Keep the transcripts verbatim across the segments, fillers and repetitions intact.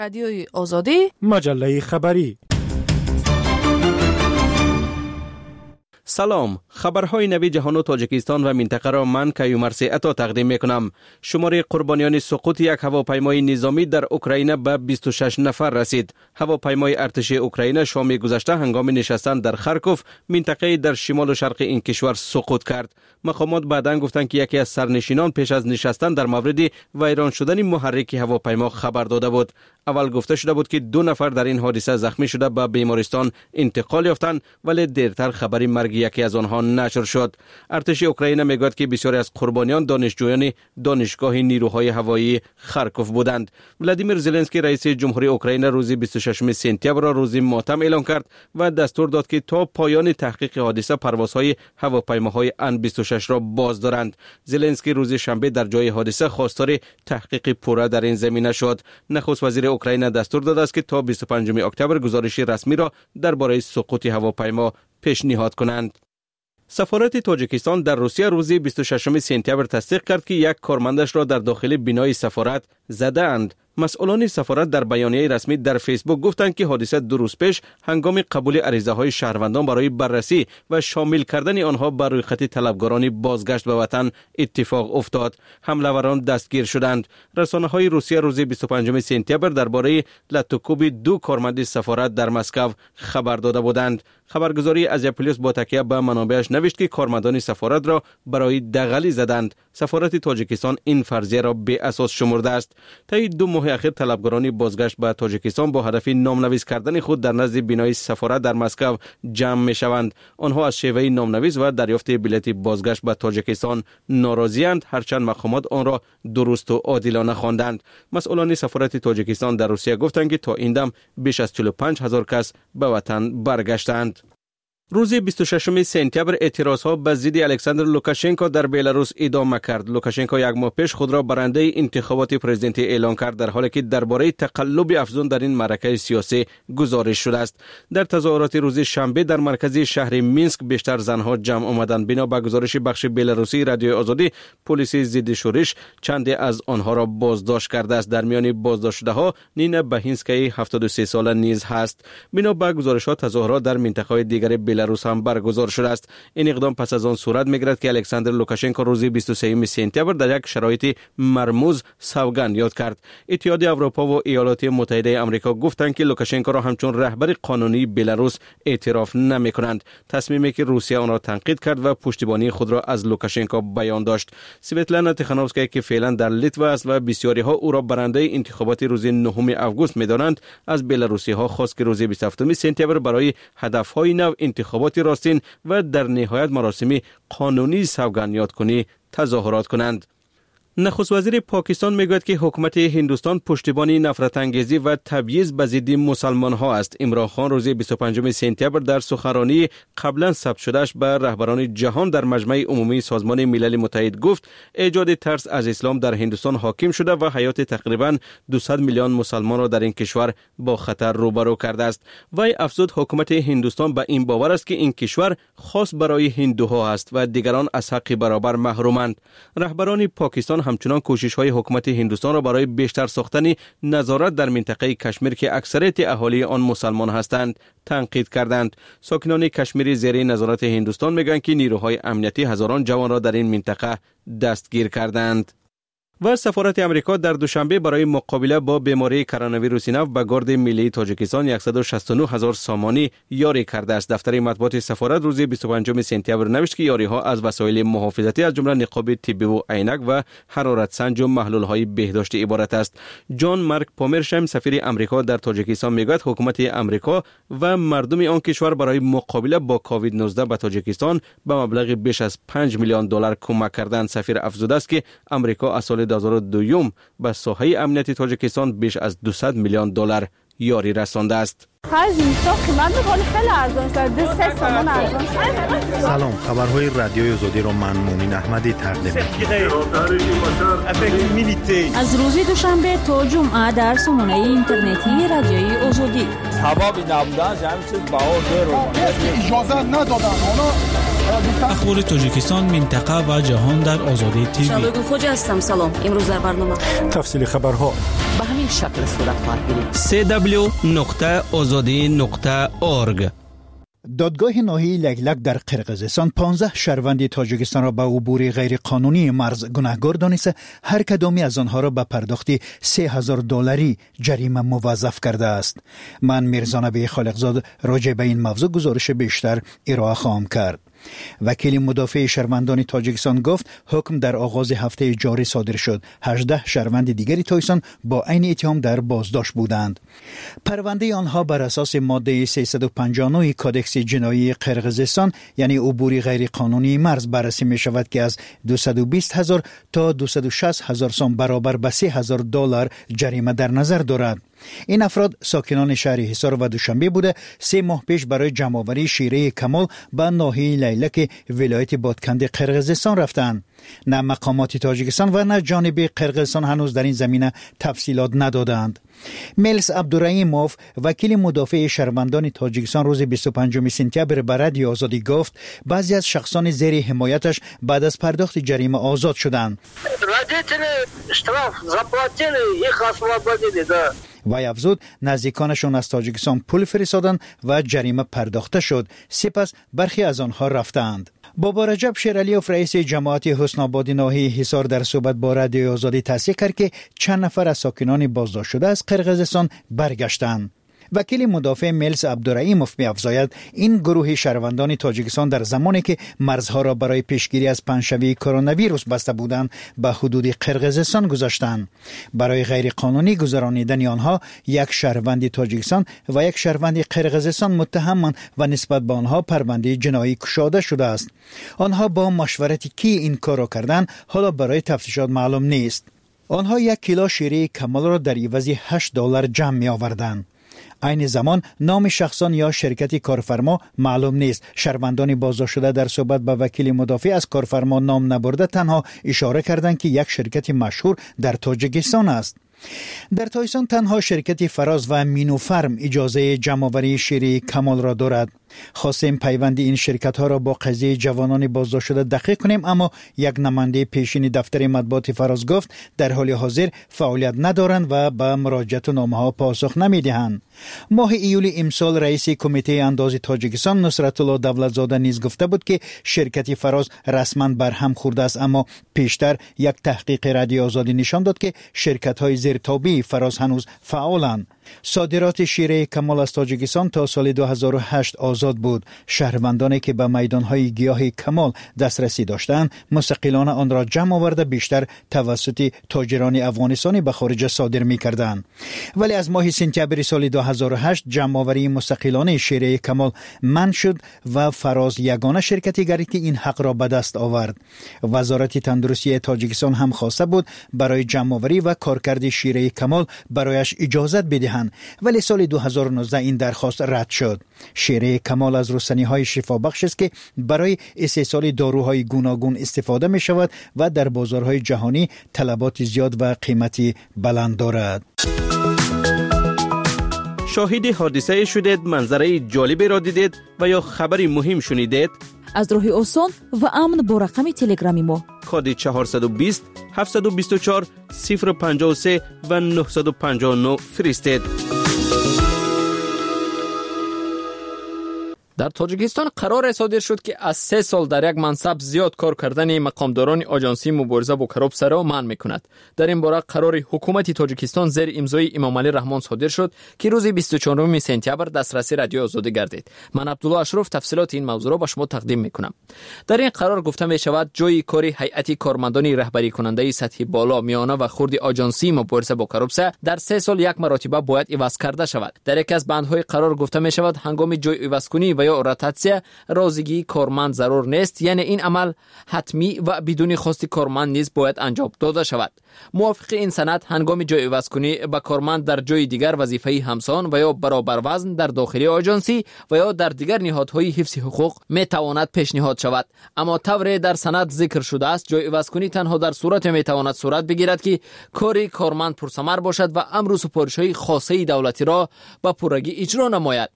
رادیوی آزادی، مجله خبری. سلام، خبرهای نوی جهان و تاجیکستان و منطقه را من کیومرث عطا تقدیم میکنم. شمار قربانیان سقوط یک هواپیمای نظامی در اوکراین به بیست و شش نفر رسید. هواپیمای ارتش اوکراین شام گذشته هنگام نشستن در خارکوف، منطقه در شمال و شرق این کشور سقوط کرد. مقامات بعداً گفتند که یکی از سرنشینان پیش از نشستن در مورد ویران شدن محرک هواپیما خبر داده بود. اول گفته شده بود که دو نفر در این حادثه زخمی شده به بیمارستان انتقال یافتند، ولی دیرتر خبری مرگ یکی از آنها نشر شد. ارتش اوکراین میگوید که بسیاری از قربانیان دانشجویان دانشگاه نیروهای هوایی خارکوف بودند. ولادیمیر زلنسکی رئیس جمهوری اوکراین روز بیست و ششم سپتامبر را روز ماتم اعلام کرد و دستور داد که تا پایان تحقیق حادثه پروازهای هواپیماهای ان بیست و شش را باز دارند. زلنسکی روز شنبه در جای حادثه خواستار تحقیق پوره در این زمینه شد. نخست وزیر اوکراین دستور داده است که تا بیست و پنجم اکتبر گزارش رسمی را درباره سقوط هواپیما پیشنهاد کنند. سفارت تاجیکستان در روسیه روز بیست و ششم سپتامبر تصدیق کرد که یک کارمندش را در داخل بنای سفارت زدند. مسئولان سفارت در بیانیه رسمی در فیسبوک گفتند که حادثه دو روز پیش هنگام قبول عریضه های شهروندان برای بررسی و شامل کردن آنها بر روی خط طلبکاران بازگشت به وطن اتفاق افتاد. حمله‌وران دستگیر شدند. رسانه های روسیه روز بیست و پنجم سپتامبر درباره لطوکوب دو کارمند سفارت در مسکو خبر داده بودند. خبرگزاری آزیا پلیس با تکیه به منابعش نوشت که کارمندان سفارت را برای دغلی زدند. سفارت تاجیکستان این فرضیه را بی اساس شمرده است. طی دو ماه اخیر طلبکاران بازگشت به تاجیکستان با هدف نامنویس کردن خود در نزد بنای سفارت در مسکو جمع می شوند. آنها از شیوه نامنویس و دریافت بلیط بازگشت به تاجیکستان ناراضی‌اند، هرچند مقامات آن را درست و عادلانه خواندند. مسئولان سفارت تاجیکستان در روسیه گفتند که تا این دم بیش از چهل و پنج هزار کس به وطن برگشتند. روز بیست و ششم سپتامبر اعتراضها به ضد الکساندر لوکاشنکو در بلاروس ادامه کرد. لوکاشنکو یک ماه پیش خود را برنده انتخابات پرزیدنتی اعلام کرد، در حالی که درباره تقلب افزون در این معرکه سیاسی گزارش شده است. در تظاهرات روز شنبه در مرکز شهر مینسک بیشتر زنها جمع آمدند. بنا به گزارش بخش بلاروسی رادیو آزادی، پلیس ضد شورش چندی از آنها را بازداشت کرده است. در میان بازداشت شده ها نینا بهینسکی هفتاد و سه ساله نیز هست. بنا به گزارش‌ها تظاهرات در منطقه‌های دیگر بلاروس هم برگزار شده است. این اقدام پس از آن صورت میگیرد که الکساندر لوکاشنکو روز بیست و سوم سپتامبر در یک شرایط مرموز سوگند یاد کرد. اتحادیه اروپا و ایالات متحده آمریکا گفتند که لوکاشنکو را همچون رهبر قانونی بلاروس اعتراف نمی‌کنند. تصمیمی که روسیه آن را تنقید کرد و پشتیبانی خود را از لوکاشنکو بیان داشت. سویتلانا تیخانوفسکا که فعلا در لیتوا است و بسیاری ها او را برنده انتخابات روز نهم آگوست می‌دانند، از بلاروسی ها خواست که روز بیست و هفتم سپتامبر برای هدف‌های نو انتخابات راستین و در نهایت مراسم قانونی سوگند یادکنی تظاهرات کنند. نخست وزیر پاکستان میگوید که حکومت هندوستان پشتیبانی نفرت انگیزی و تبعیض به ضد مسلمان ها است. عمران خان روز بیست و پنجم سپتامبر در سخنرانی قبلا ثبت شدهش به رهبران جهان در مجمع عمومی سازمان ملل متحد گفت ایجاد ترس از اسلام در هندوستان حاکم شده و حیات تقریبا دویست میلیون مسلمان را در این کشور با خطر روبرو کرده است. وی افزود حکومت هندوستان به این باور است که این کشور خاص برای هندوها است و دیگران از حق برابر محرومند. رهبران پاکستان همچنان کوشش‌های حکومت هندوستان را برای بیشتر ساختن نظارت در منطقه کشمیر که اکثریت اهالی آن مسلمان هستند تنقید کردند. ساکنان کشمیر زیر نظارت هندوستان میگویند که نیروهای امنیتی هزاران جوان را در این منطقه دستگیر کردند. و سفارت امریکا در دوشنبه برای مقابله با بیماری کرونا ویروس نو به گارد ملی تاجیکستان صد و شصت و نه هزار سامانی یاری کرده است. دفتر مطبوعات سفارت روز بیست و پنجم سپتامبر نوشت که یاری ها از وسایل محافظتی از جمله نقاب طبی و عینک و حرارت سنج و محلول های بهداشتی عبارت است. جان مارک پومرشم سفیر امریکا در تاجیکستان میگوید حکومت امریکا و مردم آن کشور برای مقابله با کووید نوزده به تاجیکستان به مبلغ بیش از پنج میلیون دلار کمک کردند. سفیر افزوده است که امریکا از سال دو هزار و دو به ساحه امنیتی تاجیکستان بیش از دویست میلیون دلار یاری رسانده است. سلام، خبرهای رادیوی آزادی را من مومن احمدی تقدیم می‌کنم. از روز دوشنبه تا جمعه در سامانه اینترنتی رادیوی آزادی. اجازه ندادن اخبار تاجیکستان، منطقه و جهان در آزادی تیوی. شادو خوج هستم. سلام. امروز در برنامه تفصیل خبرها. به همین شکل صورت خواهد گرفت. سی دبلیو نقطه آزادی نقطه اورگ. دادگاه ناحیه لگلگ در قرقیزستان پانزده شهروند تاجیکستان را به عبور غیر قانونی مرز گناهکار دانسته هر کدامی از آنها را به پرداخت سه هزار دلاری جریمه موظف کرده است. من میرزا نبی خالقزاد راجع به این موضوع گزارش بیشتر ارائه خواهم کرد. وکیل مدافع شهروندان تاجیکستان گفت حکم در آغاز هفته جاری صادر شد. هجده شهروند دیگری تایسان با عین اتهام در بازداشت بودند. پرونده آنها بر اساس ماده سیصد و پنجاه و نه کادکس جنایی قرقیزستان یعنی عبور غیر قانونی مرز بررسی می شود که از دویست و بیست هزار تا دویست و شصت هزار سوم برابر به سه هزار دلار جریمه در نظر دارد. این افراد ساکنان شهر حصار و دوشنبه بوده سه ماه پیش برای جمع‌آوری شیره کمال به ناحیه لیلک ولایت بادکند قرقیزستان رفتند. نه مقامات تاجیکستان و نه جانب قرقیزستان هنوز در این زمینه تفصیلات ندادند. میلس عبدالرحیموف وکیل مدافع شهروندان تاجیکستان روز بیست و پنجم سپتامبر به رادیو آزادی گفت بعضی از شخصان زیر حمایتش بعد از پرداخت جریمه آزاد شدند. وی افزود نزدیکانشان از تاجیکستان پول فرستادند و جریمه پرداخته شد. سپس برخی از آنها رفتند. بابا رجب شیرالیوف رئیس جماعت حسن آباد ناحیه حصار در صحبت با رادیو آزادی تصدیق کرد که چند نفر از ساکنان بازداشت شده از قرقیزستان برگشتند. وکیل مدافع میلس عبدالرحیموف می‌افزاید این گروه شهروندان تاجیکستان در زمانی که مرزها را برای پیشگیری از پنجشنبه کرونا ویروس بسته بودند به حدود قرقیزستان گذاشتند. برای غیر قانونی گذرانیدن آنها یک شهروند تاجیکستان و یک شهروند قرقیزستان متهمند و نسبت به آنها پرونده جنایی گشوده شده است. آنها با مشورت کی این کار را کردند حالا برای تفتیشات معلوم نیست. آنها یک کیلو شیره کمال را در عوض هشت دلار جمع می آوردند. این زمان نام شخصان یا شرکتی کارفرما معلوم نیست. شهروندان بازداشت شده در صحبت با وکیل مدافع از کارفرما نام نبرده تنها اشاره کردند که یک شرکت مشهور در تاجیکستان است. در تایسان تنها شرکت فراز و مینوفرم اجازه جمع‌آوری شیره کمال را دارد. خواستیم پیوند این شرکت ها را با قضیه جوانان بازداشت شده دقیق کنیم، اما یک نماینده پیشین دفتر مطبوعات فراز گفت در حال حاضر فعالیت ندارند و به مراجعت نامه ها پاسخ نمیدهند. ماه ایول امسال رئیس کمیته انداز تاجیکستان نصرت الله دولتزاده نیز گفته بود که شرکت فراز رسما برهم خورده است، اما پیشتر یک تحقیق رادیو آزادی نشان داد که شرکت های زیرتابع فراز هنوز فعالند. صادرات شیره کمال از تاجیکستان تا سال دو هزار و هشت آزاد بود. شهروندانی که به میدانهای گیاه کمال دسترسی داشتند مستقلانه آن را جمع آورده بیشتر توسط تاجران افغانستانی به خارج صادر می‌کردند. ولی از ماه سپتامبر سال دو هزار و هشت جمع آوری مستقلانه شیره کمال منع شد و فراز یگانه شرکتی گردید که این حق را به دست آورد. وزارت تندرستی تاجیکستان هم خواسته بود برای جمع آوری و کارکرد شیره کمال برایش اجازه بدهند، ولی سال دو هزار و نوزده این درخواست رد شد. شیره کمال از رستنی‌های شفابخش است که برای استحصال داروهای گوناگون استفاده می شود و در بازارهای جهانی طلبات زیاد و قیمتی بلند دارد. شاهد حادثه شدید، منظره جالبی را دیدید و یا خبری مهم شنیدید؟ از راه آسان و امن با رقم تلگرامی ما کد چهارصد و بیست هفتصد و بیست و چهار صفر پنجاه و سه و نهصد و پنجاه و نه فرستید. در تاجیکستان قرار صادر شد که از سه سال در یک منصب زیاد کار کردن مقامداران آژانسی مبارزه با کراپسه را منع می‌کند. در این باره قرار حکومت تاجیکستان زیر امضای امام علی رحمان صادر شد که روز بیست و چهارم سپتامبر دسترسی رادیو آزادی گردید. من عبدالله اشرف تفصیلات این موضوع را به شما تقدیم می‌کنم. در این قرار گفته می‌شود جای کار هیئت کارمندان رهبری کننده سطح بالا، میانه و خرد آژانسی مبارزه با کراپسه در سه سال یک مرتبه باید عوض کرده شود. در یک از بندهای قرار گفته می‌شود هنگام جای عوض کنی و یا روتاسیا رازیگی کارمند ضرور نیست، یعنی این عمل حتمی و بدون خواست کارمند نیز باید انجام داده شود. موافق این سند هنگام جای عوض کنی به کارمند در جای دیگر وظیفه همسان و یا برابر وزن در داخل آژانسی و یا در دیگر نهادهای حفظ حقوق می تواند پیشنهاد شود، اما طور در سند ذکر شده است جای عوض کنی تنها در صورت می تواند صورت بگیرد که کاری کارمند پرثمر باشد و امر و سپارش‌های خاصه دولتی را به پررگی اجرا نماید.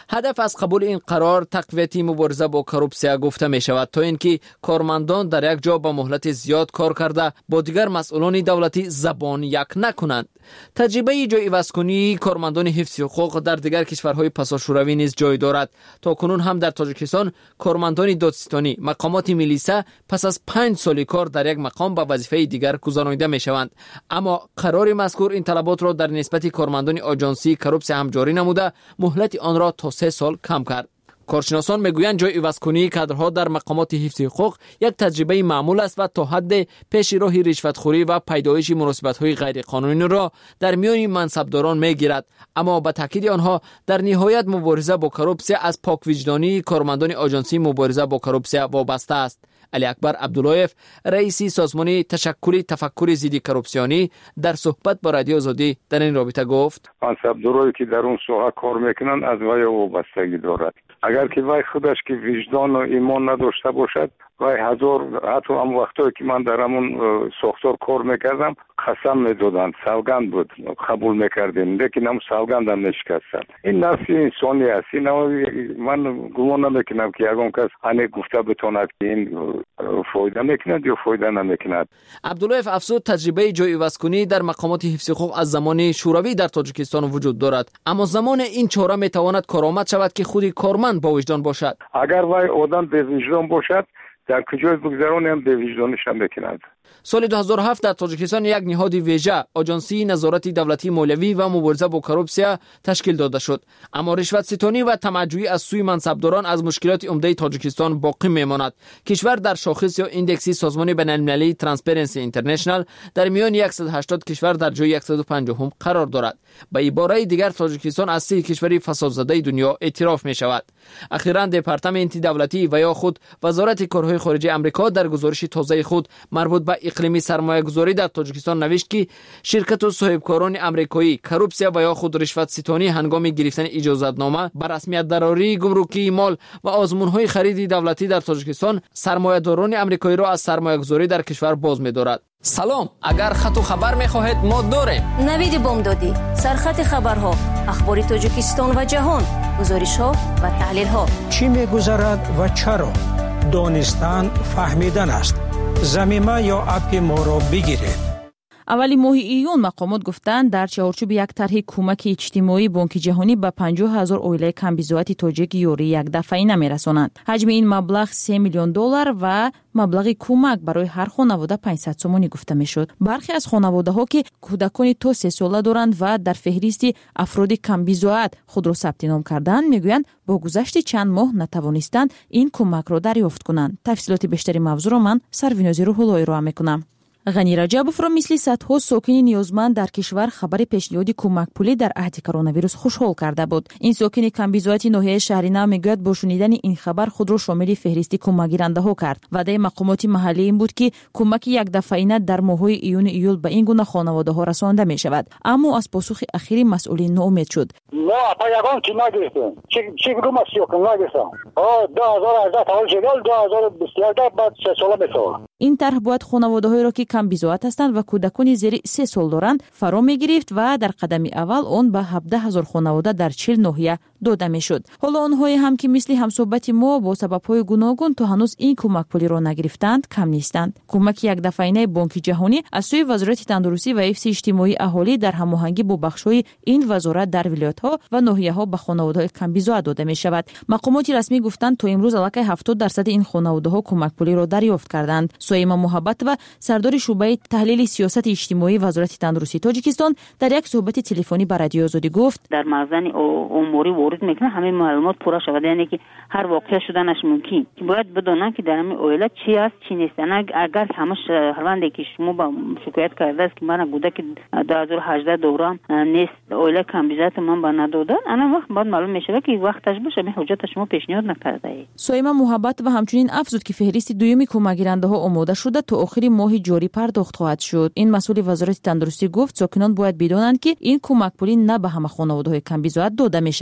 هدف از قبول این قرار تقویت مبارزه با کروپسیا گفته می شود تا اینکه کارمندان در یک جا با مهلت زیاد کار کرده با دیگر مسئولان دولتی زبان یک نکنند. تجربه جای عوض کنی کارمندان حفظ حقوق در دیگر کشورهای پساشوروی نیز جای دارد. تا کنون هم در تاجیکستان کارمندان دادستانی مقامات میلیسا پس از پنج سال کار در یک مقام به وظیفه دیگر گذرانیده می شوند. اما قرار مذکور این طلبات را در نسبت کارمندان آژانسی کروپسیا هم جاری نموده مهلت آن را تا سه سال کم کرد. کارشناسان میگویند جای عوض کنی کادرها در مقامات حفظ حقوق یک تجربه معمول است و تا حد پیش راه رشوتخوری و پیدایش مناسبت‌های غیرقانونی را در میان منصبداران میگیرد. اما به تاکید آنها در نهایت مبارزه با کروپسیا از پاک وجدانی کارمندان آژانسی مبارزه با کروپسیا وابسته است. علی اکبر عبداللهیف رئیس سازمان تشکل تفکر ضد کروپسیونی در صحبت با رادیو آزادی در این رابطه گفت منصبدارایی که در اون ساحه کار میکنند از وی وابستگی دارد. اگر که وی خودش که وجدان و ایمان نداشته باشد وی هزار حتی هم وقتایی که من در همون ساختار کار میکردم قسم میدادند سوگند بود قبول میکردیم لیکن هم سوگند هم نشکستند. این نفس انسانی است. این من گمان نمیکنم که یگان کس هنه گفته بتواند که این فایده میکند یا فایده نمیکند. عبداللهیف افزود تجربه جای عوض کنی در مقامات حفظ حقوق از زمان شوروی در تاجیکستان وجود دارد. اما زمان این چاره میتواند کارآمد شود که خودی کارمند با وجدان باشد. اگر وی آدم به وجدان باشد در کجای بگذرانی هم به وجدانش هم بکند. سال دو هزار و هفت در تاجیکستان یک نهاد ویژه آژانسی نظارت دولتی مولوی و مبارزه با کروپسیا تشکیل داده شد. اما رشوت ستانی و طمع‌جویی از سوی منصبداران از مشکلات عمده تاجیکستان باقی میماند. کشور در شاخص یا ایندکسی سازمان بین‌المللی ترانسپرنسی اینترنشنال در میان صد و هشتاد کشور در جای صد و پنجاه هم قرار دارد. به عباره دیگر تاجیکستان از سه کشور فسادزده دنیا اعتراف می شود. اخیراً دپارتمنت دولتی و یا خود وزارت کارهای خارجه آمریکا در گزارش تازه خود مربوط به اقلیمی سرمایه‌گذاری در تاجیکستان نوشت که شرکت و صاحبکاران آمریکایی کروپسیا و یا خود رشوت ستانی هنگام گرفتن اجازه‌نامه بر رسمیت دراری گمرکی مال و آزمون‌های خرید دولتی در تاجیکستان سرمایه‌داران آمریکایی را از سرمایه‌گذاری در کشور باز می‌دارد. سلام، اگر خط و خبر می‌خواهید ما داریم. نوید بامدادی، سرخط خبرها، اخبار تاجیکستان و جهان، گزارش‌ها و تحلیل‌ها. چی می‌گذرد و چرا؟ دانستن فهمیدن است. زمینه یا اپ ما را بگیرید. اولی ماه ایون مقامات گفتند در چارچوب یک طرح کمک اجتماعی بانک جهانی به پنجاه هزار اویله کمبیزوات تاجیک یوری یک دفعه‌ای نمی‌رسانند. حجم این مبلغ سه میلیون دلار و مبلغ کمک برای هر خانواده پانصد سومانی گفته میشد. برخی از خانواده‌ها که کودکان تا سه ساله دارند و در فهرست افراد کمبیزوات خود را ثبت نام کردند میگویند با گذشت چند ماه نتوانستند این کمک را دریافت کنند. تفصیلات بیشتری موضوع را من سروینازی روح‌اللهی را میکنم. غنی رجبوف را مثل صدها ساکن نیازمند در کشور خبر پیشنهاد کمک پولی در عهد کرونا ویروس خوشحال کرده بود. این ساکن کمبیزوات ناحیه شهرینه میگوید با شنیدن این خبر خود را شامل فهرست کمک گیرنده ها کرد. وعده مقامات محلی این بود که کمک یک دفعه‌ای در ماه‌های ایون ایول به این گونه خانواده ها رسانده می شود. اما از پاسخ اخیر مسئولین ناامید شد. ما پایگان کی نگرفتیم. چی چی گروه سیاکن نگرفتم. آ دو هزار و هجده تا جلال دو هزار و بیست و یک بعد سه ساله میشه. این طرح باید خانواده‌هایی را که کمبیزوات هستند و کودکان زیر سه سال دارند فرا می‌گرفت و در قدم اول آن به هفده هزار خانواده در چهل ناحیه داده میشد. حالا آنهایی هم که مثل همصحبت ما با سبب‌های گوناگون تا هنوز این کمک پولی را نگرفتند کم نیستند. کمک یک دفعه‌ای بانک جهانی از سوی وزارت تندرستی و حفظ اجتماعی اهالی در هماهنگی با بخش‌های این وزارت در ولایت‌ها و ناحیه‌ها به خانواده‌های کمبیزوات داده می‌شود. مقامات رسمی گفتند تا امروز علاوه هفتاد درصد این خانواده‌ها کمک پولی را دریافت کردند. سویما محبت و سردار شعبه تحلیل سیاست اجتماعی وزارت تندرستی تاجیکستان در یک صحبت تلفنی با رادیو آزادی گفت در مخزن اموری وارد میکنه همه معلومات پورا شود، یعنی که هر واقعه شدنش ممکن باید بدونن که در همین اویله چی است چی نیست. اگر همش هروندی که شما با شکایت کرده است که من گوده که دو هزار و هجده دورم نیست اویله کمبیزات من با ندادن انا وقت بعد معلوم میشه که وقتش باشه می حجت شما پیشنهاد نکرده ای. سویما محبت و همچنین افزود که فهرست دومی کمک گیرنده ها آماده شده تا آخر ماه جاری پرداخت خواهد شد. این مسئول وزارت تندرستی گفت ساکنان باید بدانند که این کمک پولی نه به همه خانواده‌های کمبیزوات داده می شود.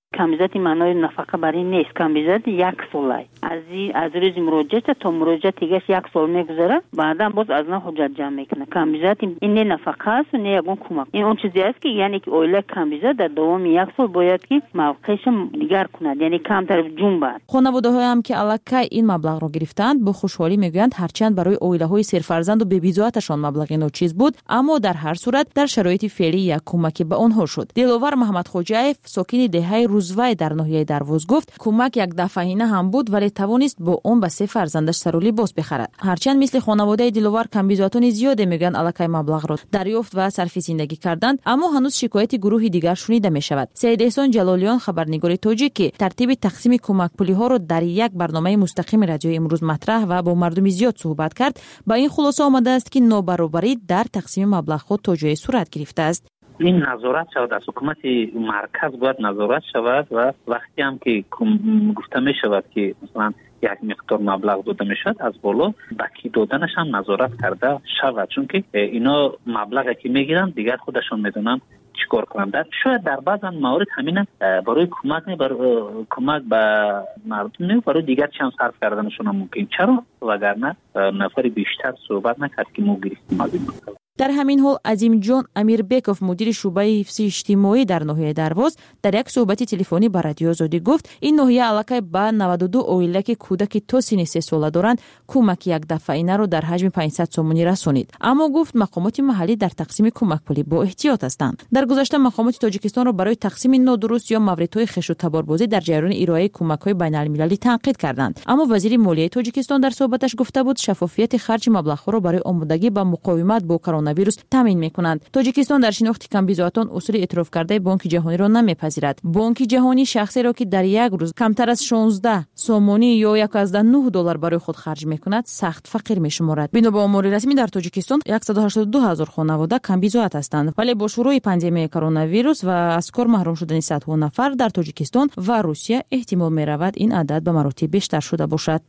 کمبیزات معنای نفقه برای نیست. کمبیزات یک ساله از از روز مراجعه تا مراجعه دیگه یک سال میگذره، بعدا باز از نه حجت جمع میکنه. کمبیزات این نه نفقه است و نه یگون کمک. این اون چیزی است که یعنی که اویله کمبیزات در دوام یک سال باید که موقعش دیگر کند، یعنی کمتر جون بعد. خانواده‌ها هم که الکی این مبلغ رو گرفتند با خوشحالی میگویند هرچند برای اویله‌های سرفرزند و بی‌بی‌زواتشان مبلغ ناچیز بود، اما در هر صورت در شرایط فعلی یک کمک به آنها شد. دلاور محمد خوجاєв ساکن دهه روزوای در ناحیه دروازه گفت کمک یک دفعینه هم بود ولی توانست با اون به سه فرزندش سر و لباس بخرد. هرچند مثل خانواده دلاور کمبیزاتون زیاده میگن الکی مبلغ را دریافت و صرف زندگی کردند، اما هنوز شکایت گروه دیگر شنیده می شود. سید احسان جلالیان خبرنگار تاجیکی ترتیب تقسیم کمک پولی ها را در یک برنامه مستقیم رادیو امروز مطرح و با مردم زیاد صحبت کرد. با این خلاصه آمده است که نابرابری در تقسیم مبلغ ها تا جای صورت گرفته است. این نظارت شود از حکومت مرکز باید نظارت شود و وقتی هم که گفته می شود که مثلا یک مقدار مبلغ داده می شود از بالا بکی دادنش هم نظارت کرده شود، چون که اینا مبلغی که می گیرن دیگر خودشون می دونن چیکار کنن. در شاید در بعضی موارد همین برای کمک نه برای کمک به مردم نه برای دیگر چند صرف کردنشون هم ممکن. چرا؟ وگرنه نفر بیشتر صحبت نکرد که ما گرفتیم از این مسئله. در همین حال عظیم جان امیربکوف مدیر شعبه حفظ اجتماعی در ناحیه درواز در یک صحبت تلفنی با رادیو آزادی گفت این ناحیه الکی با نود و دو اویله که کودک تا سن سه ساله دارند کمک یک دفعینه رو در حجم پانصد سومونی رسانید، اما گفت مقامات محلی در تقسیم کمک پولی با احتیاط هستند. در گذشته مقامات تاجیکستان را برای تقسیم نادرست یا موردهای خش و تباربازی در جریان ارائه کمک‌های بین‌المللی تنقید کردند، اما وزیر مالیه تاجیکستان در صحبتش گفته بود شفافیت خرج مبلغ‌ها را برای آمادگی با مقاومت با کرونا ویروس تامین میکنند. تاجیکستان در شناخت کمبیزاتان اصول اعتراف کرده بانک جهانی را نمیپذیرد. بانک جهانی شخصی را که در یک روز کمتر از شانزده سومونی یا یک از نه دلار برای خود خرج میکند سخت فقیر میشمارد. بنا به آمار رسمی در تاجیکستان صد و هشتاد و دو هزار خانواده کمبیزات هستند، ولی با شروع پاندمی کرونا ویروس و از کار محروم شدن صدها نفر در تاجیکستان و روسیه احتمال میرود این عدد به مراتب بیشتر شده باشد.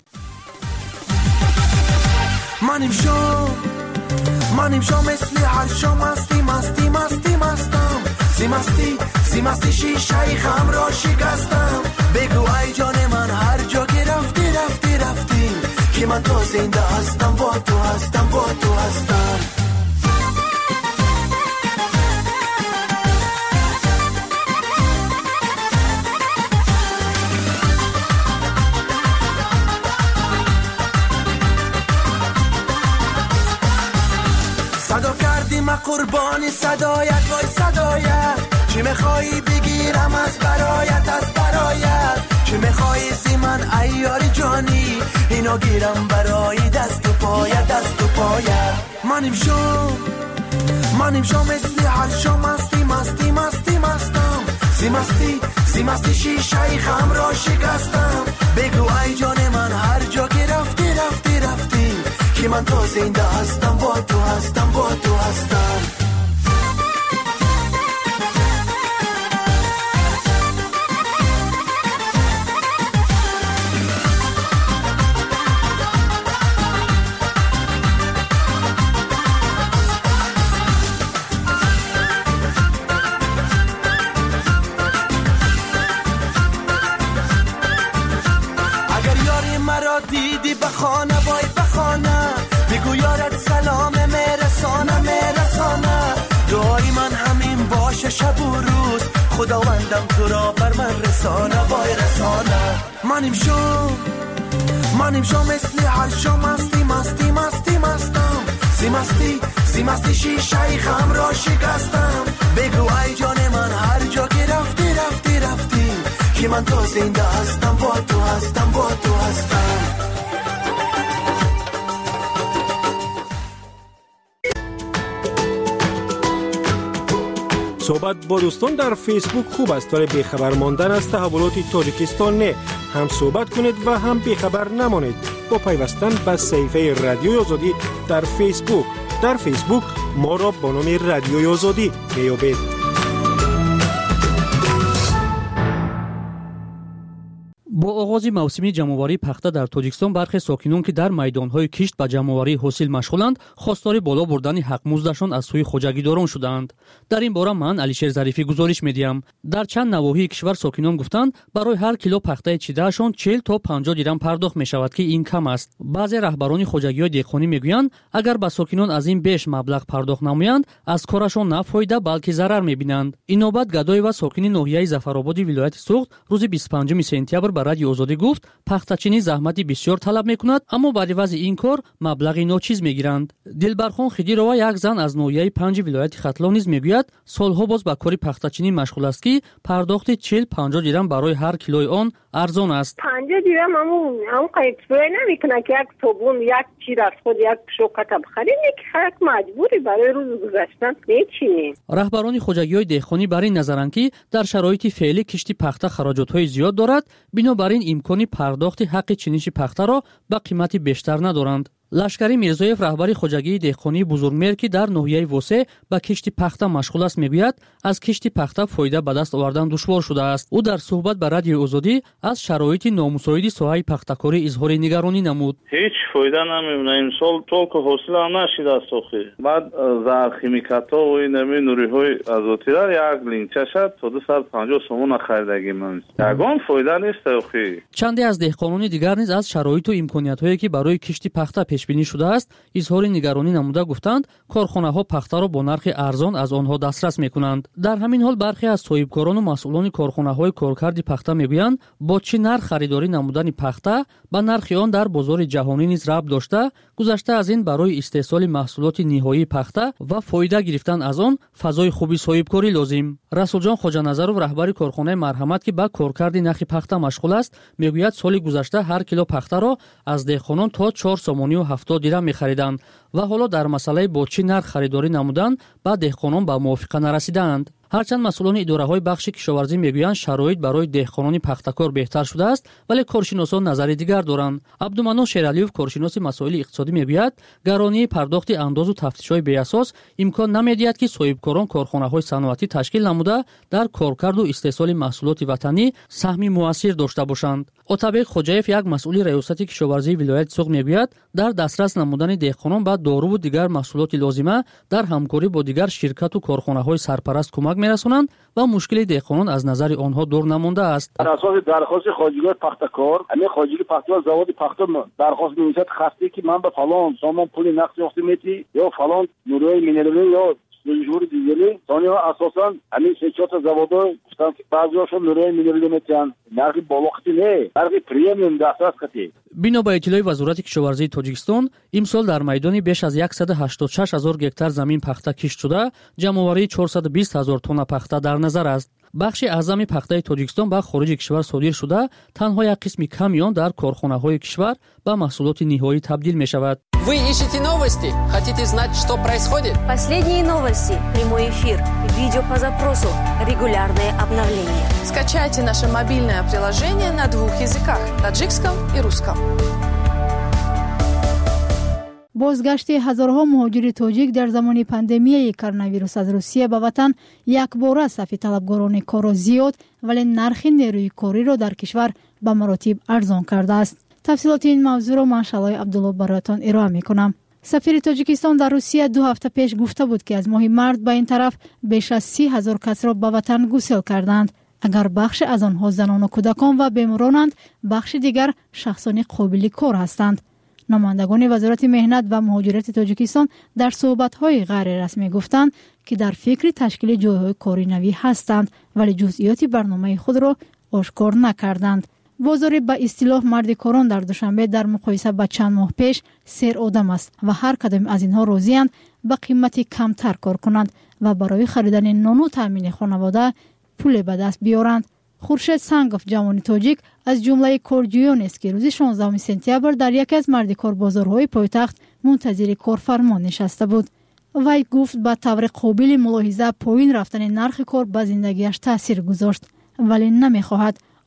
منیم شو منیم شو مثل هر شو مستی مستی مستی مستم سی مستی سی مستی شیشه خم را شکستم. بگو ای جان من هر جا که رفتی رفتی رفتی که من تو زنده هستم با تو هستم با تو هستم. صدا کردی ما قربانی صدایت وای صدایت، چی میخوایی بگیرم از برایت از برایت، چی میخوایی سی من ایاری جانی اینو گیرم برای دست و پایت دست و پایت. منیم شو منیم شو مثل هر شو مستی مستی مستی مستم سی مستی سی مستی شیشه خم را شکستم. بگو ای جان من هر جا که رفتی رفتی رفتی که من تو زنده هستم با تو هستم با تو هستم. اگر یاری مرا دیدی بخانه وای بخانه، بگو یارت سلام میرسانه میرسانه. دعای من همین باشه شب و روز خداوندم تو را بر من رسانه وای رسانه. منیم شو منیم شو مثل هر شو مستی مستی مستی مستم سی مستی سی مستی شیشه خم را شکستم. بگو ای جان من هر جا که رفتی رفتی رفتی که من تو زنده هستم با تو هستم با تو هستم. صحبت با دوستان در فیسبوک خوب است ولی بیخبر ماندن از تحولات تاجیکستان نه. هم صحبت کنید و هم بیخبر نمانید با پیوستن به صفحه رادیوی آزادی در فیسبوک. در فیسبوک ما را با نام رادیوی آزادی میابید. با آغاز موسم جمع‌آوری پخته در تاجیکستان برخی ساکنان که در میدان‌های کشت به جمع‌آوری حاصل مشغولند خواستار بالا بردن حق مزدشان از سوی خوجگیداران شدند. در این باره من علیشیر ظریفی گزارش می‌دهم. در چند نواحی کشور ساکنان گفتند برای هر کیلو پخته چیده‌شان چهل تا پنجاه درم پرداخت می‌شود که این کم است. بعضی رهبران خوجگی‌های دهقانی می‌گویند اگر به ساکنان از این بیش مبلغ پرداخت نمایند از کارشان نه فایده بلکه ضرر می‌بینند. این نوبت گدای و ساکن ناحیه ظفرآباد ولایت سوخت روز بیست و پنجم سپتامبر به رادیو آزادی گفت پختچینی زحمتی بسیار طلب می‌کند اما بعد از این کار مبلغی ناچیز می‌گیرند. دلبرخان خدیرова یک زن از ناحیه پنج ولایت ختلان نیز می‌گوید سالها باز به کار پختچینی مشغول است که پرداخت چهل پنجاه درم برای هر کیلوی آن ارزان است. پنجاه درم همون همون قیمت نمی‌کنه که یک صبون یک چیز از خود یک شوکت بخریم یک حق مجبوری برای روز گذشتن نمی‌چینیم. رهبران خوجگی‌های دهقانی بر این نظرند که در شرایط فعلی کشتی پخته خراجات‌های زیاد دارد بنابراین امکان پرداخت حق چینش پخته را به قیمت بیشتر ندارند. لشکری میرزایف رهبر خوجگی دهقانی بزرگمهر که در ناحیه وسه به کشتی پخته مشغول است میگوید از کشتی پخته فایده به دست آوردن دشوار شده است. او در صحبت با رادیو آزادی از شرایط نامساعد ساحه پخته‌کاری اظهار نگرانی نمود. هیچ فایده نمی‌بینه امسال طولک حاصل هم نشده است اخی. بعد زهر خیمیکاتا و این نمی نوری‌های ازوتیرا یک لینچه شد تا دویست و پنجاه سومون خریدگی من. یگان فایده نیست اخی. چندی از دهقانان دیگر نیز از شرایط و امکانیت‌هایی که برای کشتی پخته پیش بینی شده است اظهار نگرانی نموده گفتند کارخانه‌ها پخته را با نرخ ارزان از آنها دسترس می‌کنند. در همین حال برخی از صاحبکاران و مسئولان کارخانه‌های کارکرد پخته می‌گویند با چه نرخ خریداری نمودن پخته با نرخ آن در بازار جهانی نیز ربط داشته گذشته از این برای استحصال محصولات نهایی پخته و فایده گرفتن از آن فضای خوبی صاحبکاری لازم. رسول جان خوجانظرов رهبر کارخانه مرحمت که با کارکرد نخ پخته مشغول است میگوید سال گذشته هر کیلو پخته را از دهقانان تا چهار سومانی و هفتاد درم می‌خریدند و حالا در مسئله با چه نرخ خریداری نمودند با دهقانان به موافقه نرسیدند. هرچند مسئولان اداره‌های بخش کشاورزی میگویند شرایط برای دهقانان پخته‌کار بهتر شده است ولی کارشناسان نظر دیگر دارند. عبدالمنان شیرعلیوف کارشناس مسائل اقتصادی میگوید گرانی پرداخت انداز و تفتیش‌های بی‌اساس امکان نمی‌دهد که صاحبکاران کارخانه‌های صنعتی تشکیل نموده در کارکرد و استحصال محصولات وطنی سهمی موثر داشته باشند. عتبه خوجایف یک مسئول ریاست کشاورزی ولایت سوق میگوید در دسترس نمودن دهقانان با دارو و دیگر محصولات لازمه در همکاری با دیگر شرکت و کارخانه‌های سرپرست کمک می‌رسانند و مشکل دهقانان از نظر آنها دور نمانده است. بر اساس درخواست خواجگی پخته‌کار همین خواجگی پخته‌کار زواد پخته درخواست می‌نویسد خسته که من به فلان سامان پول نقد یافته می‌تی یا فلان نوروی مینرال یا سوژور دیگری دنیا اساساً همین سه چهار تا زوادا گفتن که بعضی‌هاشون نوروی مینرال می‌تن نرخ بالاختی نه نرخ پریمیوم دسترس کردی. بنا به اطلاع وزارت کشاورزی تاجیکستان امسال در میدان بیش از صد و هشتاد و شش هزار گکتار زمین پخته کشت شده جمع‌آوری چهارصد و بیست هزار تن پخته در نظر است. بخش اعظم پخته تاجیکستان به خارج کشور صادر شده تنها یک قسم کمی آن در کارخانه‌های کشور به محصولات نهایی تبدیل می‌شود. Вы ищете новости? Хотите знать, что происходит? Последние новости, прямой эфир, видео по запросу, регулярные обновления. Скачайте наше мобильное приложение на двух языках – таджикском и русском. بازگشت هزارها مهاجر تاجیک در زمان پاندمی کرونا ویروس از روسیه به وطن یک باره صف طلبگاران کار زیاد ولی نرخ نیروی کاری را در کشور به مراتب ارزان کرده است. تفصیلات این موضوع را من شلای عبدالله برایتان ارائه میکنم. سفیر تاجیکستان در روسیه دو هفته پیش گفته بود که از ماه مارس به این طرف بیش از سی هزار کس را به وطن گسیل کردند. اگر بخش از آنها زنان و کودکان و بیمارانند بخش دیگر شخصان قابل کار هستند. نمایندگان وزارت مهنت و مهاجرت تاجیکستان در صحبت‌های غیر رسمی گفتند که در فکر تشکیل جای‌های کاری نوی هستند ولی جزئیات برنامه خود را آشکار نکردند. وزیر به اصطلاح مرد کاران در دوشنبه در مقایسه با چند ماه پیش سیر آدم است و هر کدام از اینها راضی‌اند به قیمت کمتر کار کنند و برای خریدن نان و تامین خانواده پول به دست بیارند. خورشید سنگوف جوان تاجیک از جمله کارجویان است که روز شانزدهم سپتامبر در یکی از مردکار بازارهای پایتخت منتظر کارفرما نشسته بود. وی گفت به طور قابل ملاحظه پایین رفتن نرخ کار به زندگیش تاثیر گذاشت ولی نمیخواهد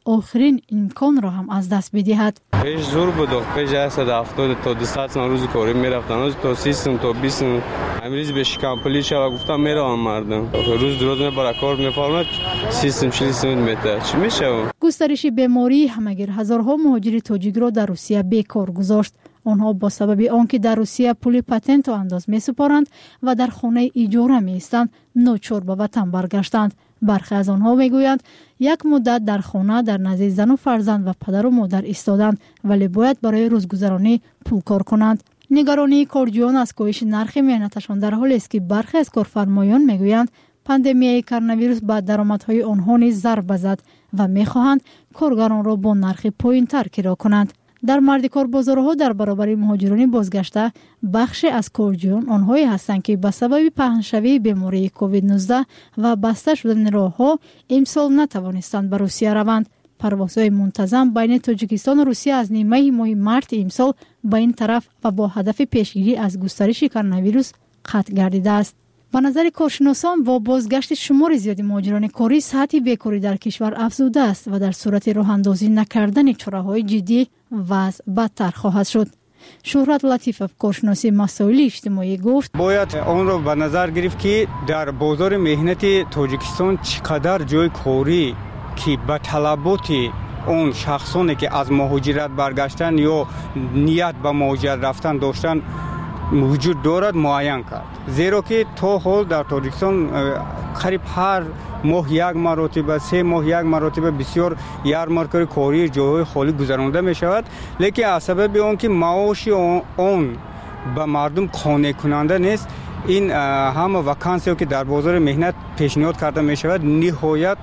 آخرین امکان را هم از دست بدهد. پیش زور بود، پیش صد و هفتاد تا دویست روز کاری میرفتن، روز تا سیستم تا بیست امروز به شکمپلی شو گفتم میروم مردم روز دروز میبره کار میفهمد سیستم سیستم میته چی میشه. گسترش بیماری همگیر هزارها مهاجر تاجیک را در روسیه بیکار گذاشت. آنها با سبب آنکه در روسیه پول پاتنت و انداز میسپارند و در خانه اجاره میایستند ناچار به وطن برگشتند. برخی از آنها میگویند یک مدت در خانه در نزد زن و فرزند و پدر و مادر ایستادند ولی باید برای روزگذرانی پول کار کنند. نگرانی کارجویان از کاهش نرخ مهنتشان در حالی است که برخی از کارفرمایان میگویند پاندمیای کرونا ویروس به درآمدهای آنها نیز ضربه زد و میخواهند کارگران را با نرخ پایین‌تر کرا کنند. در مردکار بازارها در برابر مهاجران بازگشته بخش از کارجویان آنهایی هستند که به سبب پهنشوی بیماری کووید نوزده و بسته شدن راهها امسال نتوانستند به روسیه روند. پروازهای منتظم بین تاجیکستان و روسیه از نیمه ماه مارس امسال به این طرف و با هدف پیشگیری از گسترش کرونا ویروس قطع گردیده است. به نظر کارشناسان با بازگشت شمار زیادی مهاجران کاری سطح بیکاری در کشور افزوده است و در صورت راه اندازی نکردن چاره‌های جدی وضع بدتر خواهد شد. شهرت لطیفов کارشناسی مسائل اجتماعی گفت باید آن را به نظر گرفت که در بازار مهنت تاجیکستان چقدر جای کاری که به طلبات اون شخصانی که از مهاجرت برگشتن یا نیت به مهاجرت رفتن داشتن وجود دارد معین کرد. زیرا که تا حال در تاجیکستان قریب هر ماه یک مرتبه سه ماه یک مرتبه بسیار یارمارک کاری جاهای خالی گذرانده می شود، لیکن از سبب اون که معاش اون به مردم قانع کننده نیست این همه وکانسی که در بازار مهنت پیشنهاد کرده می شود نهایت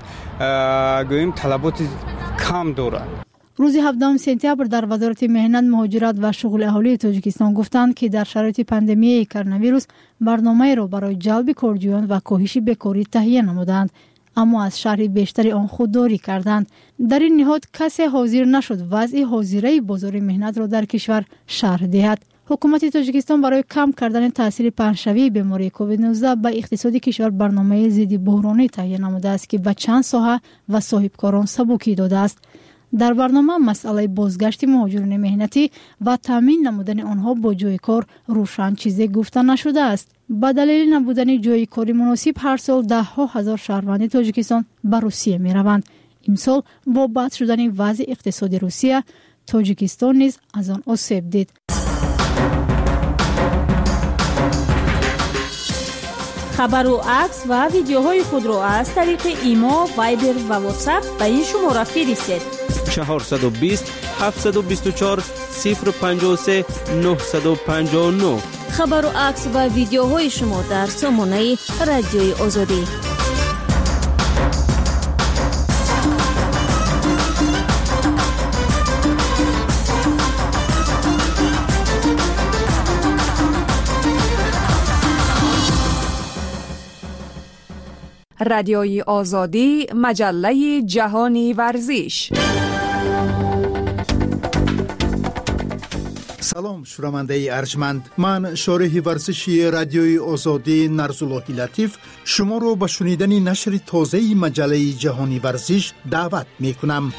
گوییم طلبات کم دارد. روز هفدهم سپتامبر در وزارت مهنت، مهاجرت و شغل اهالی تاجیکستان گفتند که در شرایط پاندمی کرونا ویروس برنامه را برای جلب کارجویان و کاهش بیکاری تهیه نمودند، اما از شرح بیشتری آن خودداری کردند. در این نهاد کسی حاضر نشد وضع حاضره بازار مهنت را در کشور شرح دهد. حکومت تاجیکستان برای کم کردن تاثیر پهنشوی بیماری کووید نوزده به اقتصاد کشور برنامه ضد بحرانی تهیه نموده است که به چند ساحه و صاحبکاران سبکی داده است. در برنامه مسئله بازگشت مهاجران مهنتی و تامین نمودن آنها با جای کار روشن چیزی گفته نشده است. به دلیل نبودن جای کاری مناسب هر سال ده ها هزار شهروند تاجیکستان به روسیه می روند. امسال با بد شدن وضع اقتصادی روسیه، تاجیکستان نیز از آن آسیب دید. خبر و عکس و ویدیوهای خود را از طریق ایما، وایبر و واتساپ به این شماره فرستید: چهارصد و بیست هفتصد و بیست و چهار صفر پنجاه و سه نهصد و پنجاه و نه. خبر و عکس و ویدیوهای شما در سامانه رادیوی آزادی. رادیوی آزادی، مجله جهانی ورزش. سلام شنونده ارجمند، من شارح ورزشی رادیوی آزادی نرزالله لطیف شما رو به شنیدن نشر تازه مجله جهانی ورزش دعوت می کنم.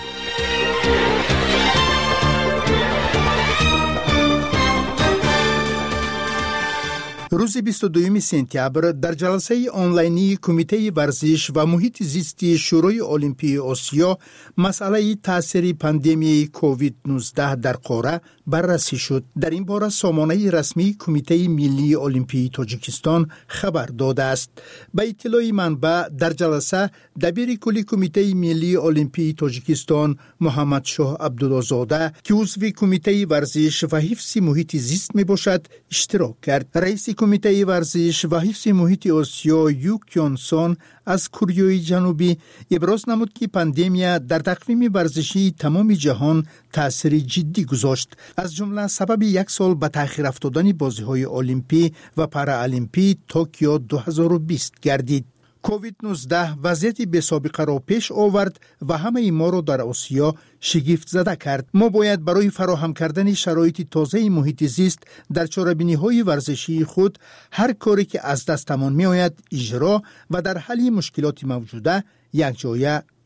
روز بیست و دوم سپتامبر در جلسه آنلاینی کمیته ورزش و محیط زیستی شورای المپی آسیا مسئله تاثیر پاندمی کووید نوزده در قاره بررسی شد. در این باره سامانه رسمی کمیته ملی المپی تاجیکستان خبر داده است. به اطلاع منبع در جلسه دبیر کلی کمیته ملی المپی تاجیکستان محمد شاه عبدالله‌زاده که عضو کمیته ورزش و حفظ محیط زیست می باشد اشتراک کرد. رئیس کمیته ورزش و حفظ محیط آسیا یوک یونسون از کره جنوبی ابراز نمود که پاندمی در تقویم ورزشی تمام جهان تأثیر جدی گذاشت، از جمله سبب یک سال به تأخیر افتادن بازی‌های المپی و پارالمپی توکیو دو هزار و بیست گردید. کووید نوزده وضعیت بی سابقه را پیش آورد و همه ما را در آسیا شگفت زده کرد. ما باید برای فراهم کردن شرایط تازه محیط زیست در چاره‌بینی‌های ورزشی خود هر کاری که از دستمان می آید اجرا و در حل مشکلات موجوده یک جایه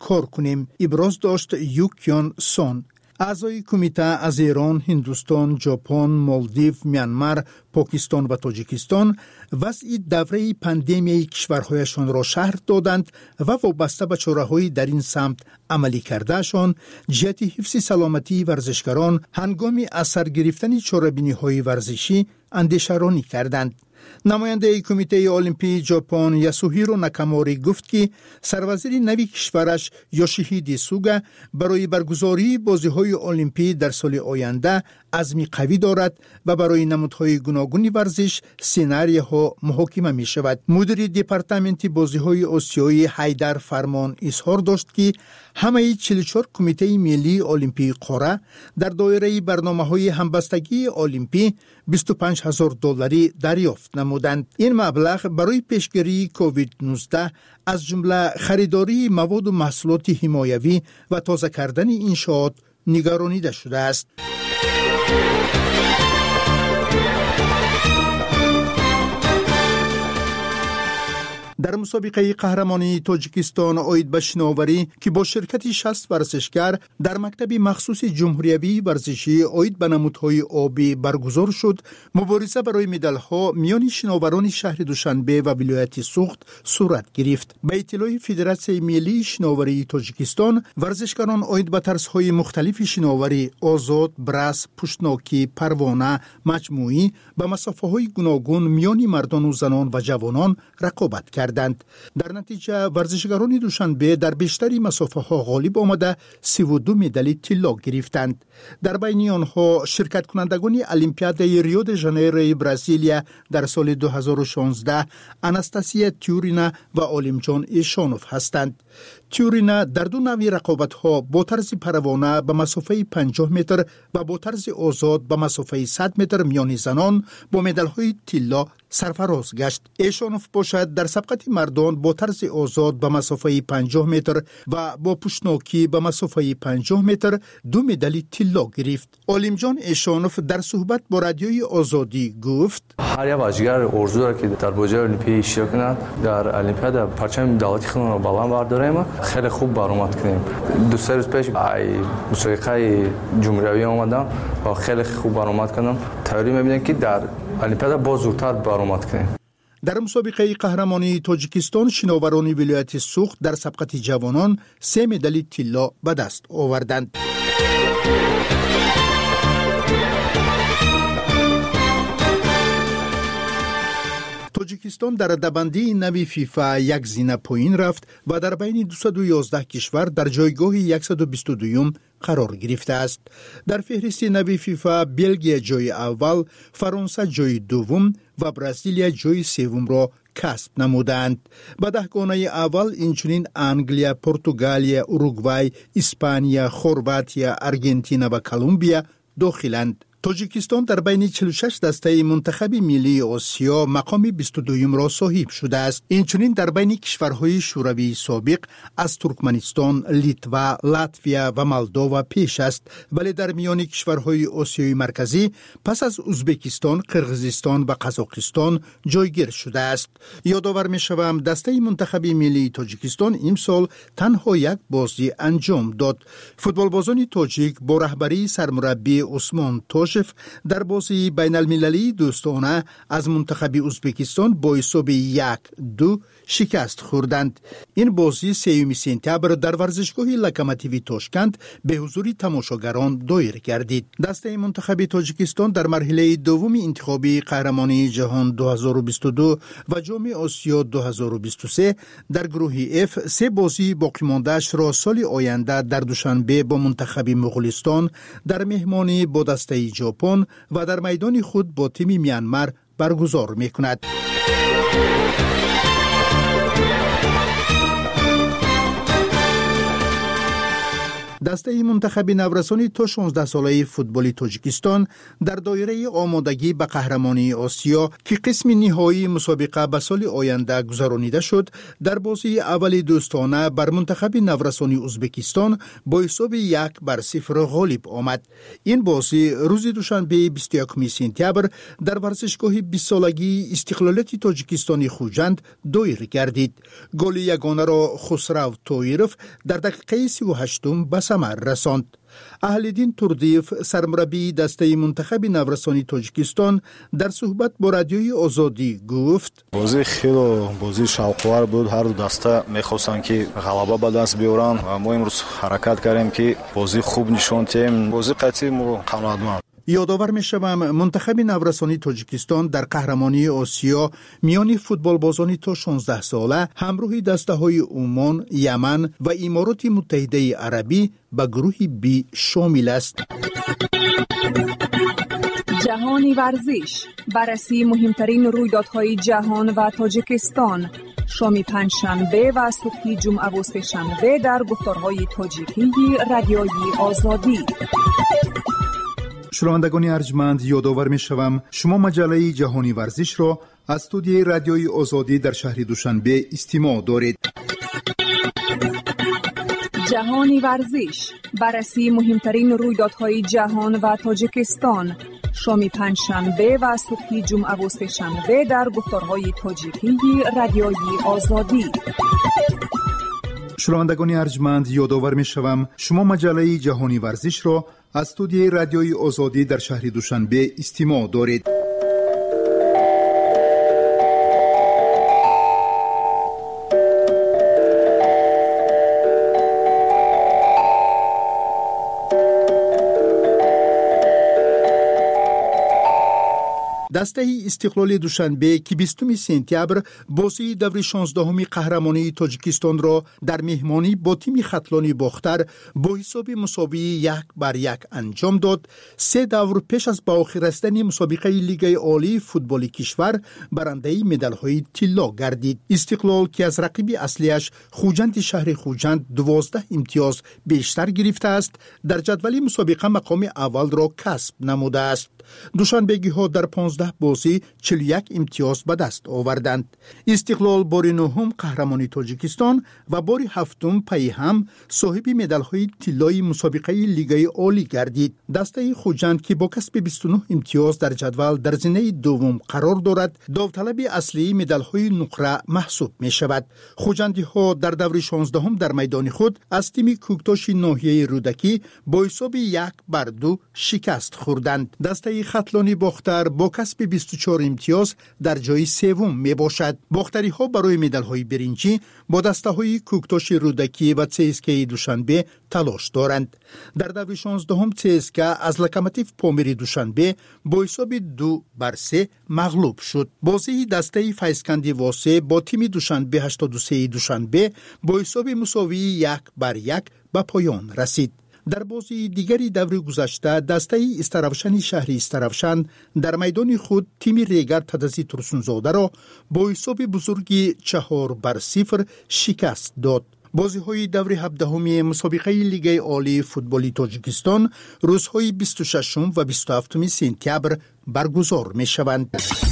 کار کنیم، ابراز داشت یوکیون سون. اعضای کمیته از ایران، هندوستان، ژاپن، مالدیو، میانمار، پاکستان و تاجیکستان وضع دوره پاندمی کشورهایشان را شرح دادند و وابسته به چاره‌های در این سمت عملی کردهشان جهت حفظ سلامتی ورزشکاران هنگام از سر گرفتن چاره‌بینی‌های ورزشی اندیشه‌رانی کردند. نماینده کمیته المپی ژاپن یاسوهیرو ناکاموری گفت که سروزیر نوی کشورش یوشیهیدی سوگا برای برگزاری بازی‌های المپی در سال آینده عزم قوی دارد و برای نمودهای گوناگون ورزش سناریوها محاکمه می شود. مدیر دپارتمنت بازی‌های آسیایی حیدر فرمان اظهار داشت که همه چهل و چهار کمیته ملی المپی قاره در دایره برنامه‌های همبستگی المپی بیست و پنج هزار دلاری دریافت نمودند. این مبلغ برای پیشگیری کووید نوزده از جمله خریداری مواد و محصولات حمایوی و تازه کردن انشاءات نگرانیده شده است. در مسابقه قهرمانی تاجیکستان آید به شناوری که با شرکت شصت ورزشکار در مکتب مخصوص جمهوری ورزشی آید به نمودهای آبی برگزار شد، مبارزه برای مدال‌ها میان شناوران شهر دوشنبه و ولایت سوخت صورت گرفت. به اطلاع فدراسیون ملی شناوری تاجیکستان، ورزشکاران آید به طرزهای مختلف شناوری آزاد، برس، پشتناکی، پروانه، مجموعی به مسافه‌های گوناگون میان مردان و زنان و جوانان رقابت کردند. در نتیجه ورزشکاران دوشنبه در بیشتری مسافه ها غالب آمده سی و دو مدال طلا گرفتند. در بین آنها شرکت کنندگان المپیاد ریو د ژانیرو برزیلیا در سال دو هزار و شانزده آناستاسیا تیورینا و عالمجان ایشانوف هستند. تیورینا در دو نوع رقابت ها با طرز پروانه به مسافه پنجاه متر و با طرز آزاد به مسافه صد متر میان زنان با مدال های طلا سرفراز گشت. ایشانوف باشد در سبقت مردان با طرز آزاد به مسافه پنجاه متر و با پشتناکی به مسافه پنجاه متر دو مدال طلا گرفت. عالمجان ایشانوف در صحبت با رادیوی آزادی گفت: هر یک ورزشکار آرزو دارد که در بازی المپی اشتراک کند. در المپیاد پرچم دولتی خودمان را بالا برداریم، خیلی خوب برآمد کنیم. دو سه روز پیش مسابقه جمهوری آمدم و خیلی خوب برآمد کردم. تئوری می‌بینم که در المپیاد باز زودتر برآمد کنیم. در مسابقه قهرمانی تاجیکستان شناوران ولایت سوخت در سبقت جوانان سه مدال طلا به دست آوردند. تاجیکستان در رده‌بندی نوی فیفا یک زینه پایین رفت و در بین دویست و یازده کشور در جایگاه صد و بیست و دو قرار گرفته است. در فهرست نوی فیفا بلژیک جای اول، فرانسه جای دوم و برزیل جای سوم را کسب نمودند. به دهگانه اول اینچنین انگلیا، پرتغالیا، اوروگوای، اسپانیا، خرواطیا، آرژانتین و کلمبیا داخلند. تاجیکستان در بین چهل و شش دسته منتخب ملی آسیا مقام بیست و دو را صاحب شده است. اینچنین در بین کشورهای شوروی سابق از ترکمنستان، لیتوا، لاتویا و مولداوا پیش است، ولی در میان کشورهای آسیای مرکزی پس از ازبکستان، قرقیزستان و قزاقستان جایگیر شده است. یادآور می‌شوم دسته منتخب ملی تاجیکستان امسال تنها یک بازی انجام داد. فوتبالبازان تاجیک با رهبری سرمربی عثمان توش در بازی بین المللی دوستانه از منتخب ازبکستان با حساب یک دو شکست خوردند. این بازی سوم سپتامبر در ورزشگاه لوکوموتیو تاشکند به حضور تماشاگران دایر گردید. دسته منتخب تاجیکستان در مرحله دوم انتخابی قهرمانی جهان دو هزار و بیست و دو و جام آسیا دو هزار و بیست و سه در گروه اف سه بازی باقی مانده‌اش را سال آینده در دوشنبه با منتخب مغولستان، در مهمانی با دسته ژاپن و در میدان خود با تیم میانمار برگزار می‌کند. دسته منتخب نورسانی تا شانزده ساله فوتبال تاجیکستان در دایره آمادگی به قهرمانی آسیا که قسم نهایی مسابقه به سال آینده گذرانیده شد، در بازی اول دوستانه بر منتخب نورسانی ازبکستان با حساب یک بر صفر غالب آمد. این بازی روز دوشنبه بیست و یکم سپتامبر در ورزشگاه بیست سالگی استقلالیت تاجیکستانی خوجند دایر گردید. گل یگانه را خسرو طایرف در دقیقه سی و هشتم به ثمر رساند. اهل‌دین تردیف سرمربی دسته منتخب نورسانی تاجیکستان در صحبت با رادیوی آزادی گفت: بازی خیلی بازی شوق‌آور بود. هر دو دسته می‌خواستند که غلبه به دست بیارن و ما امروز حرکت کردیم که بازی خوب نشون دادیم. بازی قطعی ما قناعتمند. یادآور می‌شوم منتخب نورسانی تاجیکستان در قهرمانی آسیا میان فوتبال بازان تا شانزده ساله همراه دسته‌های عمان، یمن و امارات متحده عربی به گروه بی شامل است. جهانی ورزش، بررسی مهمترین رویدادهای جهان و تاجیکستان، شام پنجشنبه و صبح جمعه و سه‌شنبه در گفتارهای تاجیکی رادیوی آزادی. شنوندگان ارجمند، یادآور می‌شوم شما مجله جهانی ورزش را از استودیوی رادیوی آزادی در شهر دوشنبه استماع دارید. جهانی ورزش، بررسی مهمترین رویدادهای جهان و تاجیکستان، شام پنجشنبه و صبح جمعه و سه‌شنبه در گفتارهای تاجیکی رادیوی آزادی. شنوندگان ارجمند، یادآور می‌شوم شما مجله جهانی ورزش را از استودیوی رادیوی آزادی در شهر دوشنبه استماع دارید. دسته استقلال دوشنبه که بیستم سپتامبر بازی دور شانزدهم قهرمانی تاجیکستان را در مهمانی با تیم خطلانی باختر با حساب مساوی یک بر یک انجام داد، سه دور پیش از به آخر رسیدن مسابقه لیگ عالی فوتبال کشور برنده مدال‌های طلا گردید. استقلال که از رقیب اصلیش خوجند شهر خوجند دوازده امتیاز بیشتر گرفته است، در جدول مسابقه مقام اول را کسب نموده است. دوشنبگی ها در پانزده بازی چهل و یک امتیاز به دست آوردند. استقلال بار نهم قهرمانی تاجیکستان و بار هفتم پی هم صاحب مدال های طلای مسابقه لیگ عالی گردید. دسته خوجند که با کسب بیست و نه امتیاز در جدول در زینه دوم قرار دارد، داوطلب اصلی مدال های نقره محسوب می شود. خوجندی ها در دور شانزدهم در میدان خود از تیم کوکتاش ناحیه رودکی با حساب یک بر دو شکست خوردند. دسته خطلانی باختر با کسب بیست و چهار امتیاز در جای سوم می باشد. باختری ها برای مدال های برنجی با دسته های کوکتاش رودکی و سیسکه دوشنبه تلاش دارند. در دور شانزدهم سیسکه از لوکوموتیو پامیر دوشنبه با حساب دو بر سه مغلوب شد. بازی دسته فیضکندی واسه با تیم دوشنبه هشتاد و سه دوشنبه با حساب مساوی یک بر یک به پایان رسید. در بازی دیگری دور گذشته دسته استرافشن شهری استرافشن در میدان خود تیم ریگر تدزی ترسونزاده را با حساب بزرگی چهار بر صفر شکست داد. بازی های دور هفدهمی مسابقه لیگ عالی فوتبال تاجیکستان روزهای بیست و ششم و بیست و هفتم سپتامبر برگزار می شوند.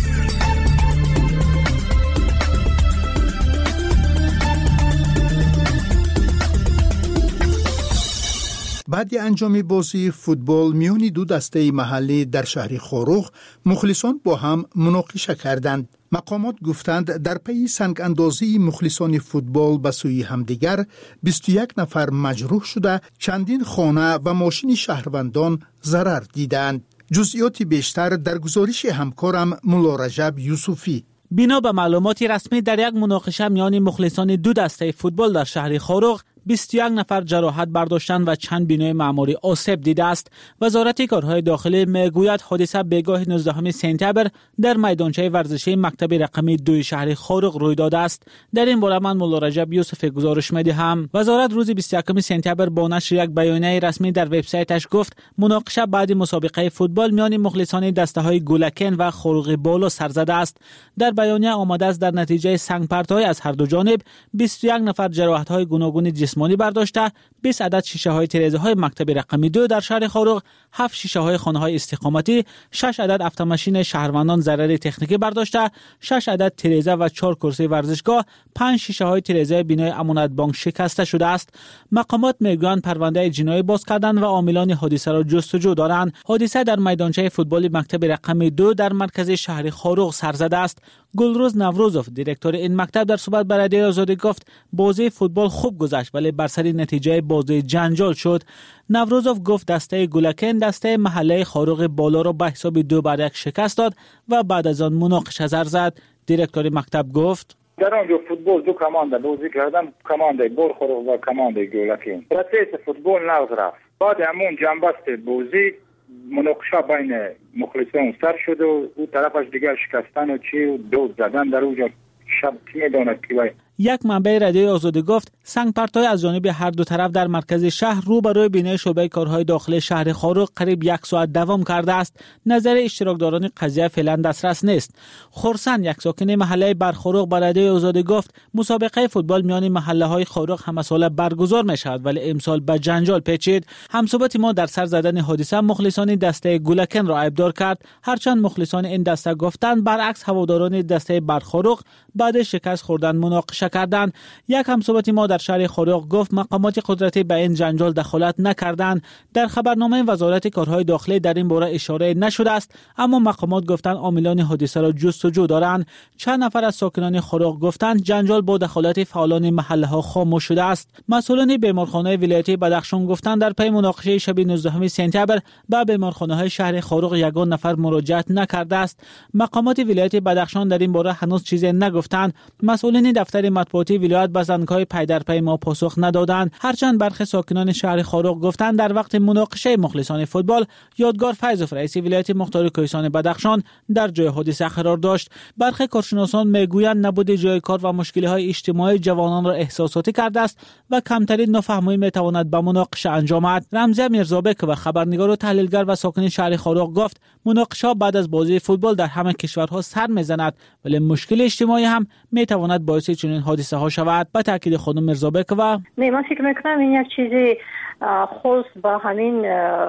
بعد انجام بازی فوتبال میان دو دسته محلی در شهر خاروخ، مخلصان با هم مناقشه کردند. مقامات گفتند در پی سنگ اندازی مخلصان فوتبال به سوی همدیگر بیست و یک نفر مجروح شده، چندین خانه و ماشین شهروندان ضرر دیدند. جزئیات بیشتر در گزارش همکارم مولا رجب یوسفی. بنا به معلومات رسمی در یک مناقشه میان مخلصان دو دسته فوتبال در شهر خاروخ بیست و یک نفر جراحت برداشتن و چند بینای معماری آسیب دیده است. وزارت کارهای داخلی میگوید حادثه بگاه نوزدهم سپتامبر در میدانچه ورزشی مکتب رقمی دو شهر خاروخ روی داده است. در این باره من مولا رجب یوسف گزارش میدهم. وزارت روز بیست و یکم سپتامبر با نشر یک بیانیه رسمی در وبسایتش گفت مناقشه بعد مسابقه فوتبال میان مخلصان دسته‌های گولکن و خاروخ بالا سر زده است. در بیانیه آمده است در نتیجه سنگ پرت‌های از هر دو جانب بیست و یک نفر جراحت‌های گوناگون جسم جسمانی برداشته، بیست عدد شیشه های تیرزه های مکتب رقمی دو در شهر خارق، هفت شیشه های خانه های استقامتی، شش عدد اتوماشین شهروندان ضرر تکنیکی برداشته، شش عدد تیرزه و چهار کرسی ورزشگاه، پنج شیشه های تیرزه بینای امانت بانک شکسته شده است. مقامات میگویند پرونده جنایی باز کردن و عاملان حادثه را جستجو دارند. حادثه در میدانچه فوتبال مکتب رقمی دو در مرکز شهر خارق سر زده است. گلروز نوروزوف دیرکتور این مکتب در صحبت با رادیوی آزادی گفت بازی فوتبال خوب گذشت ولی بر سر نتیجه بازی جنجال شد. نوروزوف گفت دسته گلکن دسته محله خارق بالا را به حساب دو بر یک شکست داد و بعد از آن مناقشه سر زد. دیرکتور مکتب گفت در آنجا فوتبال دو کمانده بازی کردن، کمانده بلخارق و کمانده گلکن. پروسس فوتبال نقض رفت. بعد همون جنبست بازی مناقشه بین مخلصان سر شد و او طرفش دیگر شکستن و چی و دو زدن در اونجا شب میداند که یک منبع رادیوی آزادی گفت سنگ پرتای از جانب هر دو طرف در مرکز شهر روبروی بینه شعبه کارهای داخلی شهر خارق قریب یک ساعت دوام کرده است. نظر اشتراکداران قضیه فعلا دسترس نیست. خرسن یک ساکن محله برخارق با رادیوی آزادی گفت مسابقه فوتبال میان محله های خارق همه ساله برگزار می شود ولی امسال به جنجال پیچید. همصحبت ما در سر زدن حادثه مخلصان دسته گلکن را عیبدار کرد، هرچند مخلصان این دسته گفتند برعکس هواداران دسته برخارق بعد شکست خوردن مناقشه کردند. یک همصحبت ما در شهر خارق گفت مقامات قدرتی به این جنجال دخالت نکردند. در خبرنامه وزارت کارهای داخلی در این باره اشاره نشده است، اما مقامات گفتند عاملان حادثه را جستجو دارند. چند نفر از ساکنان خارق گفتند جنجال با دخالت فعالان محله ها خاموش شده است. مسئولان بیمارخانه ولایتی بدخشان گفتند در پی مناقشه شب نوزدهم سپتامبر به بیمارخانه های شهر خارق یگان نفر مراجعت نکرده است. مقامات ولایت بدخشان در این باره هنوز چیزی نگفتند. مسئولین دفتر مطبوعاتی ولایت به زنگ‌های پی در پی ما پاسخ ندادند، هرچند برخی ساکنان شهر خارق گفتند در وقت مناقشه مخلصان فوتبال یادگار فیضوف رئیس ولایت مختار کوهستان بدخشان در جای حادثه قرار داشت. برخی کارشناسان میگویند نبود جای کار و مشکل‌های اجتماعی جوانان را احساساتی کرده است و کمترین نافهمی میتواند به مناقشه انجامد. رمزی میرزابک و خبرنگار و تحلیلگر و ساکن شهر خارق گفت مناقشه بعد از بازی فوتبال در همه کشورها سر میزند ولی مشکل اجتماعی هم میتواند باعث چنین حادثه ها شود. با تاکید خانم میرزابک و من فکر میکنم این یک چیزی خاص با همین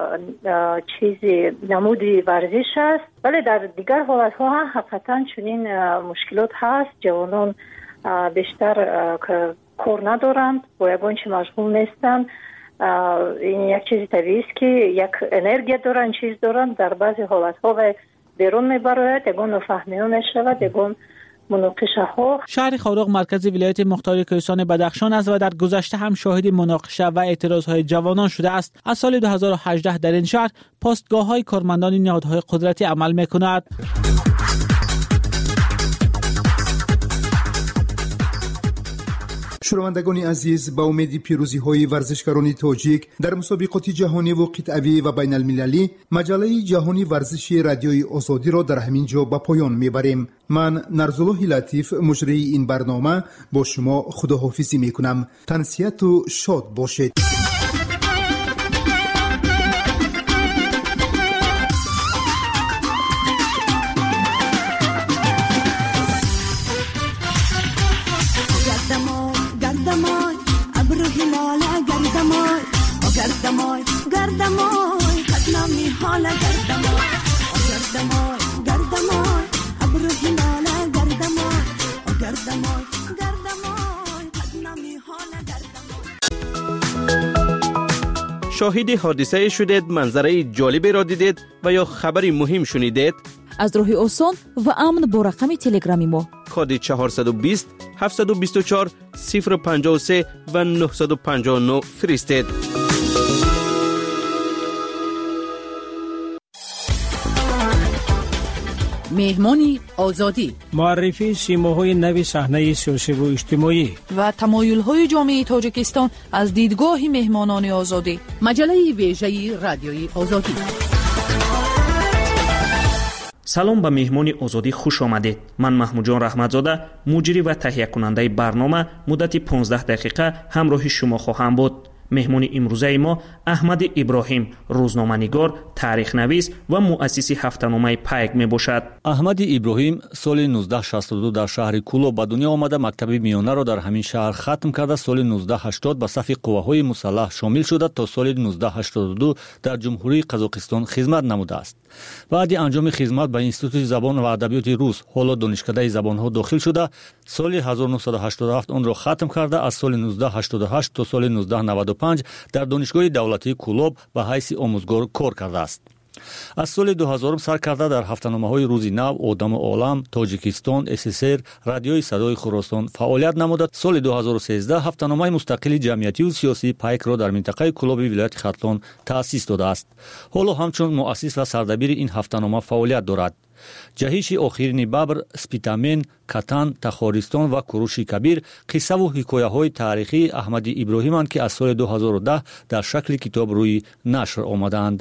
چیزی نمودی ورزش است، ولی در دیگر حالت ها هم حقیقتا چنین مشکلات هست. جوانان بیشتر کار ندارند، با یگان چی مشغول نیستند. این یک چیز طبیعی است که یک انرژی دارن، چیز دارن، در بعضی حالت ها و بیرون میبراید، یگان نفهمی ها میشود، یگان مناقشه ها. شهر خارق مرکز ولایت مختار کوهستان بدخشان است و در گذشته هم شاهد مناقشه و اعتراض های جوانان شده است. از سال دو هزار و هجده در این شهر پستگاه های کارمندان نهادهای قدرتی عمل میکند. شنوندگان عزیز، با امید پیروزی های ورزشکاران تاجیک در مسابقات جهانی و قطعی و بین المللی، مجله جهانی ورزش رادیوی آزادی را در همین جا به پایان میبریم. من نرزالله لطیف مجری این برنامه با شما خداحافظی میکنم. تنسیت و شاد باشید. گردمای گردمای قدمی حالا گردمای گردمای گردمای ابرو هلاله گردمای گردمای گردمای قدمی حالا گردمای. شاهد حادثه شدید، منظره جالبی را دیدید و یا خبری مهم شنیدید؟ از راه آسان و امن با رقم تلگرامی ما کد چهارصد و بیست هفتصد و بیست و چهار صفر پنجاه و سه و نهصد و پنجاه و نه فرستید. مهمانی آزادی، معرفی سیماهای نوی صحنه سیاسی و اجتماعی و تمایل‌های جامعه تاجیکستان از دیدگاه مهمانان آزادی. مجله ویژه رادیوی آزادی. سلام به مهمانی آزادی خوش آمدید. من محمود جان رحمتزاده، مجری و تهیه کننده برنامه، مدت پانزده دقیقه همراه شما خواهم بود. مهمون امروزه ما احمد ابراهیم، روزنامه‌نگار، تاریخ نویس و مؤسس هفته‌نامه پیک می باشد. احمد ابراهیم سال نوزده شصت و دو در شهر کولو به دنیا آمده. مکتب میانه را در همین شهر ختم کرده. سال نوزده هشتاد به صف قواهای مسلح شامل شده تا سال نوزده هشتاد و دو در جمهوری قزاقستان خدمت نموده است. بعد انجام خدمت به انستیتوت زبان و ادبیات روس، حالا دانشکده زبان‌ها داخل شده. سال هزار و نهصد و هشتاد و هفت آن را ختم کرده. از سال نوزده هشتاد و هشت تا سال نوزده نود و پنج در دانشگاه دولتی کولوب به حیث آموزگار کار کرده است. از سال دو هزار سر کرده در هفته‌نامه‌های روزی نو، آدم عالم، تاجیکستان، اس اس ار، رادیوی صدای خراسان فعالیت نموده. سال دو هزار و سیزده هفته‌نامه مستقل جمعیتی و سیاسی پیک را در منطقه کولوب ولایت ختلان تأسیس داده است. حالا همچون مؤسس و سردبیر این هفته‌نامه فعالیت دارد. جهیش آخرین ببر، سپیتامن، کتان، تخارستان و کوروش کبیر قصه و حکایه‌های تاریخی احمد ابراهیم‌اند که از سال دو هزار و ده در شکل کتاب روی نشر آمدند.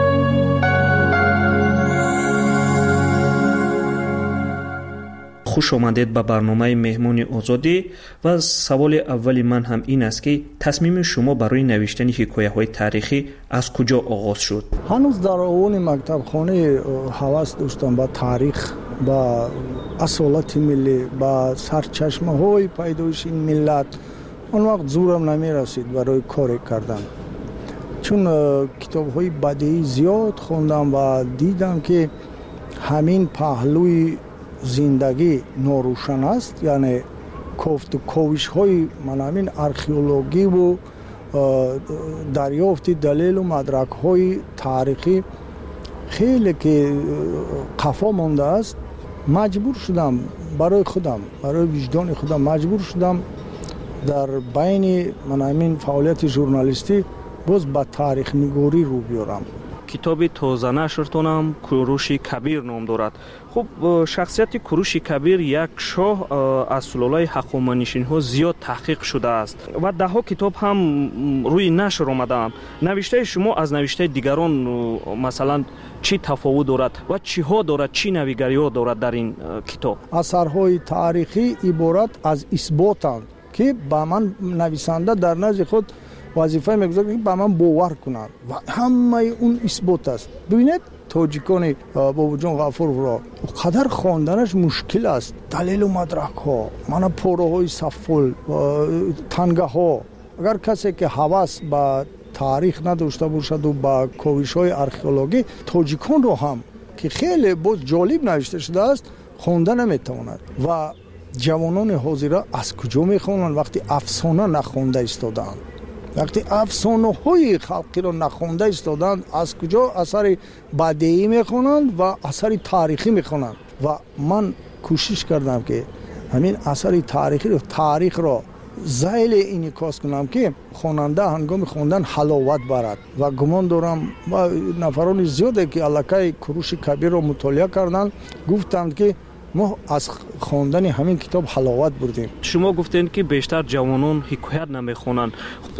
خوش آمدید به برنامه مهمون آزادی و سوال اول من هم این است که تصمیم شما برای نوشتن حکایه های تاریخی از کجا آغاز شد؟ هنوز در اون مکتب خانه هوس داشتم با تاریخ، با اصالت ملی، با سرچشمه های پیدایش این ملت. اون وقت زورم نمی رسید برای کار کردن، چون کتاب های بدیعی زیاد خوندم و دیدم که همین پهلوی زندگی ناروشن است. یعنی کفت و کوش های من همین ارخئولوژی و دریافت دلیل و مدرک های تاریخی خیلی که قفا مانده است. مجبور شدم برای خودم، برای وجدان خودم مجبور شدم در بین من همین فعالیت ژورنالیستی باز با تاریخ نگاری رو بیارم. کتاب تازه نشرتان هم کوروش کبیر نام دارد. خب شخصیت کوروش کبیر یک شاه از سلاله‌ی هخامنشی‌ها ها زیاد تحقیق شده است و ده ها کتاب هم روی نشر آمدند. نوشته شما از نوشته دیگران مثلا چی تفاوت دارد و چی ها دارد، چی نویگری ها دارد در این کتاب؟ اثرهای تاریخی عبارت از اثباتند که با من نویسنده در نزد خود وظیفه میگذاره که با من باور کنند و همه اون اثبات است. ببینید تاجیکان بابا جان غفور را قدر خواندنش مشکل است. دلیل و مدرک ها، من پاره های سفل، تنگه ها. اگر کسی که هوس با تاریخ نداشته باشد و با کوشش های ارخئولوژی، تاجیکان رو هم که خیلی باز جالب نوشته شده است خوانده نمیتواند. و جوانان حاضر از کجا میخوانند وقتی افسانه نخوانده ایستادند؟ وقتی افسانه های خلقی را نخوانده ایستادند از کجا اثر بدیعی میخوانند و اثر تاریخی میخوانند؟ و من کوشش کردم که همین اثر تاریخی رو تاریخ را ذیل انعکاس کنم که خواننده هنگام خواندن حلاوت برد. و گمان دارم و نفران زیاده که الکی کوروش کبیر را مطالعه کردند گفتند که ما از خواندن همین کتاب حلاوت بردیم. شما گفتین که بیشتر جوانان حکایت نمیخونن.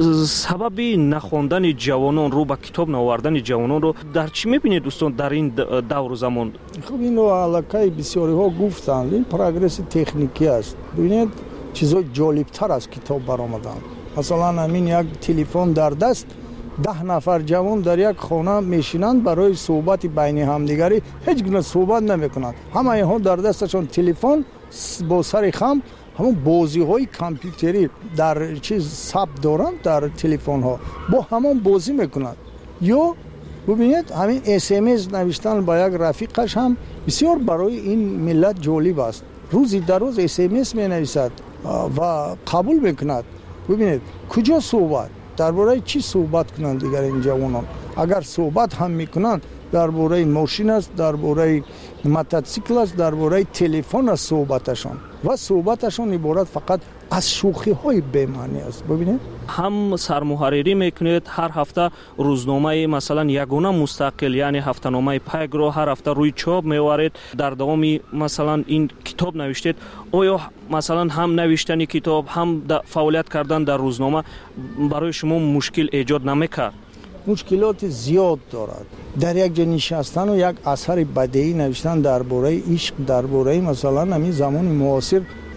سبب نخواندن جوانان رو با کتاب نوردن جوانان رو در چی میبینید دوستان در این دور و زمان؟ خب اینو علاقه بسیاری ها گفتند این پروگرس تکنیکی است. ببینید چیزای جالبتر از کتاب برآمدن. مثلا همین یک تلفن در دست، ده نفر جوان در یک خانه میشینند برای صحبت بین همدیگری هیچ گونه صحبت نمیکنند. همه اینها در دستشون تلفن با سر خم همون بازی های کامپیوتری در چیز ثبت دارند در تلفن ها با همون بازی میکنند. یا ببینید همین اس ام اس نوشتن با یک رفیقش هم بسیار برای این ملت جالب است. روزی در روز اس ام اس می نویسد و قبول میکند. ببینید کجا صحبت درباره چی صحبت کنند دیگر این جوانان؟ اگر صحبت هم میکنند درباره ماشین است، درباره موتورسیکل است، درباره تلفن است صحبتشان و صحبتشان عبارت فقط از شوخی های بی‌معنی است. ببینید هم سرمحرری میکنید هر هفته روزنامه مثلا یگانه مستقل یعنی هفته‌نامه پیک رو هر هفته روی چاپ میوارید. در دوام مثلا این کتاب نوشتید. آیا مثلا هم نوشتن کتاب هم فعالیت کردن در روزنامه برای شما مشکل ایجاد نمیکرد؟ مشکلات زیاد دارد. در یک جا نشستن و یک اثر بدیعی نوشتن درباره عشق، درباره مثلا همین زمان معاصر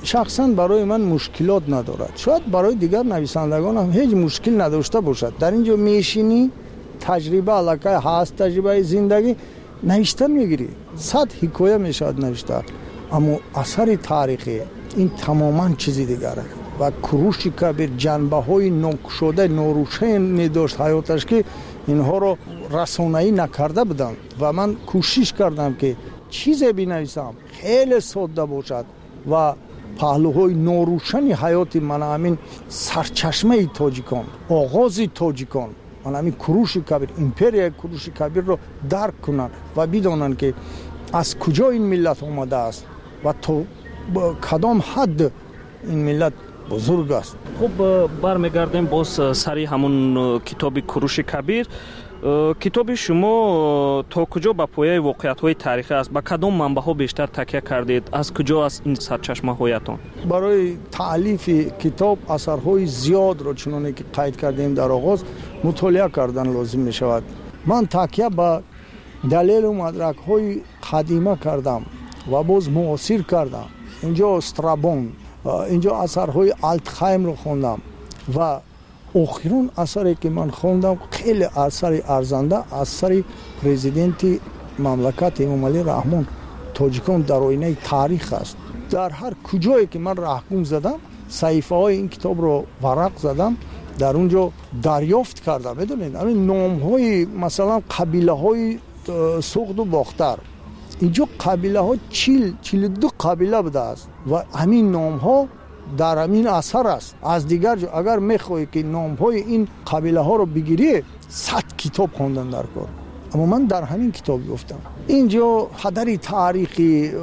شخصا برای من مشکلات ندارد. شاید برای دیگر نویسندگان هم هیچ مشکل نداشته باشد. در اینجا میشینی تجربه علاقه هست، تجربه زندگی نوشتن میگیری، صد حکایه میشود نوشته، اما اثر تاریخی این تماما چیزی دیگره. و کوروش کبیر جنبه های ناگشوده ناروشن داشت حیاتش که اینها رو رسانه‌ای نکرده بودم و من کوشش کردم که چیزی بنویسم خیلی ساده باشد و پهلوهای ناروشن حیات من، همین سرچشمه تاجیکان، آغاز تاجیکان، من همین کوروش کبیر، امپریای کوروش کبیر رو درک کنن و بدانن که از کجا این ملت آمده است و تا کدام حد این ملت بزرگ است. خب برمیگردیم باز سری همون کتاب کوروش کبیر. کتاب شما تا کجا به پایه واقعیت‌های تاریخی است؟ به کدام منبع‌ها بیشتر تکیه کردید؟ از کجا است این سرچشمه‌هایتان؟ برای تألیف کتاب اثرهای زیاد را چنانه که قید کردیم در آغاز مطالعه کردن لازم می شود. من تکیه به دلیل و مدرک‌های قدیمه کردم و باز معاصر کردم. اینجا استرابون، اینجا اثرهای آلتخایم رو خوندم و آخرین اثری که من خوندم خیلی اثر ارزنده، اثر پرزیدنت مملکت امام علی رحمان تاجیکان در آینه تاریخ است. در هر کجایی که من رهگم زدم صحیفه های این کتاب رو ورق زدم، در اونجا دریافت کردم. بدونید همین نام های مثلا قبیله های سوخت و باختر، اینجا قبیله ها چیل چیل دو قبیله بوده است و همین نام ها در همین اثر است. از دیگر جا اگر میخوایی که نام های این قبیله ها رو بگیری صد کتاب خوندن در کار، اما من در همین کتاب گفتم. اینجا حدر تاریخی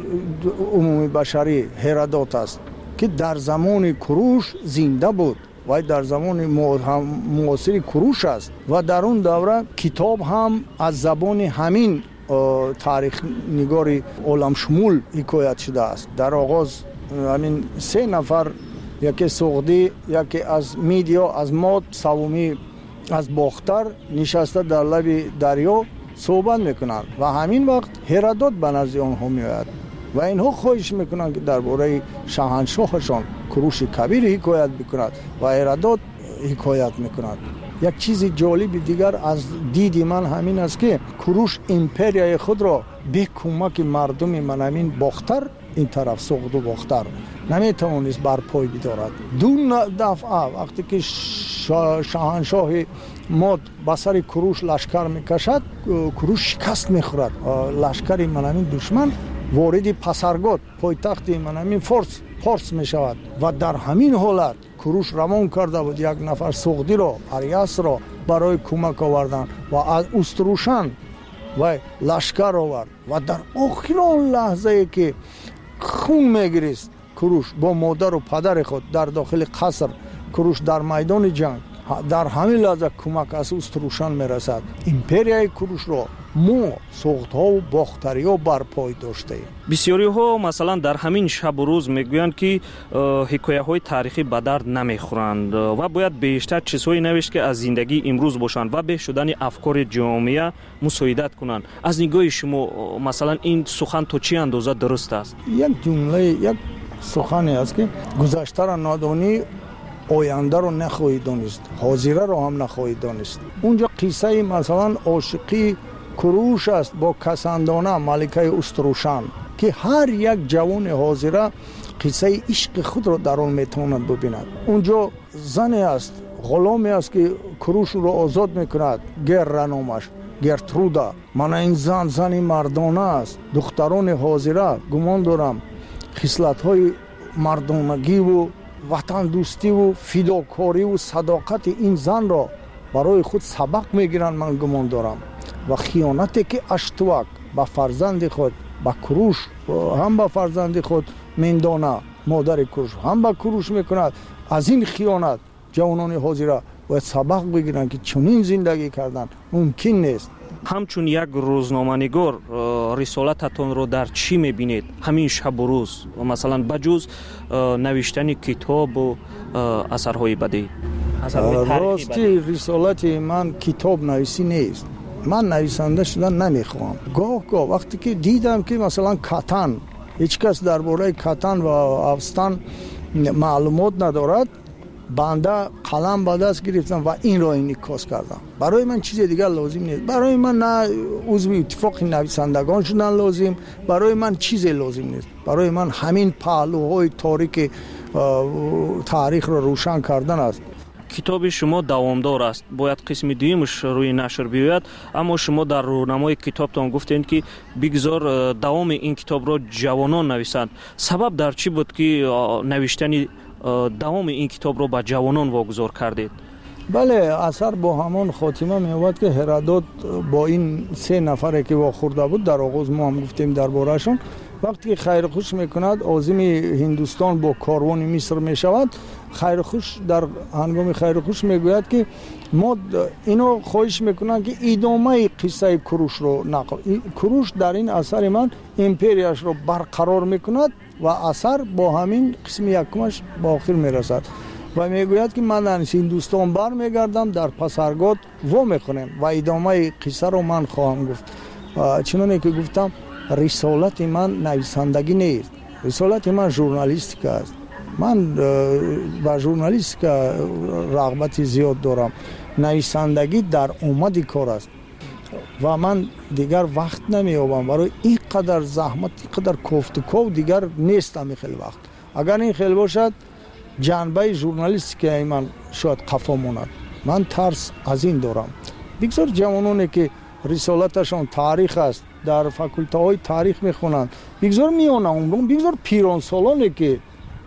عمومی بشری هرودوت است که در زمان کوروش زنده بود و در زمان معاصر کوروش است و در اون دوره کتاب هم از زبان همین تاریخ نگاری عالم شمول حکایت شده است. در آغاز همین سه نفر، یکی سوغدی، یکی از میدیا، از ماد، سومی از باختر نشسته در لب دریا صحبت میکنند و همین وقت هرودوت به نزد آنها میآید و اینها خواهش میکنند که درباره شاهنشاهشان کوروش کبیر حکایت بکند و هرودوت حکایت میکند. یک چیز جالب دیگر از دید من همین است که کوروش امپریای خود را به کمک مردم من همین باختر، این طرف سوغد و باختر، نمیتوانست بر پای بدارد. دو دفعه وقتی که شاهنشاه ماد به سر کوروش لشکر میکشد، کوروش شکست میخورد. لشکر من همین دشمن وارد پسرگاد، پایتخت من همین فارس پارس میشود و در همین حالت کوروش روان کرده بود یک نفر سوغدی را، اریاس را برای کمک آوردن و از استروشن و لشکر آورد و در آخرین لحظه که خون میگریست کوروش با مادر و پدر خود در داخل قصر، کوروش در میدان جنگ، در همین لحظه کمک از استروشن میرسد. امپریای کوروش را ما سوخت‌ها و باختری‌ها بر پای داشته. بسیاری‌ها مثلا در همین شب و روز میگویند که حکایه‌های تاریخی به درد نمیخورند و باید بیشتر چیزهایی نوشت که از زندگی امروز باشند و به شدن افکار جامعه مساعدت کنند. از نگاه شما مثلا این سخن تا چه اندازه درست است؟ یک جمله، یک سخنی است که گذشته را نادانی، آینده رو نخواهی دانست، حاضره رو هم نخواهی دانست. اونجا قصه مثلا عاشقی کوروش است با کسندانه ملکه استروشن که هر یک جوان حاضره قصه عشق خود را در آن میتواند ببیند. اونجا زنی است، غلامی است که کوروش رو آزاد میکند، گر نامش گرترودا. من این زن زنی مردانه است. دختران حاضره گمان دارم خصلت های مردانگی و وطن دوستی و فداکاری و صداقت این زن را برای خود سبق میگیرند. من گمان دارم و خیانتی که اشتوک به فرزند خود، به کوروش هم به فرزند خود میندانه، مادر کوروش هم به کوروش میکند، از این خیانت جوانان حاضره باید سبق بگیرند که چنین زندگی کردن ممکن نیست. همچون یک روزنامه‌نگار رسالتتان رو در چی میبینید همین شب و روز، مثلا بجز نوشتن کتاب و اثرهای بدی؟ راستی رسالت من کتاب نویسی نیست. من نویسنده شدن نمیخوام. گاه گاه وقتی که دیدم که مثلا کتن هیچ کس درباره کتن و افستن معلومات ندارد. بنده قلم به دست گرفتم و این را انعکاس کردم. برای من چیز دیگر لازم نیست. برای من نه عضو اتفاق نویسندگان شدن لازم، برای من چیز لازم نیست. برای من همین پهلوهای تاریک تاریخ را روشن کردن است. کتاب شما دوامدار است، باید قسم دویمش روی نشر بیاید، اما شما در رونمای کتابتان گفتید که بگذار دوام این کتاب را جوانان نویسند. سبب در چی بود که نوشتن دوام این کتاب را به جوانان واگذار کردید؟ بله، اثر با همان خاتمه می‌یابد که هرودوت با این سه نفری که واخورده بود در آغاز ما هم گفتیم درباره‌شون، وقتی خیر خوش میکند عازم هندوستان با کاروان مصر میشود، خیر خوش در هنگام خیر خوش میگوید که ما اینو خواهش میکنن که ادامه قصه کوروش رو نقل. کوروش در این اثر من امپریاش رو برقرار میکند و اثر با همین قسم یکمش با آخر میرسد و میگوید که من از هندوستان بر میگردم، در پسرگاد و میکنم و ادامه قصه رو من خواهم گفت. چنانه که گفتم رسالت من نویسندگی نیست، رسالت من ژورنالیستیک است. من با ژورنالیستیک رغبت زیاد دارم. نویسندگی در اومد کار است و من دیگر وقت نمیابم برای این قدر زحمت، این قدر کوفتکو دیگر نیستم. این خیلی وقت اگر این خیلی باشد جنبه ژورنالیستیک من شاید قفا ماند. من ترس از این دارم. بگذار جوانانی که رسالتشان تاریخ است در فاکولته های تاریخ میخونند، بگذار میانه، بگذار پیران سالانی که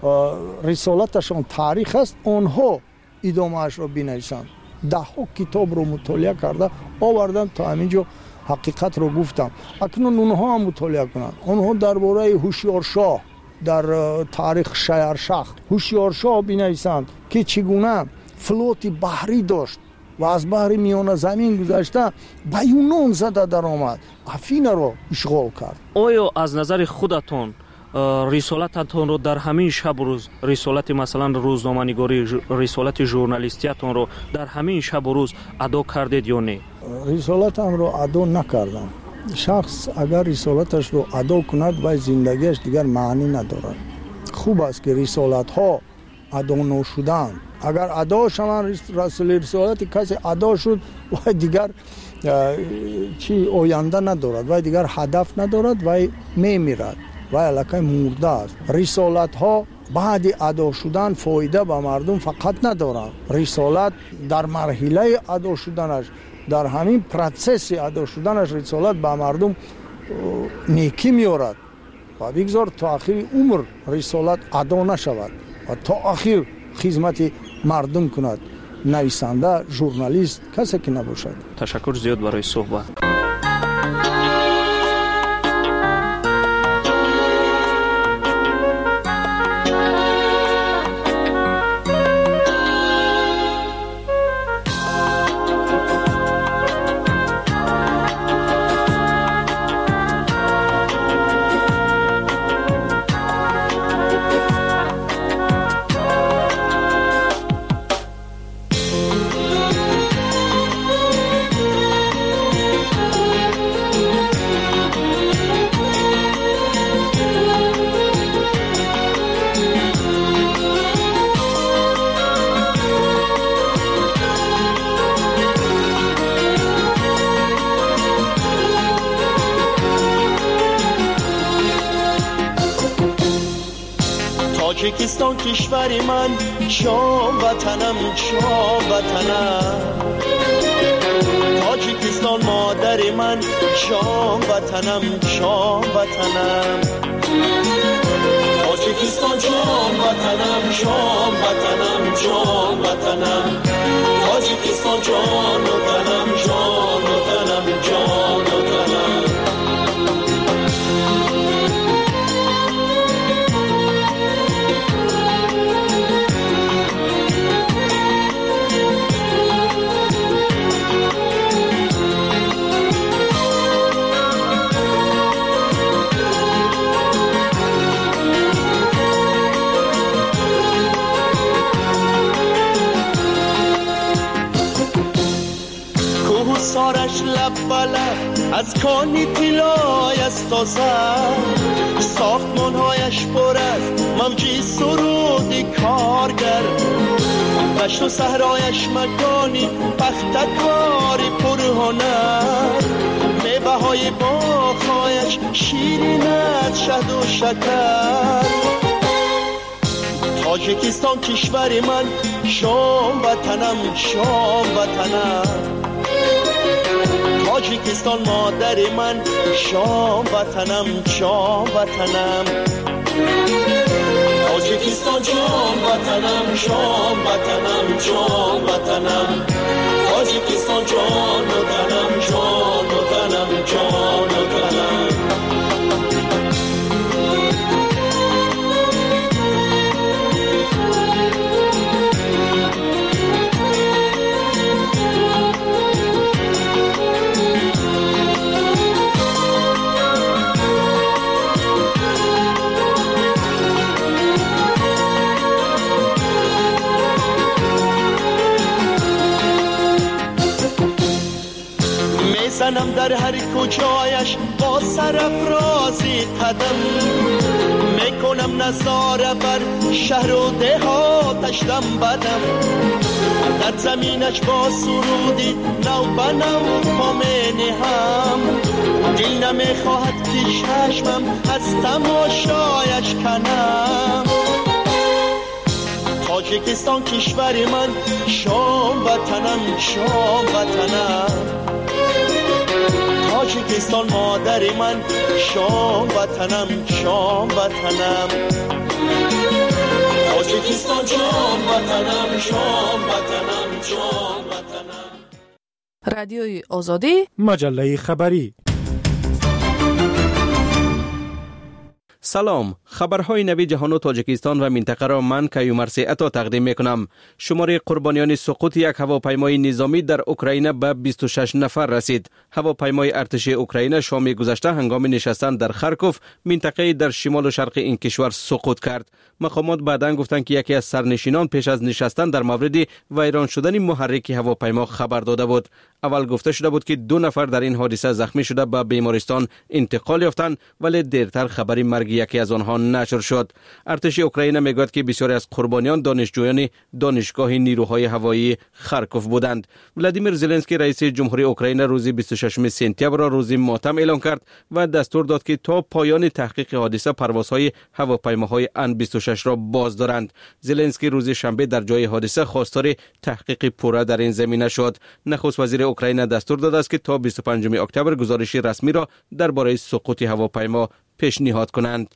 رسالتشان تاریخ است آنها ادامهش را بنویسند. ده ها کتاب رو مطالعه کرده آوردم تا همینجا حقیقت رو گفتم. اکنون اونها هم مطالعه کنند. آنها درباره هوشیارشاه در تاریخ شهرشاه هوشیارشاه بنویسند که چگونه فلوت بحری داشت و از بحر میانه زمین گذشته به یونان زده در آمد، افینا رو اشغال کرد. آیا از نظر خودتون رسالتتون رو در همین شب روز، رسالت مثلا روزنامه‌نگاری، رسالت ژورنالیستیتون رو در همین شب و روز ادا کردید یا نه؟ رسالتم رو ادا نکردم. شخص اگر رسالتش رو ادا کند و زندگیش دیگر معنی ندارد. خوب است که رسالت ها ادا نشدن. اگر ادا شوند رسول رسالت کسی ادا شد و دیگر چی آینده ندارد و دیگر هدف ندارد و میمیرد و الکی مرده است. رسالت ها بعد ادا شدن فایده به مردم فقط ندارند. رسالت در مرحله ادا شدنش، در همین پروسس ادا شدنش رسالت به مردم نیکی میارد و بگذار تا آخر عمر رسالت ادا نشود و تا آخر خدمت مردم کند. نویسنده، ژورنالیست، کسی که نباشد. تشکر زیاد برای صحبت. تاجیکستان کشور من، شام وطنم، شام وطنم. تاجیکستان مادر من، شام وطنم، شام وطنم. تاجیکستان جان وطنم، شام وطنم، جان وطنم. تاجیکستان جان وطنم، جان وطنم، جان وطنم. سارش لب بلد از کانی تیلای از تازه، ساختمان زبانهایش پر از موجی سرودی کارگر، دشت و صحرایش مکانی پختکاری پرهنر، میوه های باغ‌هایش شیرین از شهد و شکر. تاجیکستان کشور من، شام وطنم شام وطنم. تاجیکستان مادر من، شام وطنم شام وطنم. تاجیکستان جان وطنم شام وطنم جان وطنم. تاجیکستان جان وطنم جان وطنم جان وطنم. زنم در هر کجایش با سرافرازی قدم، میکنم نظاره بر شهر و دهاتش دم بدم. در زمینش با سرودی نو بنو پامینی هم، دل نمیخواهد که چشمم از تماشایش کنم. تاجیکستان کشور من، شام وطنم شام وطنم. تاجیکستان مادر من، شام وطنم شام وطنم. تاجیکستان جان وطنم شام وطنم جان وطنم. رادیوی آزادی، مجله خبری. سلام، خبرهای نوی جهان و تاجیکستان و منطقه را من کیومرث عطا تقدیم میکنم. شمار قربانیان سقوط یک هواپیمای نظامی در اوکراین به بیست و شش نفر رسید. هواپیمای ارتش اوکراین شام گذشته هنگام نشستن در خارکوف، منطقه در شمال و شرق این کشور سقوط کرد. مقامات بعداً گفتند که یکی از سرنشینان پیش از نشستن در مورد ویران شدن محرک هواپیما خبر داده بود. اول گفته شده بود که دو نفر در این حادثه زخمی شده به بیمارستان انتقال یافتند، ولی دیرتر خبری مرگ یکی از آنها نشر شد. ارتش اوکراین میگوید که بسیاری از قربانیان دانشجویان دانشگاه نیروهای هوایی خارکوف بودند. ولادیمیر زلنسکی رئیس جمهوری اوکراین روز بیست و ششم سپتامبر را روز ماتم اعلام کرد و دستور داد که تا پایان تحقیق حادثه پروازهای هواپیماهای ان بیست و شش را باز دارند. زلنسکی روز شنبه در جای حادثه خواستار تحقیق پوره در این زمینه شد. نخست وزیر اوکراین دستور داده است که تا بیست و پنجم اکتبر گزارش رسمی را درباره سقوط هواپیما پیشنهاد کنند.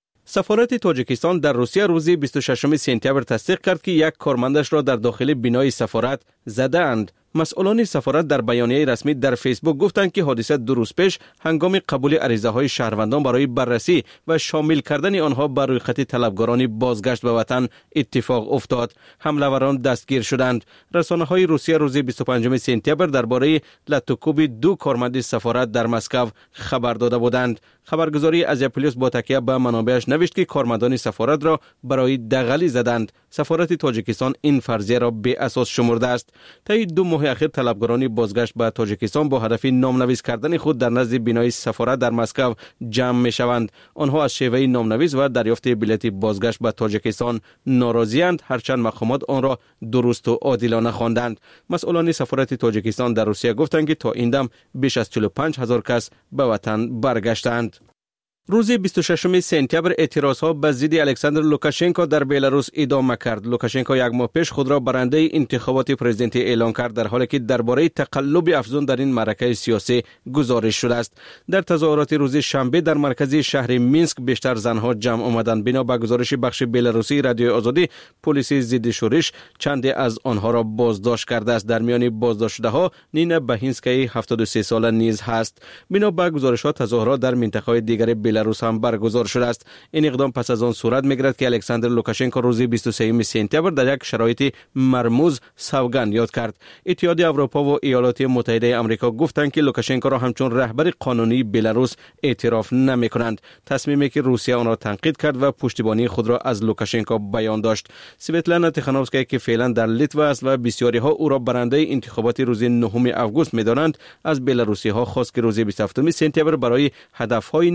سفارت تاجیکستان در روسیه روز بیست و ششم سپتامبر تصدیق کرد که یک کارمندش را در داخل بنای سفارت زدند. مسئولان سفارت در بیانیه رسمی در فیسبوک گفتند که حادثه دو روز پیش هنگام قبول عریضه های شهروندان برای بررسی و شامل کردن آنها بر روی خط طلبکاران بازگشت به وطن اتفاق افتاد. حمله‌وران دستگیر شدند. رسانه های روسیه روز بیست و پنجم سپتامبر درباره لطوکوب دو کارمند سفارت در مسکو خبر داده بودند. خبرگزاری آزیا پلیس با تکیه به منابعش نوشت که کارمندان سفارت را برای دغلی زدند. سفارت تاجیکستان این فرضیه را بی اساس شمرده است. طی دو ماه اخیر طلبکاران بازگشت به تاجیکستان با هدف نامنویس کردن خود در نزد بنای سفارت در مسکو جمع می شوند. آنها از شیوه نامنویس و دریافت بلیط بازگشت به تاجیکستان ناراضی‌اند، هرچند مقامات آن را درست و عادلانه خواندند. مسئولان سفارت تاجیکستان در روسیه گفتند که تا این دم بیش از چهل و پنج هزار کس به وطن برگشتند. روز بیست و ششم سپتامبر اعتراضها به ضد الکساندر لوکاشنکو در بلاروس ادامه کرد. لوکاشنکو یک ماه پیش خود را برنده انتخابات پرزیدنتی اعلام کرد، در حالی که درباره تقلب افزون در این معرکه سیاسی گزارش شده است. در تظاهرات روز شنبه در مرکز شهر مینسک بیشتر زنها جمع آمدند. بنا به گزارش بخش بلاروسی رادیو آزادی، پلیس ضد شورش چند از آنها را بازداشت کرده است. در میان بازداشت شده ها نینا بهینسکی هفتاد و سه ساله نیز هست. بنا به گزارش ها تظاهرات در منطقه‌های دیگر بلاروس هم برگزار شده است. این اقدام پس از آن صورت میگیرد که الکساندر لوکاشنکو روز بیست و سه سپتامبر در یک شرایط مرموز سوگند یاد کرد. اتحادیه اروپا و ایالات متحده آمریکا گفتند که لوکاشنکو را همچون رهبر قانونی بلاروس اعتراف نمی‌کنند. تصمیمی که روسیه آن را تنقید کرد و پشتیبانی خود را از لوکاشنکو بیان داشت. سویتلانا تیخانوفسکا که فعلا در لیتوا است و بسیاری ها او را برنده انتخابات روز نهم آگوست می‌دانند، از بلاروسی ها خواست که روز بیست و هفتم سپتامبر برای هدف‌های نو انتخابات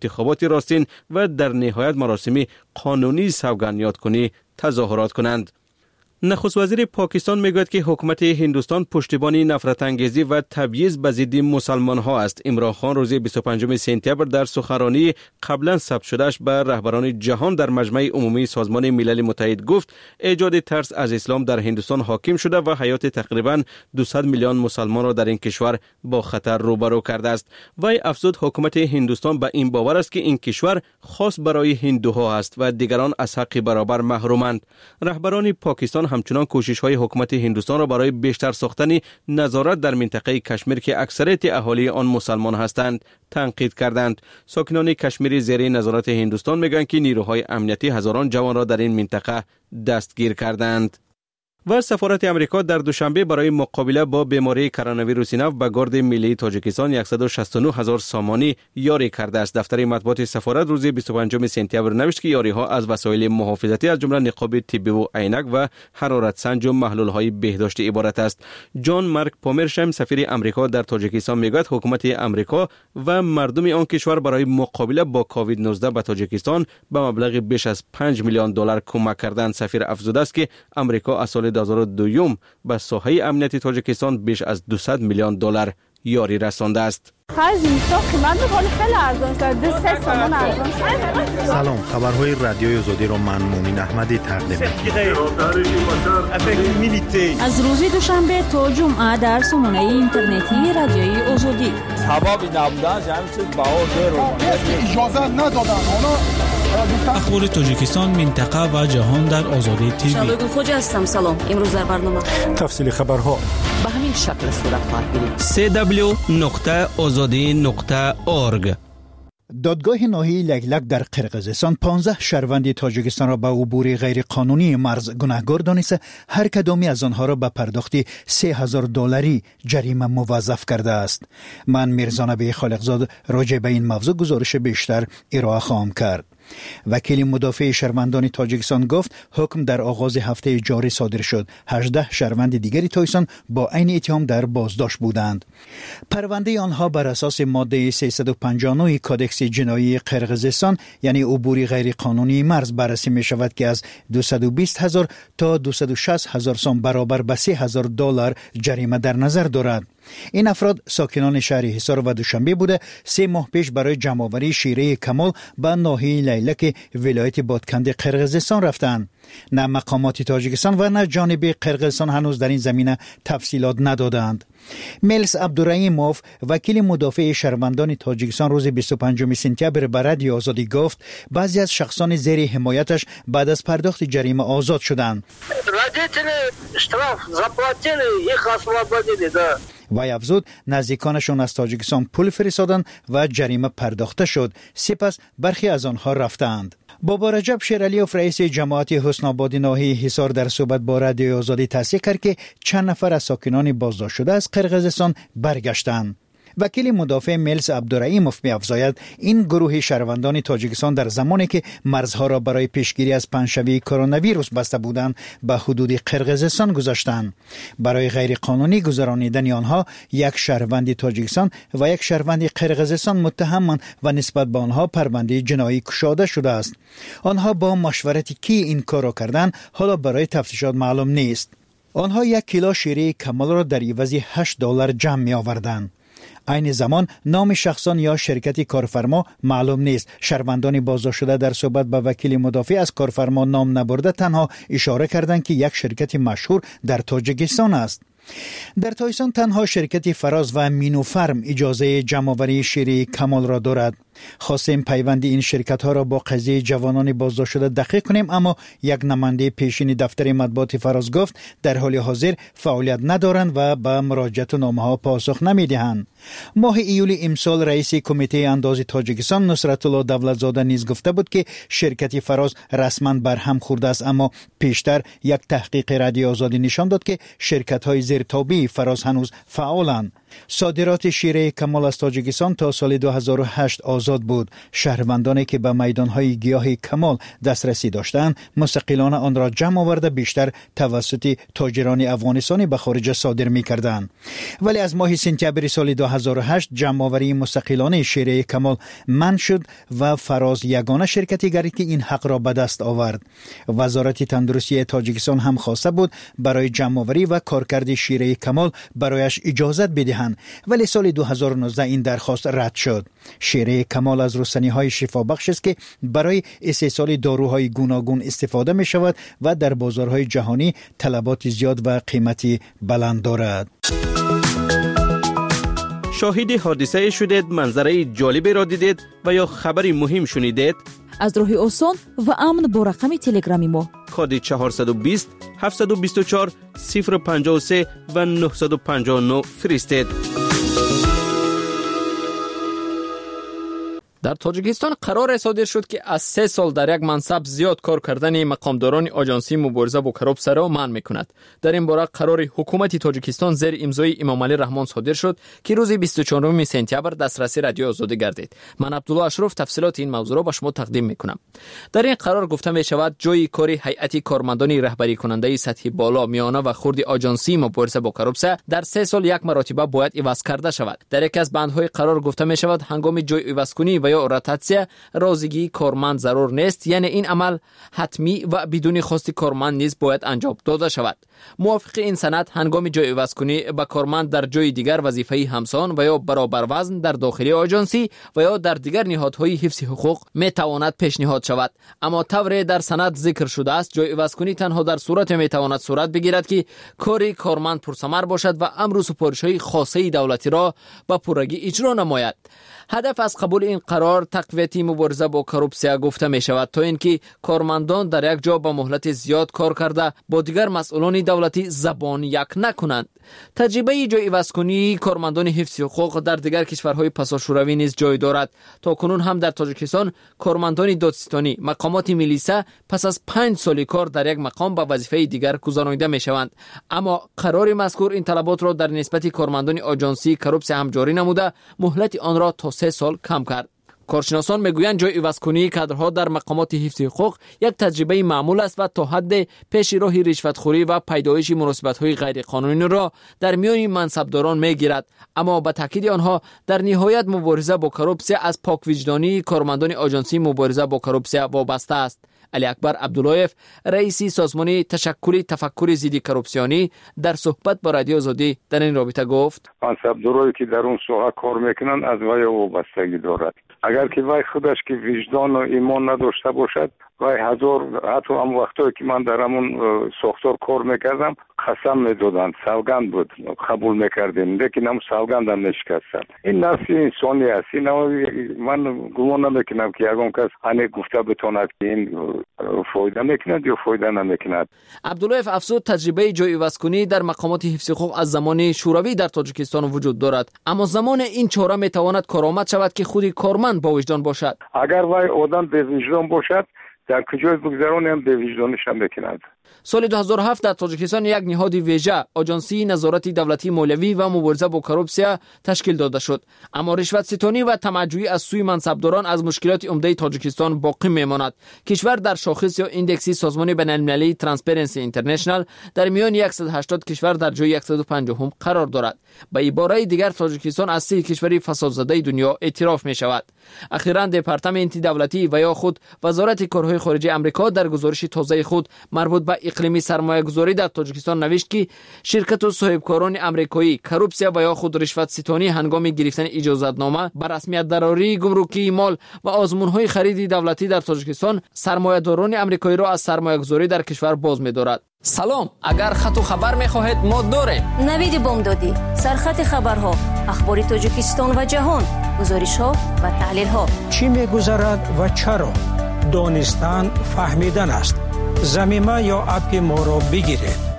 انتخابات راستین و در نهایت مراسم قانونی سوگندیات کنی تظاهرات کنند. نخست وزیر پاکستان میگوید که حکومت هندوستان پشتیبانی نفرت انگیزی و تبعیض به ضد مسلمان ها است. عمران خان روز بیست و پنجم سپتامبر در سخنرانی قبلا ثبت شدهش به رهبران جهان در مجمع عمومی سازمان ملل متحد گفت ایجاد ترس از اسلام در هندوستان حاکم شده و حیات تقریبا دویست میلیون مسلمان را در این کشور با خطر روبرو کرده است. وی افزود حکومت هندوستان به این باور است که این کشور خاص برای هندوها است و دیگران از حق برابر محرومند. رهبران پاکستان همچنان کوشش‌های حکومت هندوستان را برای بیشتر ساختن نظارت در منطقه کشمیر که اکثریت اهالی آن مسلمان هستند تنقید کردند. ساکنان کشمیر زیر نظارت هندوستان میگویند که نیروهای امنیتی هزاران جوان را در این منطقه دستگیر کردند. و سفارت امریکا در دوشنبه برای مقابله با بیماری کرونا ویروس نو به گارد ملی تاجیکستان صد و شصت و نه هزار سامانی یاری کرده است. دفتر مطبوعات سفارت روز بیست و پنجم سپتامبر نوشت که یاری ها از وسایل محافظتی از جمله نقاب طبی و عینک و حرارت سنج و محلول های بهداشتی عبارت است. جان مارک پومرشم سفیر امریکا در تاجیکستان میگوید حکومت امریکا و مردم آن کشور برای مقابله با کووید نوزده به تاجیکستان به مبلغ بیش از پنج میلیون دلار کمک کردند. سفیر افزوده است که امریکا از سال دو هزار و دو به ساحه امنیتی تاجیکستان بیش از دویست میلیون دلار یاری رسانده است. خرج اینستا قیمت می‌کنه خیلی ارزان شد. دو سه تومان ارزان شد. سلام، خبرهای رادیوی آزادی را من مومن احمدی تقدیم می‌کنم. از روز دوشنبه تا جمعه در سامانه اینترنتی رادیوی آزادی. سبب نبودن همین چیز باور رو اجازه ندادن. اخبار تاجیکستان، منطقه و جهان در آزادی تیوی. شادو خوج هستم. سلام. امروز در برنامه تفصیل خبرها به همین شکل صورت خواهد گرفت. سی دبلیو نقطه آزادی نقطه اورگ. دادگاه ناحیه لگلگ در قرقیزستان پانزده شهروند تاجیکستان را به عبور غیر قانونی مرز گناهکار دانسته هر کدامی از آنها را به پرداخت سه هزار دلاری جریمه موظف کرده است. من میرزا نبی خالقزاد راجع به این موضوع گزارش بیشتر ارائه خواهم کرد. وکیل مدافع شهروندان تاجیکستان گفت حکم در آغاز هفته جاری صادر شد. هجده شهروند دیگری تایسان با عین اتهام در بازداشت بودند. پرونده آنها بر اساس ماده سیصد و پنجاه و نه کادکس جنایی قرقیزستان یعنی عبور غیر قانونی مرز بررسی می شود که از دویست و بیست هزار تا دویست و شصت هزار سوم برابر به سه هزار دلار جریمه در نظر دارد. این افراد ساکنان شهر حصار و دوشنبه بوده سه ماه پیش برای جمع‌آوری شیره کمال به ناحیه لیلک ولایت بادکند قرقیزستان رفتند. نه مقامات تاجیکستان و نه جانب قرقیزستان هنوز در این زمینه تفصیلات ندادند. ملس عبدالرحیموف وکیل مدافع شهروندان تاجیکستان روز بیست و پنجم سپتامبر به رادیو آزادی گفت بعضی از شخصان زیر حمایتش بعد از پرداخت جریمه آزاد شدند. وی افزود نزدیکانشان از تاجیکستان پول فرستادند و جریمه پرداخته شد. سپس برخی از آنها رفتند. بابا رجب شیرالیوف رئیس جماعت حسن آباد ناحیه حصار در صحبت با رادیو آزادی تصدیق کرد که چند نفر از ساکنان بازداشت شده از قرقیزستان برگشتند. وکیل مدافع ملس عبدالرحیموف می‌افزاید این گروه شهروندان تاجیکستان در زمانی که مرزها را برای پیشگیری از پنجشنبه کرونا ویروس بسته بودند به حدود قرقیزستان گذاشتند. برای غیر قانونی گذرانیدن آنها یک شهروند تاجیکستان و یک شهروند قرقیزستان متهمند و نسبت به آنها پرونده جنایی گشوده شده است. آنها با مشورت کی این کار را کردند حالا برای تفتیشات معلوم نیست. آنها یک کیلو شیره کمال را در عوض هشت دلار جمع می آوردند. این زمان نام شخصان یا شرکت کارفرما معلوم نیست. شهروندان بازداشت شده در صحبت با وکیل مدافع از کارفرما نام نبرده تنها اشاره کردند که یک شرکت مشهور در تاجیکستان است. در تایسان تنها شرکت فراز و مینو فرم اجازه جمع‌آوری شیره کمال را دارد. خواستیم پیوند این شرکت ها را با قضیه جوانان بازداشت شده دقیق کنیم، اما یک نماینده پیشین دفتر مطبوعات فراز گفت در حال حاضر فعالیت ندارند و به مراجعت نامه ها پاسخ نمیدهند. ماه ایول امسال رئیس کمیته انداز تاجیکستان نصرت الله دولتزاده نیز گفته بود که شرکت فراز رسما برهم خورده است، اما پیشتر یک تحقیق رادیو آزادی نشان داد که شرکت های زیرتابی فراز هنوز فعالند. صادرات شیره کمال از تاجیکستان تا سال دو هزار و هشت آزاد بود. شهروندانی که به میدانهای گیاه کمال دسترسی داشتند مستقلانه آن را جمع آورده بیشتر توسط تاجران افغانستانی به خارج صادر می‌کردند. ولی از ماه سپتامبر سال دو هزار و هشت جمع آوری مستقلانه شیره کمال منع شد و فراز یگانه شرکتی گردید که این حق را به دست آورد. وزارت تندرستی تاجیکستان هم خواسته بود برای جمع آوری و کارکرد شیره کمال برایش اجازت بدهند، ولی سال دو هزار و نوزده این درخواست رد شد. شیره کمال از رستنی‌های شفابخش است که برای استحصال داروهای گوناگون استفاده می شود و در بازارهای جهانی طلبات زیاد و قیمتی بلند دارد. شاهد حادثه شدید، منظره جالبی را دیدید و یا خبری مهم شنیدید؟ از راه آسان و امن با رقم تلگرامی ما کد چهارصد و بیست هفتصد و بیست و چهار صفر پنجاه و سه و نهصد و پنجاه و نه فرستید. در تاجیکستان قرار صادر شد که از سه سال در یک منصب زیاد کار کردن مقامداران آژانسی مبارزه با کروپسیا را منع می‌کند. در این باره قرار حکومت تاجیکستان زیر امضای امام علی رحمان صادر شد که روز بیست و چهارم سپتامبر دسترسی رادیو آزادی گردید. من عبدالله اشرف تفصیلات این موضوع را به شما تقدیم می‌کنم. در این قرار گفته می‌شود جای کاری هیئت کارمندان رهبری کننده سطح بالا، میانه و خرد آژانسی مبارزه با کروپسیا در سه سال یک مرتبه باید عوض کرده شود. در یک از بندهای قرار گفته می‌شود هنگام جای عوض کنی و یا روتاسیا رازیگی کارمند ضرور نیست، یعنی این عمل حتمی و بدون خواست کارمند نیز باید انجام داده شود. موافق این سند هنگام جای عوض کنی به کارمند در جای دیگر وظیفه همسان و یا برابر وزن در داخل آژانسی و یا در دیگر نهادهای حفظ حقوق می تواند پیشنهاد شود. اما طور در سند ذکر شده است جای عوض کنی تنها در صورت می تواند صورت بگیرد که کاری کارمند پرثمر باشد و امر و سفارش‌های خاصه دولتی را به پررگی اجرا نماید. هدف از قبول این قرار تقویت مبارزه با کروپسیا گفته می شود تا اینکه کارمندان در یک جا با مهلت زیاد کار کرده با دیگر مسئولان دولتی زبان یک نکنند. تجربه جای عوض کنی کارمندان حفظ حقوق در دیگر کشورهای پساشوروی نیز جای دارد. تا کنون هم در تاجیکستان کارمندان دادستانی مقامات میلیسا پس از پنج سال کار در یک مقام به وظیفه دیگر گذرانیده می شوند. اما قرار مذکور این طلبات را در نسبت کارمندان آژانسی کروپسیا هم جاری نموده مهلت آن را تا سه سال کم کرد. کارشناسان میگویند جای عوض کنی کادرها در مقامات حفظ حقوق یک تجربه معمول است و تا حد پیش راه رشوتخوری و پیدایش مناسبت‌های غیرقانونی را در میان منصبداران میگیرد. اما به تاکید آنها در نهایت مبارزه با کروپسیا از پاک وجدانی کارمندان آژانسی مبارزه با کروپسیا وابسته است. علی اکبر عبداللهیف رئیس سازمان تشکل تفکر ضد کروپسیونی در صحبت با رادیو آزادی در این رابطه گفت منصبدارایی که در اون ساحه کار میکنن از وی وابستگی دارد. اگر که وی خودش که وجدان و ایمان نداشته باشد وی هزار حتی هم وقتایی که من در همون ساختار کار میکردم قسم میدادند سوگند بود قبول میکردیم لیکن هم سوگند هم نشکستند. این نفس انسانی است. این من گمان نمیکنم که یگان کس هنه گفته بتواند که این فایده میکند یا فایده نمیکند. عبداللهیف افزود تجربه جای عوض کنی در مقامات حفظ حقوق از زمان شوروی در تاجیکستان وجود دارد، اما زمان این چاره میتواند کارآمد شود که خودی کارمند با وجدان باشد. اگر وی آدم به وجدان باشد در کجای بگذرانی هم به وجدانش هم بکند. سال دو هزار و هفت در تاجیکستان یک نهاد ویژه آژانسی نظارت دولتی مولوی و مبارزه با کروپسیا تشکیل داده شد، اما رشوت ستانی و طمع‌جویی از سوی منصبداران از مشکلات عمده تاجیکستان باقی میماند. کشور در شاخص یا ایندکسی سازمان بین‌المللی ترانسپرنسی اینترنشنال در میان صد و هشتاد کشور در جای صد و پنجاه هم قرار دارد. به عباره دیگر تاجیکستان از سه کشور فسادزده دنیا اعتراف می شود. اخیراً دپارتمنت دولتی و یا خود وزارت کارهای خارجه آمریکا در گزارش تازه خود مربوط به اقلیمی سرمایه گذاری در تاجیکستان نوشت که شرکت و صاحبکاران آمریکایی کروپسیا و یا خود رشوت ستانی هنگام گرفتن اجازتنامه بر رسمیت دراری گمرکی مال و آزمون‌های خرید دولتی در تاجیکستان سرمایه‌داران آمریکایی را از سرمایه گذاری در کشور باز می‌دارد. سلام، اگر خط و خبر می‌خواهید ما داریم. نوید بامدادی، سرخط خبرها، اخبار تاجیکستان و جهان، گزارش‌ها و تحلیل‌ها. چی می‌گذرد و چرا؟ دانستن فهمیدن است. زمینه یا اپ ما را بگیرید.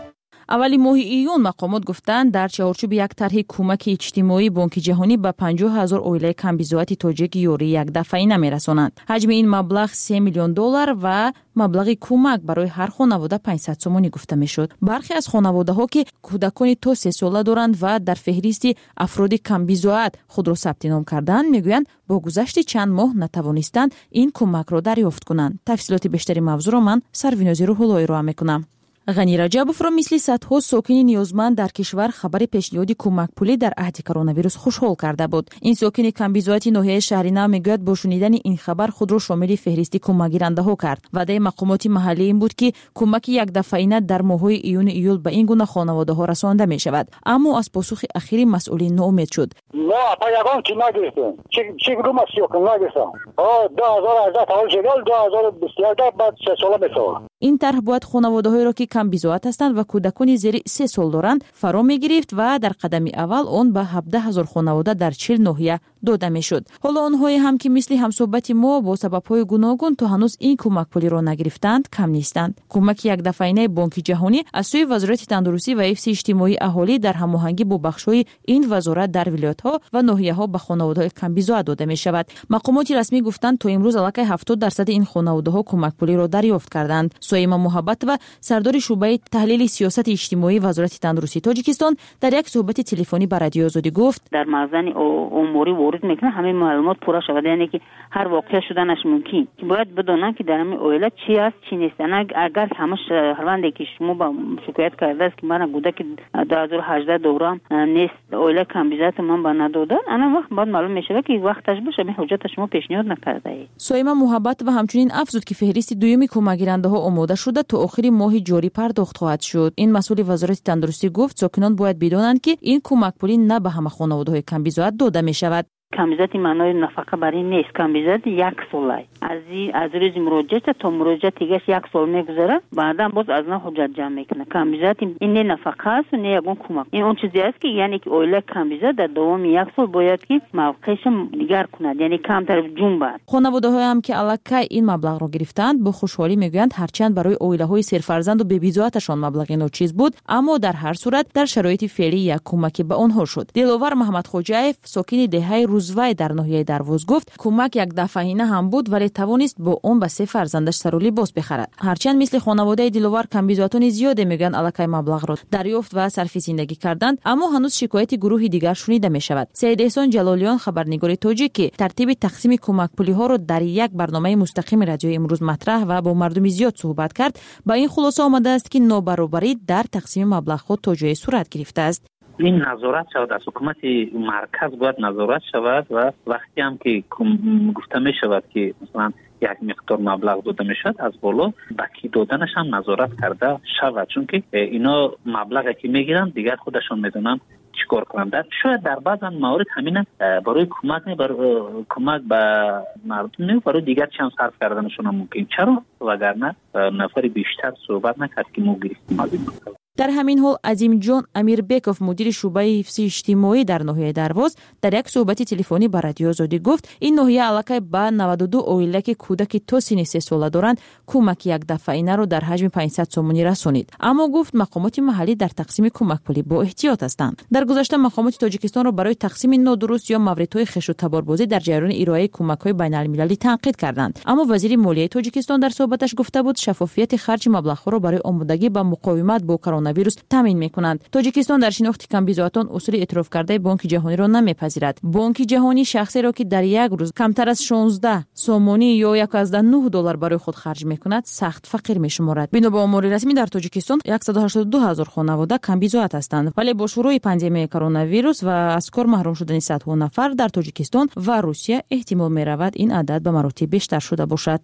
اولی ماه ایون مقامات گفتند در چارچوب یک طرح کمک اجتماعی بانک جهانی به پنجاه هزار اویله کمبیزوات تاجیک یوری یک دفعه‌ای نمیرسانند. حجم این مبلغ سه میلیون دلار و مبلغ کمک برای هر خانواده پانصد سومانی گفته میشد. برخی از خانواده‌ها که کودکان تا سه ساله دارند و در فهرست افراد کمبیزوات خود را ثبت نام کردند میگویند با گذشت چند ماه نتوانستند این کمک را دریافت کنند. تفصیلات بیشتری موضوع را من سروینازی روح‌اللهی را میکنم. غنی رجبوف را مثل صدها ساکن نیازمند در کشور خبر پیشنهاد کمک پولی در عهد کرونا ویروس خوشحال کرده بود. این ساکن کمبیزوات ناحیه شهری نو میگوید با شنیدن این خبر خود را شامل فهرست کمک گیرنده ها کرد. وعده مقامات محلی این بود که کمک یک دفعه‌ای در ماه‌های ایون ایول به این گونه خانواده ها رسانده می شود. اما از پاسخ اخیر مسئولین ناامید شد. ما پایگان کی نگرفتیم. چه چه گروه سیاکن نگرفتم. آ دو هزار و هجده تا جدال دو هزار و بیست و یک بعد سه ساله میسازه. این طرح باید خانواده‌هایی را که کمبیزوات هستند و کودکان زیر سه سال دارند فرا می‌گرفت و در قدم اول آن به هفده هزار خانواده در چهل ناحیه داده میشد. حالا آنهایی هم که مثل همصحبت ما با سبب‌های گوناگون تا هنوز این کمک پولی را نگرفتند کم نیستند. کمک یک دفعه‌ای بانک جهانی از سوی وزارت تندرستی و حفظ اجتماعی اهالی در هماهنگی با بخش‌های این وزارت در ولایت‌ها و ناحیه‌ها به خانواده‌های کمبیزوات داده می‌شود. مقامات رسمی گفتند تا امروز علاوه هفتاد درصد این خانواده‌ها کمک پولی را دریافت کردند. سویما محبت و سردار شعبه تحلیل سیاست اجتماعی وزارت تندرستی تاجیکستان در یک صحبت تلفنی با رادیو آزادی گفت در مخزن اموری وارد میکنه همه معلومات پورا شود، یعنی که هر واقعه شدنش ممکن که باید بدونن که در همین اویله چی است چی نیست. اگر همش هروندی که شما با شکایت کرده است که من گوده که دو هزار و هجده دورم نیست اویله کمبیزات من با ندادن انا وقت بعد معلوم میشه که وقتش باشه به حجت شما پیشنهاد نکرده ای. سویما محبت و همچنین افزود که فهرست دومی کمک گیرنده ها آماده شده تا آخر ماه جاری پرداخت خواهد شد. این مسئول وزارت تندرستی گفت ساکنان باید بدانند که این کمک پولی نه به همه خانواده‌های کمبیزوات داده می شود. کمبیزات معنای نفقه برای نیست. کمبیزات یک ساله از از روز مراجعه تا مراجعه دیگه یک سال میگذره بعدا باز از نه حجت جمع میکنه. کمبیزات این نه نفقه است نه یگون کمک. این اون چیزی است که یعنی که اویله کمبیزات در دوام یک سال باید که موقعش دیگر کند، یعنی کم طرف جون بعد. خانواده‌ها هم که الکی این مبلغ را گرفتند با خوشحالی میگویند هرچند برای اویله‌های سرفرزند و بی‌بیزواتشان مبلغ ناچیز بود اما در هر صورت در شرایط فعلی یک کمک به آنها شد. دلاور محمد خوجایف ساکن دهه روزوای در ناحیه درواز گفت کمک یک دفعه‌ای هم بود ولی توانست با اون به سه فرزندش سر و لباس بخرد. هرچند مثل خانواده دلاور کمبیزواتان زیاده میگن الکی مبلغ را دریافت و صرف زندگی کردند اما هنوز شکایت گروه دیگر شنیده می شود. سید احسان جلالیان خبرنگار تاجیک ترتیب تقسیم کمک پولی ها را در یک برنامه مستقیم رادیو امروز مطرح و با مردم زیاد صحبت کرد. با این خلاصه آمده است که نابرابری در تقسیم مبلغ ها تا جای صورت گرفته است. این نظارت شود از حکومت مرکز باید نظارت شود و وقتی هم که گفته می شود که مثلا یک مقدار مبلغ داده می شود از بالا بکی دادنش هم نظارت کرده شود، چون که اینا مبلغی که می گیرن دیگر خودشون میدونن چیکار کنن. در شاید در بعض موارد همین برای کمک نه برای کمک به مردم نه برای دیگر چند صرف کردنشون هم ممکن. چرا؟ وگرنه نفر بیشتر صحبت نکرد که ما گرفتیم از این مسئله. در همین حال عظیم جان امیربکوف مدیر شعبه حفظ اجتماعی در ناحیه درواز در یک صحبت تلفنی با رادیو آزادی گفت این ناحیه علاقه به نود و دو اویله که کودک تا سن سه ساله دارند کمک یک دفعه‌ای را در حجم پانصد سومانی رسانید. اما گفت مقامات محلی در تقسیم کمک پولی با احتیاط هستند. در گذشته مقامات تاجیکستان را برای تقسیم نادرست یا موردهای خش و تباربازی در جریان ارائه کمک‌های بین‌المللی تنقید کردند. اما وزیر مالیه تاجیکستان در صحبتش گفته بود شفافیت خرج مبلغ‌ها را برای آمادگی با مقاومت با کرونا ویروس تامین میکنند. تاجیکستان در شناخت کمبیزواتان اصول اعتراف کرده بانک جهانی را نمیپذیرد. بانک جهانی شخصی را که در یک روز کمتر از شانزده سومانی یا یک از نه دلار برای خود خرج میکند سخت فقیر میشمارد. بنا به آمار رسمی در تاجیکستان صد و هشتاد و دو هزار خانواده کمبیزوات هستند، ولی با شروع پاندمی کرونا ویروس و از کار محروم شدن صدها نفر در تاجیکستان و روسیه احتمال میرود این عدد به مراتب بیشتر شده باشد.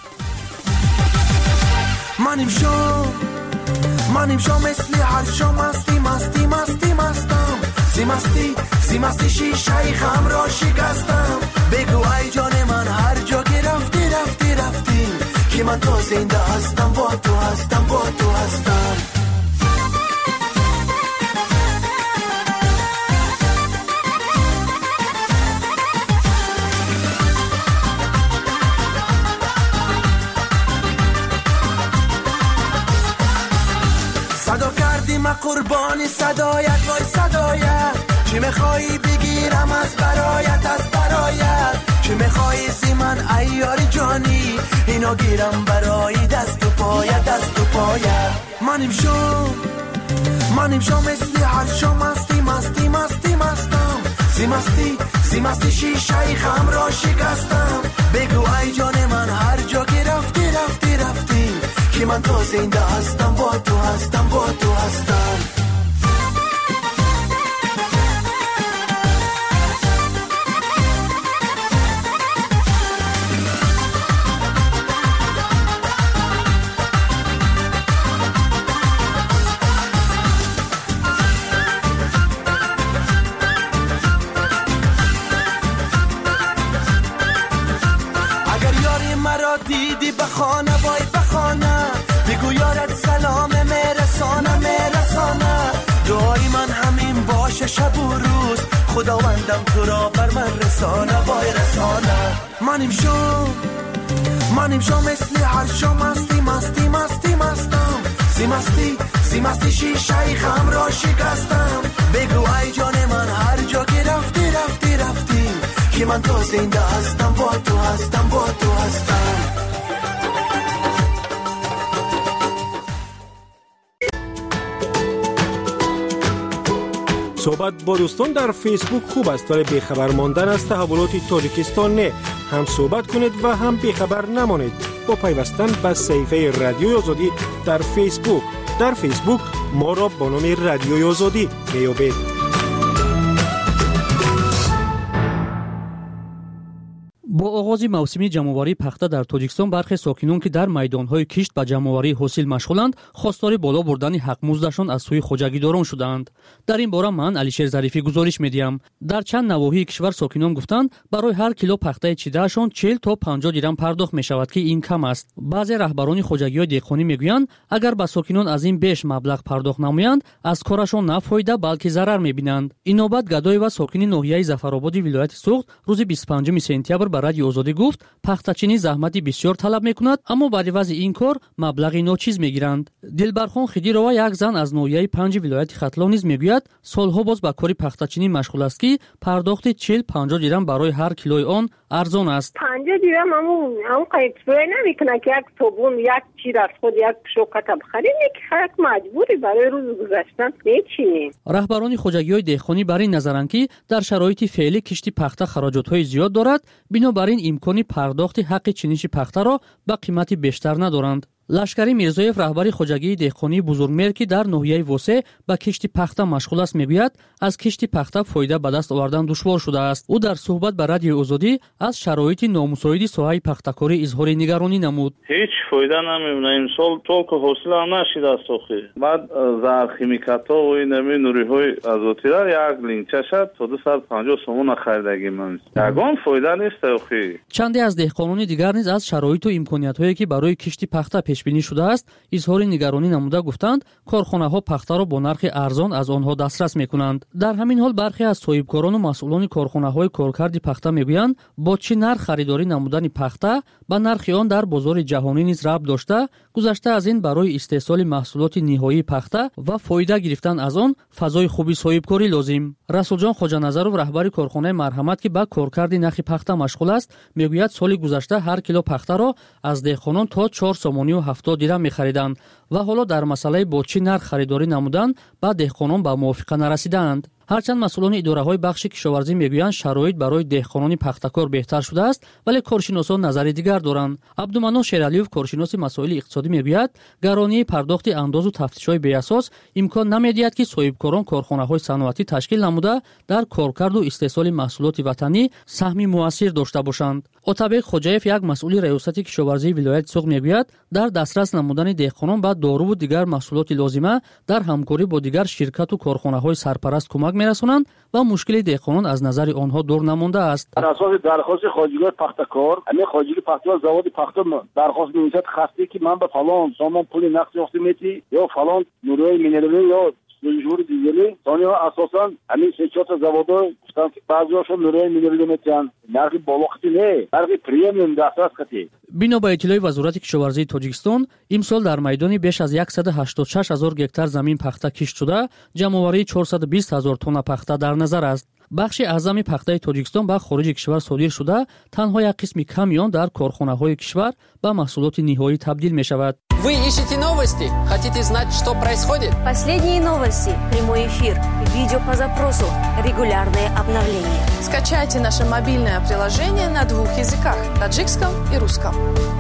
منیم شو منیم شو مثل هر شو مستی مستی مستی مستم سی مستی سی مستی شیشه خم را شکستم بگو ای جان من هر جا که رفتی رفتی رفتی که من تو زنده هستم با تو هستم با تو هستم. قربانی صدایت وای صدایت چی میخوایی بگیرم از برایت از برایت چی میخوایی سی من ایاری جانی اینو گیرم برای دست و پایت دست و پایت منیم شو منیم شو مثل هر شو مستی مستی مستی مستم سی مستی سی مستی شیشه خم را شکستم بگو ای جان من هر جا که رفتی رفتی رفتی که من تو زنده هستم با تو هستم با تو هستم دیدی بخانه وای بخانه بگو یارت سلام میرسانه میرسانه دعای من همین باشه شب و روز خداوندم تو را بر من رسانه وای رسانه منیم شو منیم شو مثل هر شو مستی مستی مستی مستم سی مستی سی مستی شیشه خم را شکستم بگو ای جان من هر جا که رفتی رفتی رفتی که من تو زنده هستم با تو هستم با تو هستم صحبت با دوستان در فیسبوک خوب است ولی بیخبر ماندن از تحولات تاجیکستان نه. هم صحبت کنید و هم بیخبر نمانید با پیوستن به صفحه رادیوی آزادی در فیسبوک. در فیسبوک ما را با نام رادیوی آزادی میابید. با آغاز موسم جمع‌آوری پخته در تاجیکستان برخی ساکنان که در میدان‌های کشت به جمع‌آوری حاصل مشغولند خواستار بالا بردن حق مزدشان از سوی خوجگیداران شدند. در این باره من علیشیر ظریفی گزارش می‌دهم. در چند نواحی کشور ساکنان گفتند برای هر کیلو پخته چیده‌شان چهل تا پنجاه درم پرداخت می‌شود که این کم است. بعضی رهبران خوجگی‌های دهقانی می‌گویند اگر به ساکنان از این بیش مبلغ پرداخت نمایند از کارشان نه فایده بلکه ضرر می‌بینند. این نوبت گدای و ساکن ناحیه ظفرآبادی ولایت سوخت روز بیست و پنجم سپتامبر به رادیو آزادی گفت پختچینی زحمتی بسیار طلب می‌کند اما بعد از این کار مبلغی ناچیز می‌گیرند. دلبرخان خدیرова یک زن از ناحیه پنج ولایت ختلان نیز می‌گوید سالها باز با کاری پختچینی مشغول است که پرداخت چهل پنجاه درم برای هر کیلوی آن ارزان است. پنجاه درم همون همون قیمت نمی‌کنه که یک صبون یک چیز از خود یک شوکت بخریم که خلق مجبوری برای روز گذشتن نمی‌چینیم. رهبران خوجگی‌های دهقانی بر این نظرند که در شرایط فعلی کشتی پخته خراجات‌های زیاد دارد بنابراین امکانی پرداخت حق چینش پخته را به قیمت بیشتر ندارند. لشکری میرزایف رهبر خوجگی دهقانی بزرگمهر که در ناحیه وسه به کشتی پخته مشغول است میگوید از کشتی پخته فایده به دست آوردن دشوار شده است. او در صحبت با رادیو آزادی از شرایط نامساعد ساحه پخته‌کاری اظهار نگرانی نمود. هیچ فایده نمی‌بینه امسال طولک حاصل هم نشد است اخی. بعد زهر خیمیکاتا و این نمی نوری‌های آزادی را یک لینچه شد تا دویست و پنجاه سومون خریدگی من. یگان فایده نیست اخی. چندی از دهقانان دیگر نیز از شرایط و امکانیت‌هایی که برای کشتی پخته پیش بینی شده است اظهار نگرانی نموده گفتند کارخانه‌ها پخته را با نرخ ارزان از آنها دسترس می‌کنند. در همین حال برخی از صاحبکاران و مسئولان کارخانه‌های کارکرد پخته می‌گویند با چه نرخ خریداری نمودن پخته با نرخ آن در بازار جهانی نیز ربط داشته گذشته از این برای استحصال محصولات نهایی پخته و فایده گرفتن از آن فضای خوبی صاحبکاری لازم. رسول جان خواجه‌نظرов رهبر کارخانه مرحمت که با کارکرد نخ پخته مشغول است میگوید سال گذشته هر کیلو پخته را از دهقانان تا چهار سومانی و هفتاد درم می‌خریدند و حالا در مسئله با چه نرخ خریداری نمودند با دهقانان به موافقه نرسیدند. هرچند مسئولان اداره‌های بخش کشاورزی میگویند شرایط برای دهقانان پخته‌کار بهتر شده است ولی کارشناسان نظر دیگر دارند. عبدالمنان شیرعلیوف کارشناس مسائل اقتصادی میگوید گرانی پرداخت انداز و تفتیش‌های بی اساس امکان نمی‌دهد که صاحبکاران کارخانه‌های صنعتی تشکیل نموده در کارکرد و استحصال محصولات وطنی سهمی موثر داشته باشند. عتبه خوجایف یک مسئول ریاست کشاورزی ولایت سوق میگوید در دسترس نمودن دهقانان با دارو و دیگر محصولات لازمه در همکاری با دیگر شرکت و کارخانه‌های سرپرست کمک می‌رسانند و مشکل دهقانان از نظر آنها دور نمانده است. بر اساس درخواست خواجگی پخته‌کار همین خواجگی پخته‌کار زواد پخته درخواست می‌دهد خسته که من به فلان سامان پول نقد یافته می‌تی یا فلان نوروی مینرال یا جمهوری دیگری دنیا اساسا همین سه چهار تا زوادا گفتن که بعضی‌هاشون نوری مینیمم میتن نرخ بالاتری نه نرخ پریمیوم دسترس کتی. بنا با اطلاع وزارت کشاورزی تاجیکستان امسال در میدان بیش از صد و هشتاد و شش هزار گکتار زمین پخته کشت شده جمع‌آوری چهارصد و بیست هزار تن پخته در نظر است. بخش اعظم پخته تاجیکستان به خارج کشور صادر شده تنها یک قسم کمی آن در کارخانه‌های کشور به محصولات نهایی تبدیل می‌شود. Вы ищете новости? Хотите знать, что происходит? Последние новости, прямой эфир, видео по запросу, регулярные обновления. Скачайте наше мобильное приложение на двух языках – таджикском и русском.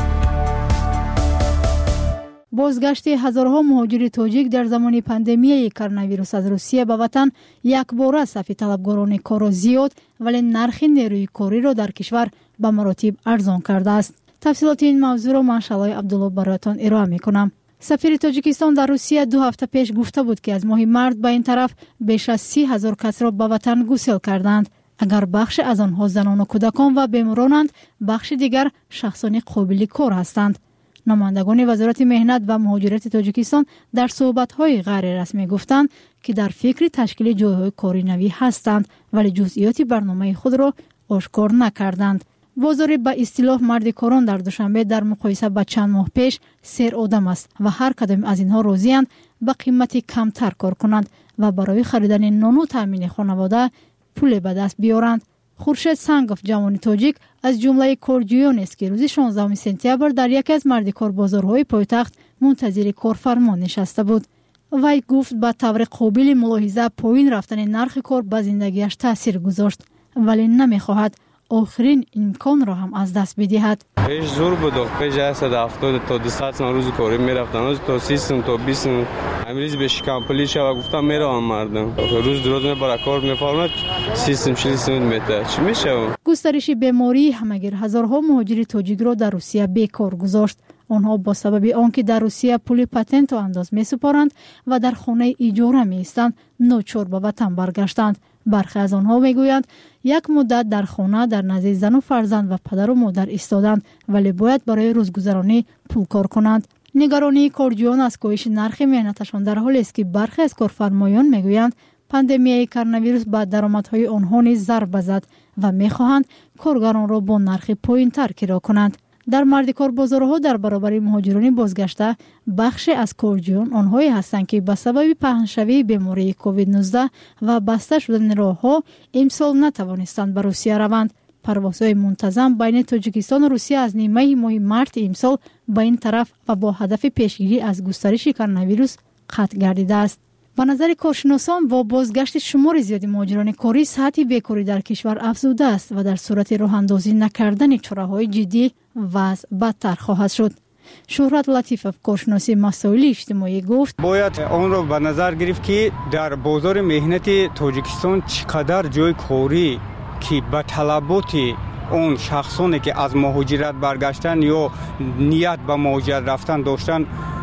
بازگشت هزارها مهاجر تاجیک در زمان پاندمی کرونا ویروس از روسیه به وطن یکباره صف طلبگاران کار زیاد ولی نرخ نیروی کاری را در کشور به مراتب ارزان کرده است. تفصیلات این موضوع را من شلای عبدالله برایتان ارائه میکنم. سفیر تاجیکستان در روسیه دو هفته پیش گفته بود که از ماه مارس به این طرف بیش از سی هزار کس را به وطن گسیل کردند. اگر بخش از آنها زنان و کودکان و بیمارانند، بخش دیگر شخصان قابل کار هستند. نمایندگان وزارت مهنت و مهاجرت تاجیکستان در صحبت‌های غیر رسمی گفتند که در فکر تشکیل جای‌های کاری نوی هستند ولی جزئیات برنامه خود را آشکار نکردند. وزیر به اصطلاح مرد کاران در دوشنبه در مقایسه با چند ماه پیش سیر آدم است و هر کدام از اینها راضی‌اند به قیمت کمتر کار کنند و برای خریدن نان و تامین خانواده پول به دست بیارند. خورشید سنگوف جوان تاجیک از جمله کارجویان است که روز شانزدهم سپتامبر در یکی از مردکار بازارهای پایتخت منتظر کارفرما نشسته بود. وی گفت به طور قابل ملاحظه پایین رفتن نرخ کار به زندگیش تاثیر گذاشت ولی نمیخواهد آخرین امکان را هم از دست بدهد. پیش زور بود، پیش صد و هفتاد تا دویست روز کاری میرفتن، روز تا سیستم تا بیست امروز به شکمپلی شو گفتم میروم مردم روز دروز میبره کار میفهمد سیستم شلیسم میته چی میشه. گسترش بیماری همگیر هزارها مهاجر تاجیک را در روسیه بیکار گذاشت. آنها با سبب آنکه در روسیه پول پاتنت و انداز میسپارند و در خانه اجاره میستند ناچار به وطن برگشتند. برخی از آنها میگویند یک مدت در خانه در نزد زن و فرزند و پدر و مادر ایستادند ولی باید برای روزگذرانی پول کار کنند. نگرانی کارجویان از کاهش نرخ مهنتشان در حالی است که برخی از کارفرمایان میگویند پاندمی کرونا ویروس به درآمدهای آنها نیز ضربه زد و میخواهند کارگران را با نرخ پایین‌تر کرا کنند. در مردکار بازارها در برابر مهاجران بازگشته بخش از کارجویان آنهایی هستند که به سبب پهنشوی بیماری کووید نوزده و بسته شدن راهها امسال نتوانستند به روسیه روند. پروازهای منتظم بین تاجیکستان و روسیه از نیمه ماه مارس امسال به این طرف و با هدف پیشگیری از گسترش کرونا ویروس قطع گردیده است. به نظر کارشناسان با بازگشت شمار زیادی مهاجران کاری سطح بیکاری در کشور افزوده است و در صورت راه اندازی نکردن چاره‌های جدی وضع بدتر خواهد شد. شهرت لطیفов کارشناسی مسائل اجتماعی گفت باید آن را به نظر گرفت که در بازار مهنت تاجیکستان چقدر جای کاری که به طلبات اون شخصانی که از مهاجرت برگشتن یا نیت به مهاجرت رفتن داشتن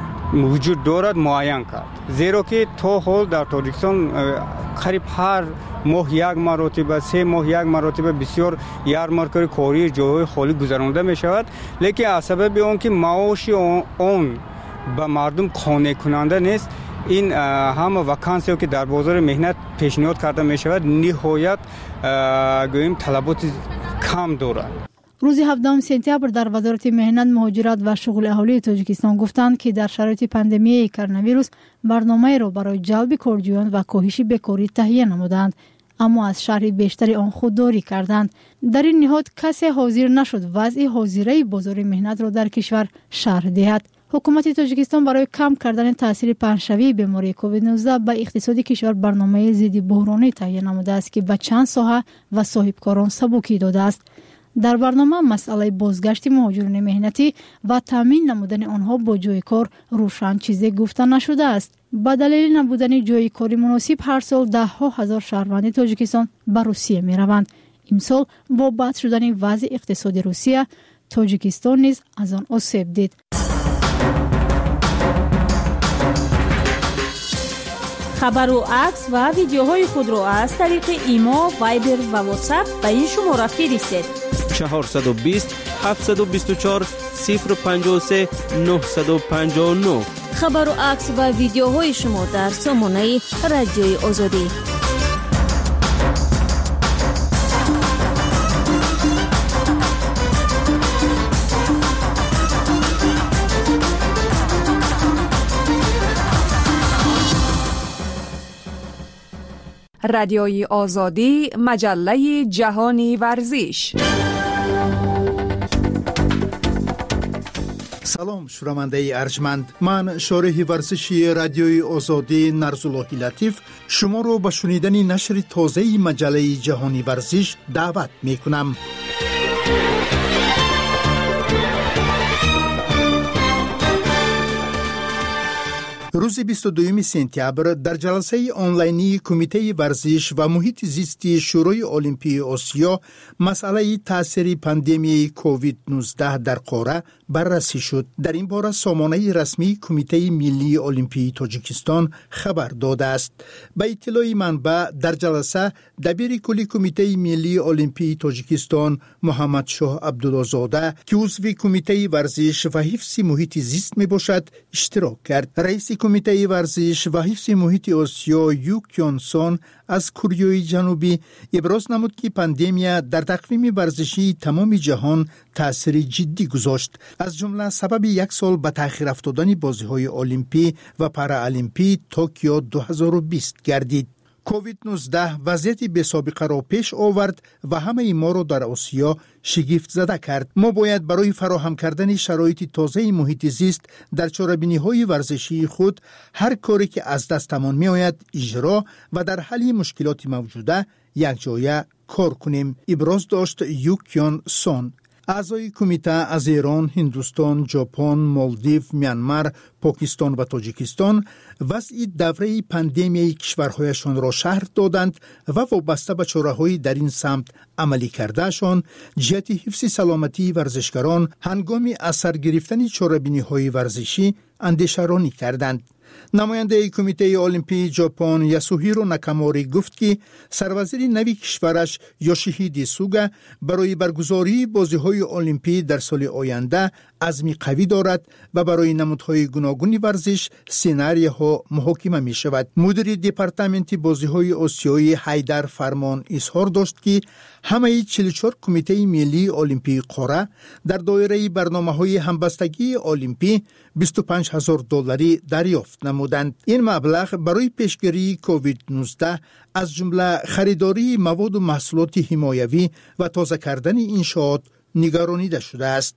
وجود دارد معین کرد. زیرا که تا حال در تاجیکستان قریب هر ماه یک مرتبه سه ماه یک مرتبه بسیار یارمارک‌های کاری جاهای خالی گذرانده می شود، لیکن از سبب آن که معاش آن به مردم قانع کننده نیست این همه وکانسی که در بازار مهنت پیشنهاد کرده می شود نهایت گوییم طلبات کم دارد. روز هفدهم سپتامبر در وزارت مهنت، مهاجرت و شغل اهالی تاجیکستان گفتند که در شرایط پاندمی کرونا ویروس برنامه را برای جلب کارجویان و کاهش بیکاری تهیه نمودند، اما از شرح بیشتری آن خودداری کردند. در این نهاد کسی حاضر نشد وضع حاضره بازار مهنت را در کشور شرح دهد. حکومت تاجیکستان برای کم کردن تاثیر پهنشوی بیماری کووید نوزده به اقتصاد کشور برنامه ضد بحرانی تهیه نموده است که به چند ساحه و صاحبکاران سبکی داده است. در برنامه مسئله بازگشت مهاجران مهنتی و تامین نمودن آنها با جای کار روشن چیزی گفته نشده است. با دلیل نبودن جای کاری مناسب هر سال ده ها هزار شهروند تاجیکستان به روسیه می روند. امسال با بد شدن وضع اقتصادی روسیه، تاجیکستان نیز از آن آسیب دید. خبر و عکس و ویدیوهای خود را از طریق ایما، وایبر و واتساپ به این شماره فرستید: چهارصد و بیست هفتصد و بیست و چهار صفر پنجاه و سه نهصد و پنجاه و نه. خبر و عکس و ویدیوهای شما در سامانه رادیوی آزادی. رادیوی آزادی، مجله جهانی ورزش. سلام شنونده ارجمند، من شارح ورزشی رادیوی آزادی نرزاللهی لطیف شما رو به شنیدن نشر تازه مجله جهانی ورزش دعوت می کنم. روز بیست و دوم سپتامبر در جلسه آنلاینی کمیته ورزش و محیط زیستی شورای المپی آسیا مسئله تاثیر پاندمی کووید نوزده در قاره بررسی شد. در این باره سامانه رسمی کمیته ملی المپی تاجیکستان خبر داده است. به اطلاع منبع در جلسه دبیر کلی کمیته ملی المپی تاجیکستان محمد شاه عبدالله‌زاده که عضو کمیته ورزش و حفظ محیط زیست می باشد اشتراک کرد. رئیس کمیته ورزش و حفظ محیط آسیا یو کیون سون از کره جنوبی ابراز نمود که پاندمی در تقویم ورزشی تمام جهان تأثیر جدی گذاشت، از جمله سبب یک سال به تأخیر افتادن بازی‌های المپی و پارالیمپی توکیو دو هزار و بیست گردید. کووید نوزده وضعیت بی سابقه را پیش آورد و همه ما را در آسیا شگفت زده کرد. ما باید برای فراهم کردن شرایط تازه محیط زیست در چاره‌بینی‌های ورزشی خود هر کاری که از دستمان می‌آید اجرا و در حل مشکلات موجوده یک جایه کار کنیم، ابراز داشت یو کیون سون. اعضای کمیته از ایران، هندوستان، ژاپن، مالدیو، میانمار، پاکستان و تاجیکستان وضع دوره پاندمی کشورهایشان را شرح دادند و وابسته به چاره‌های در این سمت عملی کردهشان جهت حفظ سلامتی ورزشکاران هنگام از سر گرفتن چاره‌بینی‌های ورزشی اندیشه‌رانی کردند. نماینده کمیته المپی ژاپن یاسوهیرو ناکاموری گفت که سروزیر نوی کشورش یوشیهیدی سوگا برای برگزاری بازی‌های المپی در سال آینده عزمی قوی دارد و برای نمودهای گوناگون ورزش سناریوها محاکمه می شود. مدیر دپارتمنت بازی‌های آسیایی حیدر فرمان اظهار داشت که همه چهل و چهار کمیته ملی المپی قاره در دایره برنامه‌های همبستگی المپی بیست و پنج هزار دلاری دریافت نمودند. این مبلغ برای پیشگیری کووید نوزده از جمله خریداری مواد و محصولات حمایوی و تازه کردن انشاءات نگرانیده شده است.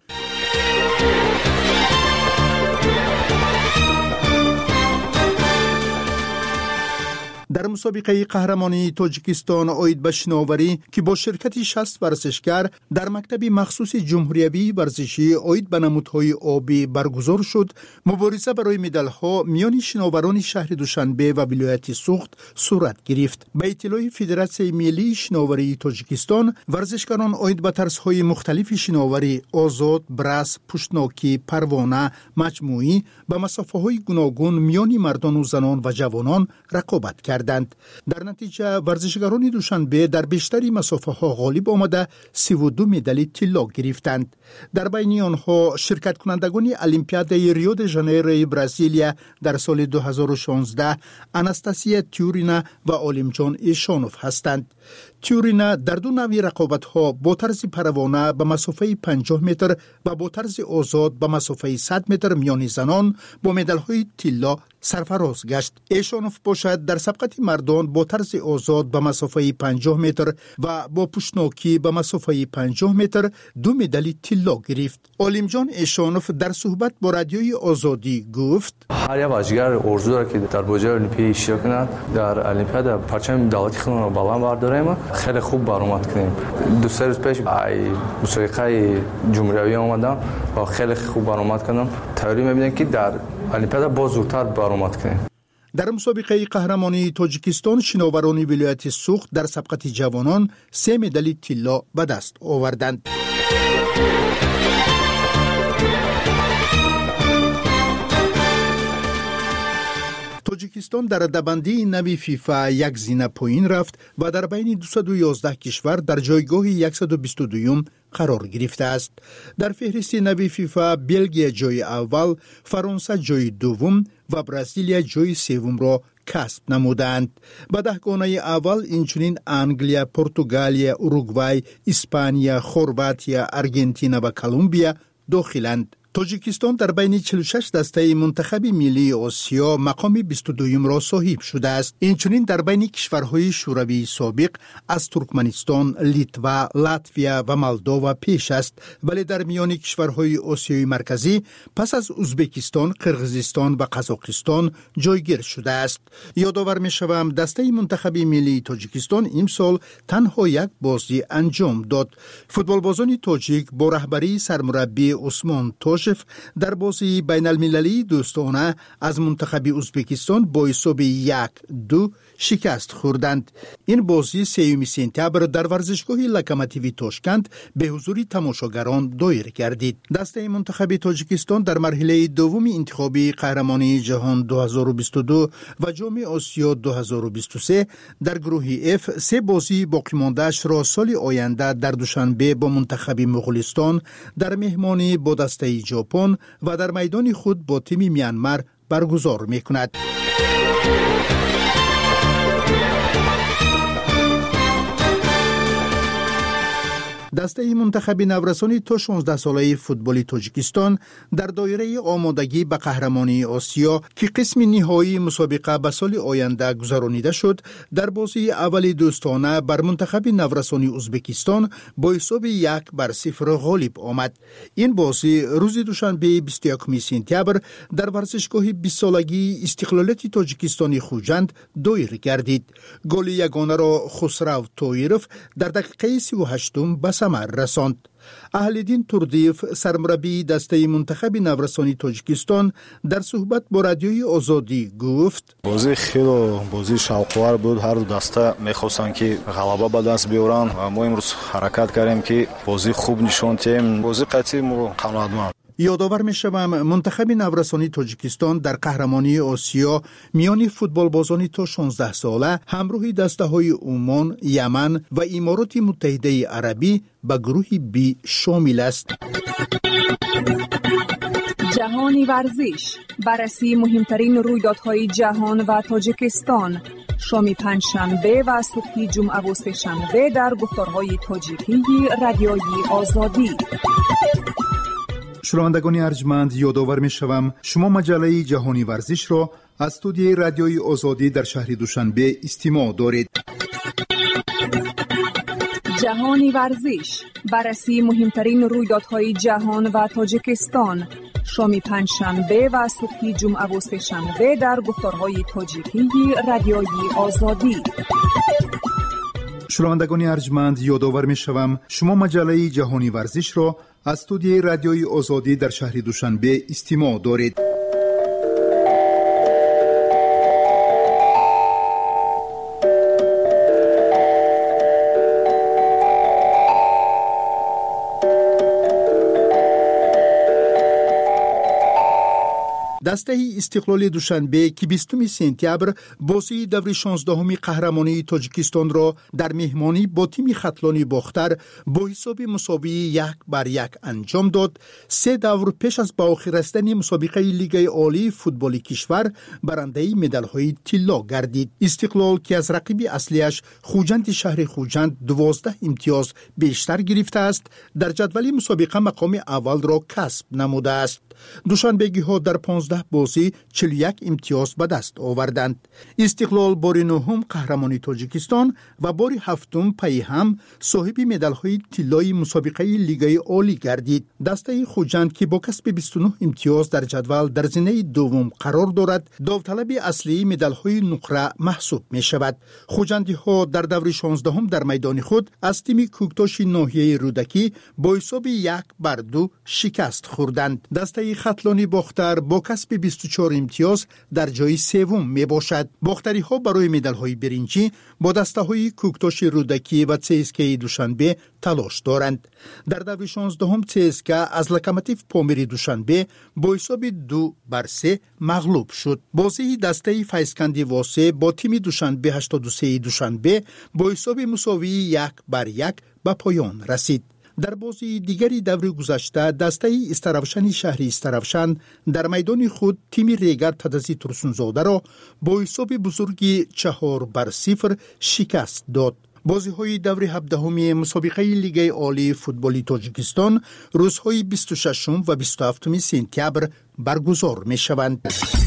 در مسابقه قهرمانی تاجیکستان عاید به شناوری که با شرکت شصت ورزشکار در مکتب مخصوص جمهوری ورزشی عاید به نمودهای آبی برگزار شد، مبارزه برای مدال‌ها میان شناوران شهر دوشنبه و ولایت سوخت صورت گرفت. به اطلاع فدراسیون ملی شناوری تاجیکستان، ورزشکاران عاید به طرزهای مختلف شناوری آزاد، برس، پشتناکی، پروانه، مجموعی به مسافه‌های گوناگون میان مردان و زنان و جوانان رقابت کردند. در نتیجه ورزشکاران دوشنبه در بیشتری مسافه ها غالب آمده سی و دو مدال طلا گرفتند. در بین آنها شرکت کنندگان المپیاد ریو د ژانیرو برزیلیا در سال دو هزار و شانزده آناستاسیا تیورینا و عالم جان ایشانوف هستند. تیورینا در دو نوع رقابت ها با طرز پروانه به مسافه پنجاه متر و با طرز آزاد به مسافه صد متر میان زنان با مدال های طلا سرفراز گشت. ایشانوف باشد در سبقت مردان با طرز آزاد به مسافه پنجاه متر و با پشتناکی به مسافه پنجاه متر دو مدال طلا گرفت. عالم جان ایشانوف در صحبت با رادیوی آزادی گفت: هر یک بازیگر آرزو داره که در بازی المپی اشتراک کند، در المپیاد پرچم دولتی خودمون رو بالا برداریم. خیلی خوب برآمد کردیم. دو سه روز پیش ای مسابقه جمهوری آمدم و خیلی خوب برآمد کردم. تئوری می‌بینم که در المپیاد باز زودتر برآمد کردیم. در مسابقه قهرمانی تاجیکستان شناوران ولایت سوخت در سبقت جوانان سه مدال طلا به دست آوردند. توجیکستان در دبندی نوی فیفا یک زینه پایین رفت و در بین دویست و یازده کشور در جایگاه صد و بیست و دو قرار گرفته است. در فهرست نوی فیفا بلژیک جای اول، فرانسه جای دوم و برزیل جای سوم را کسب نمودند. به دهگانه اول اینچنین انگلیا، پرتغالیا، اوروگوای، اسپانیا، خرواطیا، آرژانتین و کلمبیا داخلند. تاجیکستان در بین چهل و شش دسته منتخب ملی آسیا مقام بیست و دو را صاحب شده است. اینچنین در بین کشورهای شوروی سابق از ترکمنستان، لیتوا، لاتویا و مولداوا پیش است، ولی در میان کشورهای آسیای مرکزی پس از ازبکستان، قرقیزستان و قزاقستان جایگیر شده است. یادآور می‌شوم دسته منتخب ملی تاجیکستان امسال تنها یک بازی انجام داد. فوتبالبازان تاجیک با رهبری سرمربی عثمان تاش در بازی بین المللی دوستانه از منتخب ازبکستان با حساب یک دو شکست خوردند. این بازی سوم سپتامبر در ورزشگاه لوکوموتیو تاشکند به حضور تماشاگران دایر گردید. دسته منتخب تاجیکستان در مرحله دوم انتخابی قهرمانی جهان دو هزار و بیست و دو و جام آسیا دو هزار و بیست و سه در گروه اف سه بازی باقی مانده‌اش را سال آینده در دوشنبه با منتخب مغولستان، در مهمانی با دسته ژاپن و در میدان خود با تیم میانمار برگزار می‌کند. دسته منتخب نورسانی تا شانزده ساله فوتبال تاجیکستان در دایره آمادگی به قهرمانی آسیا که قسم نهایی مسابقه به سال آینده گذرانیده شد، در بازی اول دوستانه بر منتخب نورسانی ازبکستان با حساب یک بر صفر غالب آمد. این بازی روز دوشنبه بیست و یکم سپتامبر در ورزشگاه بیست سالگی استقلالیت تاجیکستان خوجند دایر گردید. گل یگانه را خسرو طایرف در دقیقه سی و هشتم به ثمر رساند. اهل‌الدین توردیف سرمربی دسته منتخب نورسانی تاجیکستان در صحبت با رادیوی آزادی گفت: بازی خیلی بازی شوق‌آور بود. هر دو دسته می‌خواستند که غلبه به دست بیارن و ما امروز حرکت کردیم که بازی خوب نشون دادیم. بازی قطعی ما قناعتمند. یادآور می‌شوم منتخب نورسانی تاجیکستان در قهرمانی آسیا میان فوتبالبازان تا شانزده ساله همراه دسته‌های عمان، یمن و امارات متحده عربی به گروه بی شامل است. جهانی ورزش، بررسی مهمترین رویدادهای جهان و تاجیکستان، شام پنجشنبه و صبح جمعه و سه‌شنبه در گفتارهای تاجیکی رادیوی آزادی. شنوندگان ارجمند، یادآور می‌شوم شما مجله جهانی ورزش را از استودیوی رادیوی آزادی در شهر دوشنبه استماع دارید. جهانی ورزش، بررسی مهمترین رویدادهای جهان و تاجیکستان، شام پنجشنبه و صبح جمعه و سه‌شنبه در گفتارهای تاجیکی رادیوی آزادی. شنوندگان ارجمند، یادآور می‌شوم شما مجله جهانی ورزش را از استودیوی رادیوی آزادی در شهر دوشنبه استماع دارید. دسته استقلال دوشنبه که بیستم سپتامبر بازی دور شانزدهم قهرمانی تاجیکستان را در مهمانی با تیم خطلانی باختر با حساب مساوی یک بر یک انجام داد، سه دور پیش از به آخر رسیدن مسابقه لیگ عالی فوتبال کشور برنده مدال‌های طلا گردید. استقلال که از رقیب اصلیش خوجند شهر خوجند دوازده امتیاز بیشتر گرفته است، در جدول مسابقه مقام اول را کسب نموده است. دوشنبگی‌ها در پانزده بازی چهل و یک امتیاز به دست آوردند. استقلال بار نهم قهرمانی تاجیکستان و بار هفتم پی هم صاحب مدال‌های طلای مسابقه لیگ عالی گردید. دسته خوجند که با کسب بیست و نه امتیاز در جدول در زینه دوم قرار دارد، داوطلب اصلی مدال‌های نقره محسوب می‌شود. خوجندی‌ها در دور شانزدهم در میدان خود از تیم کوکتاش ناحیه رودکی با حساب یک بر دو شکست خوردند. دسته خطلانی باختر با کسب کسب بیست و چهار امتیاز در جای سوم می باشد. باختری ها برای مدال های برنجی با دسته های کوکتاش رودکی و سیسکه دوشنبه تلاش دارند. در دور شانزدهم سیسکه از لوکوموتیو پامیر دوشنبه با حساب دو بر سه مغلوب شد. بازی دسته فیسکندی واسه با تیم دوشنبه هشتاد و سه دوشنبه با حساب مساوی یک بر یک به پایان رسید. در بازی دیگری دور گذشته دسته استرافشن شهری استرافشن در میدان خود تیم ریگر تدزی ترسونزاده را با حساب بزرگی چهار بر صفر شکست داد. بازی های دور هفدهمی مسابقه لیگ عالی فوتبالی تاجیکستان روزهای بیست و ششم و بیست و هفتم سپتامبر برگزار می شوند.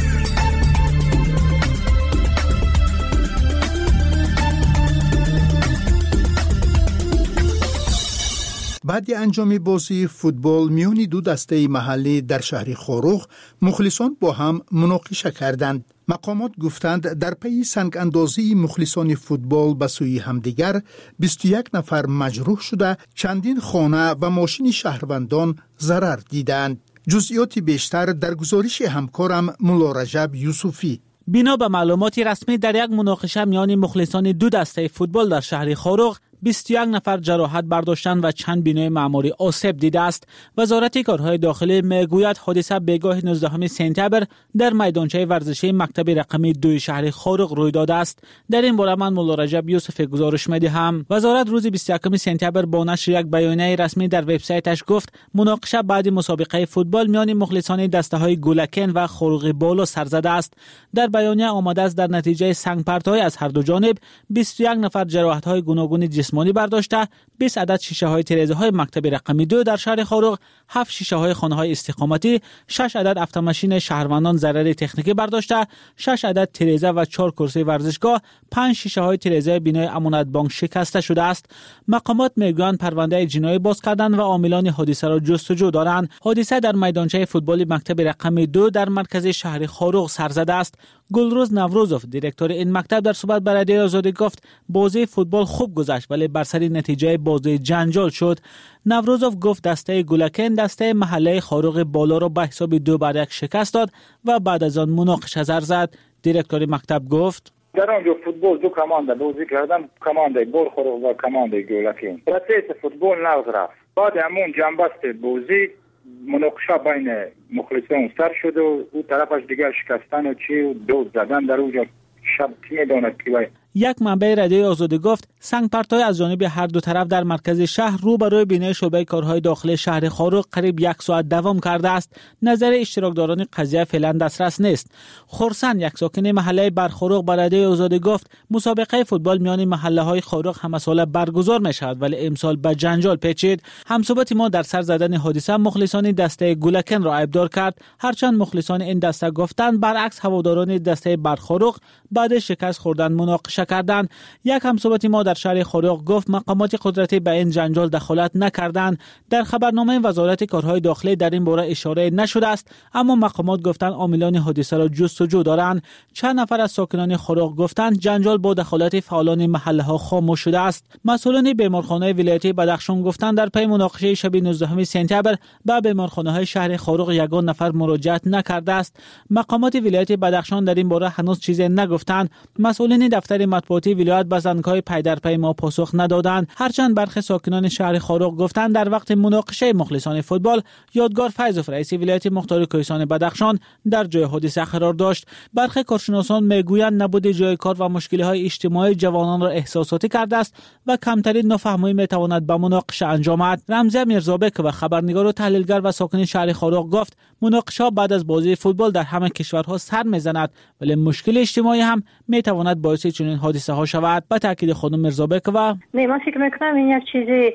بعد انجام بازی فوتبال میان دو دسته محلی در شهر خاروغ مخلصان با هم مناقشه کردند. مقامات گفتند در پی سنگ اندازی مخلصان فوتبال به سوی همدیگر بیست و یک نفر مجروح شده، چندین خانه و ماشین شهروندان ضرر دیدند. جزئیات بیشتر در گزارش همکارم مولا رجب یوسفی. بنا به معلومات رسمی در یک مناقشه میان مخلصان دو دسته فوتبال در شهر خاروغ بیست و یک نفر جراحت برداشتند و چند بینای معماری آسیب دیده است. وزارت کارهای داخلی میگوید حادثه بگاه نوزدهم سپتامبر در میدانچه ورزشی مکتب رقمی دو شهر خاروغ روی داده است. در این باره من مولا رجب یوسف گزارش میدهم. وزارت روز بیست و یکم سپتامبر با نشر یک بیانیه رسمی در وبسایتش گفت مناقشه بعد مسابقه فوتبال میان مخلصان دسته‌های گولکن و خاروغ بالا سر زده است. در بیانیه آمده است در نتیجه سنگ پرت‌های از هر دو جانب بیست و یک نفر جراحت‌های گوناگون جسمانی برداشته، بیست عدد شیشه های تیرزه های مکتب رقمی دو در شهر خاروغ، هفت شیشه های خانه های استقامتی، شش عدد اتوماشین شهروندان ضرر تکنیکی برداشته، شش عدد تیرزه و چهار کرسی ورزشگاه، پنج شیشه های تیرزه بینای امانت بانک شکسته شده است. مقامات میگویند پرونده جنایی باز کردند و عاملان حادثه را جستجو دارند. حادثه در میدانچه فوتبال مکتب رقمی دو در مرکز شهر خاروغ سر زده است. گلروز نوروزوف دیرکتور این مکتب در صحبت با رادیو آزادی گفت بازی فوتبال خوب گذشت ولی بر سر نتیجه بازی جنجال شد. نوروزوف گفت دسته گولکن دسته محله خاروغ بالا را به حساب دو بر یک شکست داد و بعد از آن مناقشه سر زد. دیرکتور مکتب گفت در آنجا فوتبال دو کمانده بازی کردن، کمانده گل خاروغ و کمانده گولکن. پروسس فوتبال نقض رفت. بعد همون جنبست بازی مناقشه بین مخلصان سر شد و او طرفش دیگر شکستن و چی و دود زدن در اونجا شب کی میداند کی باید. یک منبع رادیو آزادی گفت سنگ پرتای از جانب هر دو طرف در مرکز شهر رو برای بینای شعبه کارهای داخلی شهر خاروغ قریب یک ساعت دوام کرده است. نظر اشتراکداران قضیه فعلا دسترس نیست. خورسن یک ساکن محله برخاروغ با رادیو آزادی گفت مسابقه فوتبال میان محله های خاروغ همه ساله برگزار می شود ولی امسال به جنجال پیچید. همصحبت ما در سر زدن حادثه مخلصان دسته گولکن را ابدار کرد، هرچند مخلصان این دسته گفتند برعکس هواداران دسته برخاروغ بعد شکست خوردن مناقشه کردند. یک همصحبت ما در شهر خاروغ گفت مقامات قدرتی به این جنجال دخالت نکردند. در خبرنامه وزارت کارهای داخلی در این باره اشاره نشده است، اما مقامات گفتند عاملان حادثه را جستجو دارند. چند نفر از ساکنان خاروغ گفتند جنجال با دخالت فعالان محله ها خاموش شده است. مسئولان بیمارخانه ولایتی بدخشان گفتند در پی مناقشه شب نوزدهم سپتامبر به بیمارخانه های شهر خاروغ یگان نفر مراجعت نکرده است. مقامات ولایت بدخشان در این باره هنوز چیزی نگفتند. مسئولین دفتر مطبوعاتی ولایت به زنگ‌های پی در پی ما پاسخ ندادند، هرچند برخی ساکنان شهر خاروغ گفتند در وقت مناقشه مخلصان فوتبال یادگار فیضوف رئیس ولایت مختار کوهستان بدخشان در جای حادثه قرار داشت. برخی کارشناسان میگویند نبود جای کار و مشکل‌های اجتماعی جوانان را احساساتی کرده است و کمترین نافهمی میتواند به مناقشه انجامد. رمزی میرزابک و خبرنگار و تحلیلگر و ساکن شهر خاروغ گفت مناقشه بعد از بازی فوتبال در همه کشورها سر میزند ولی مشکل اجتماعی هم میتواند باعث چنین حادثه ها شود. با تاکید خانم میرزابک و نه من فکر میکنم این یک چیزی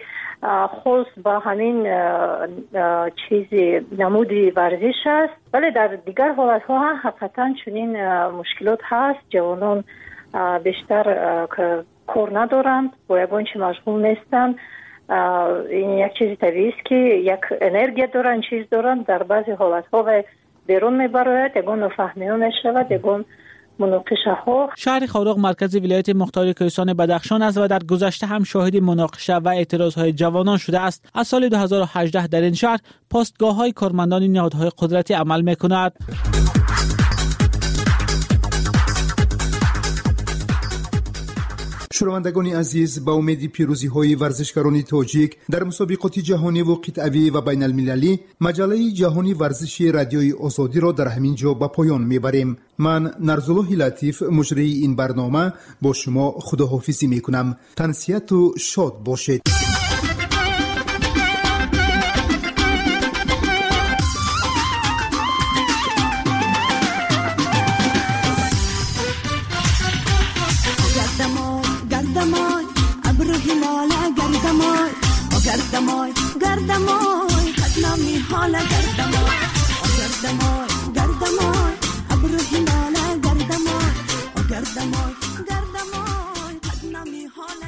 خاص با همین چیزی نمودی ورزش است، ولی در دیگر حالت ها هم حقیقتا چنین مشکلات هست. جوانان بیشتر کار ندارند و یگان چی مشغول نیستند. این یک چیز طبیعی است که یک انرژی دارن، چیز دارن، در بعضی حالت ها و بیرون میبراید، یگان نفهمی ها میشود، یگان مناقشه ها. شهر خارق مرکز ولایت مختار کوهستان بدخشان است و در گذشته هم شاهد مناقشه و اعتراض های جوانان شده است. از سال دو هزار و هجده در این شهر پستگاه های کارمندان نهادهای قدرتی عمل میکند. شنوندگان عزیز، با امید پیروزی های ورزشکاران تاجیک در مسابقات جهانی و قطعی و بین المللی، مجله جهانی ورزشی رادیوی آزادی را در همین جا به پایان میبریم. من نرزالله لطیف مجری این برنامه با شما خداحافظی میکنم. تنسیت و شاد باشید. گردمای گردمای قدنامی حالا گردمای گردمای گردمای ابرو هلاله گردمای گردمای گردمای قدنامی حالا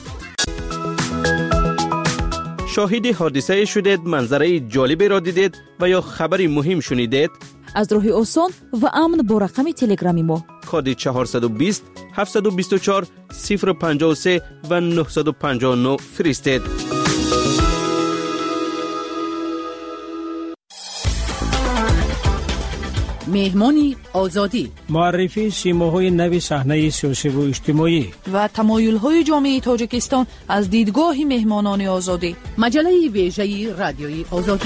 گردمای. شاهد حادثه شدید، منظره جالبی را دیدید و یا خبری مهم شنیدید؟ از راه آسان و امن با رقم تلگرامی ما کد چهارصد و بیست هفتصد و بیست و چهار صفر و پنجاه و سه و نهصد و پنجاه و نه فرستید. مهمانی آزادی، معرفی سیماهای نوی صحنه سیاسی و اجتماعی و تمایل‌های جامعه تاجیکستان از دیدگاه مهمانان آزادی. مجله ویژه رادیوی آزادی.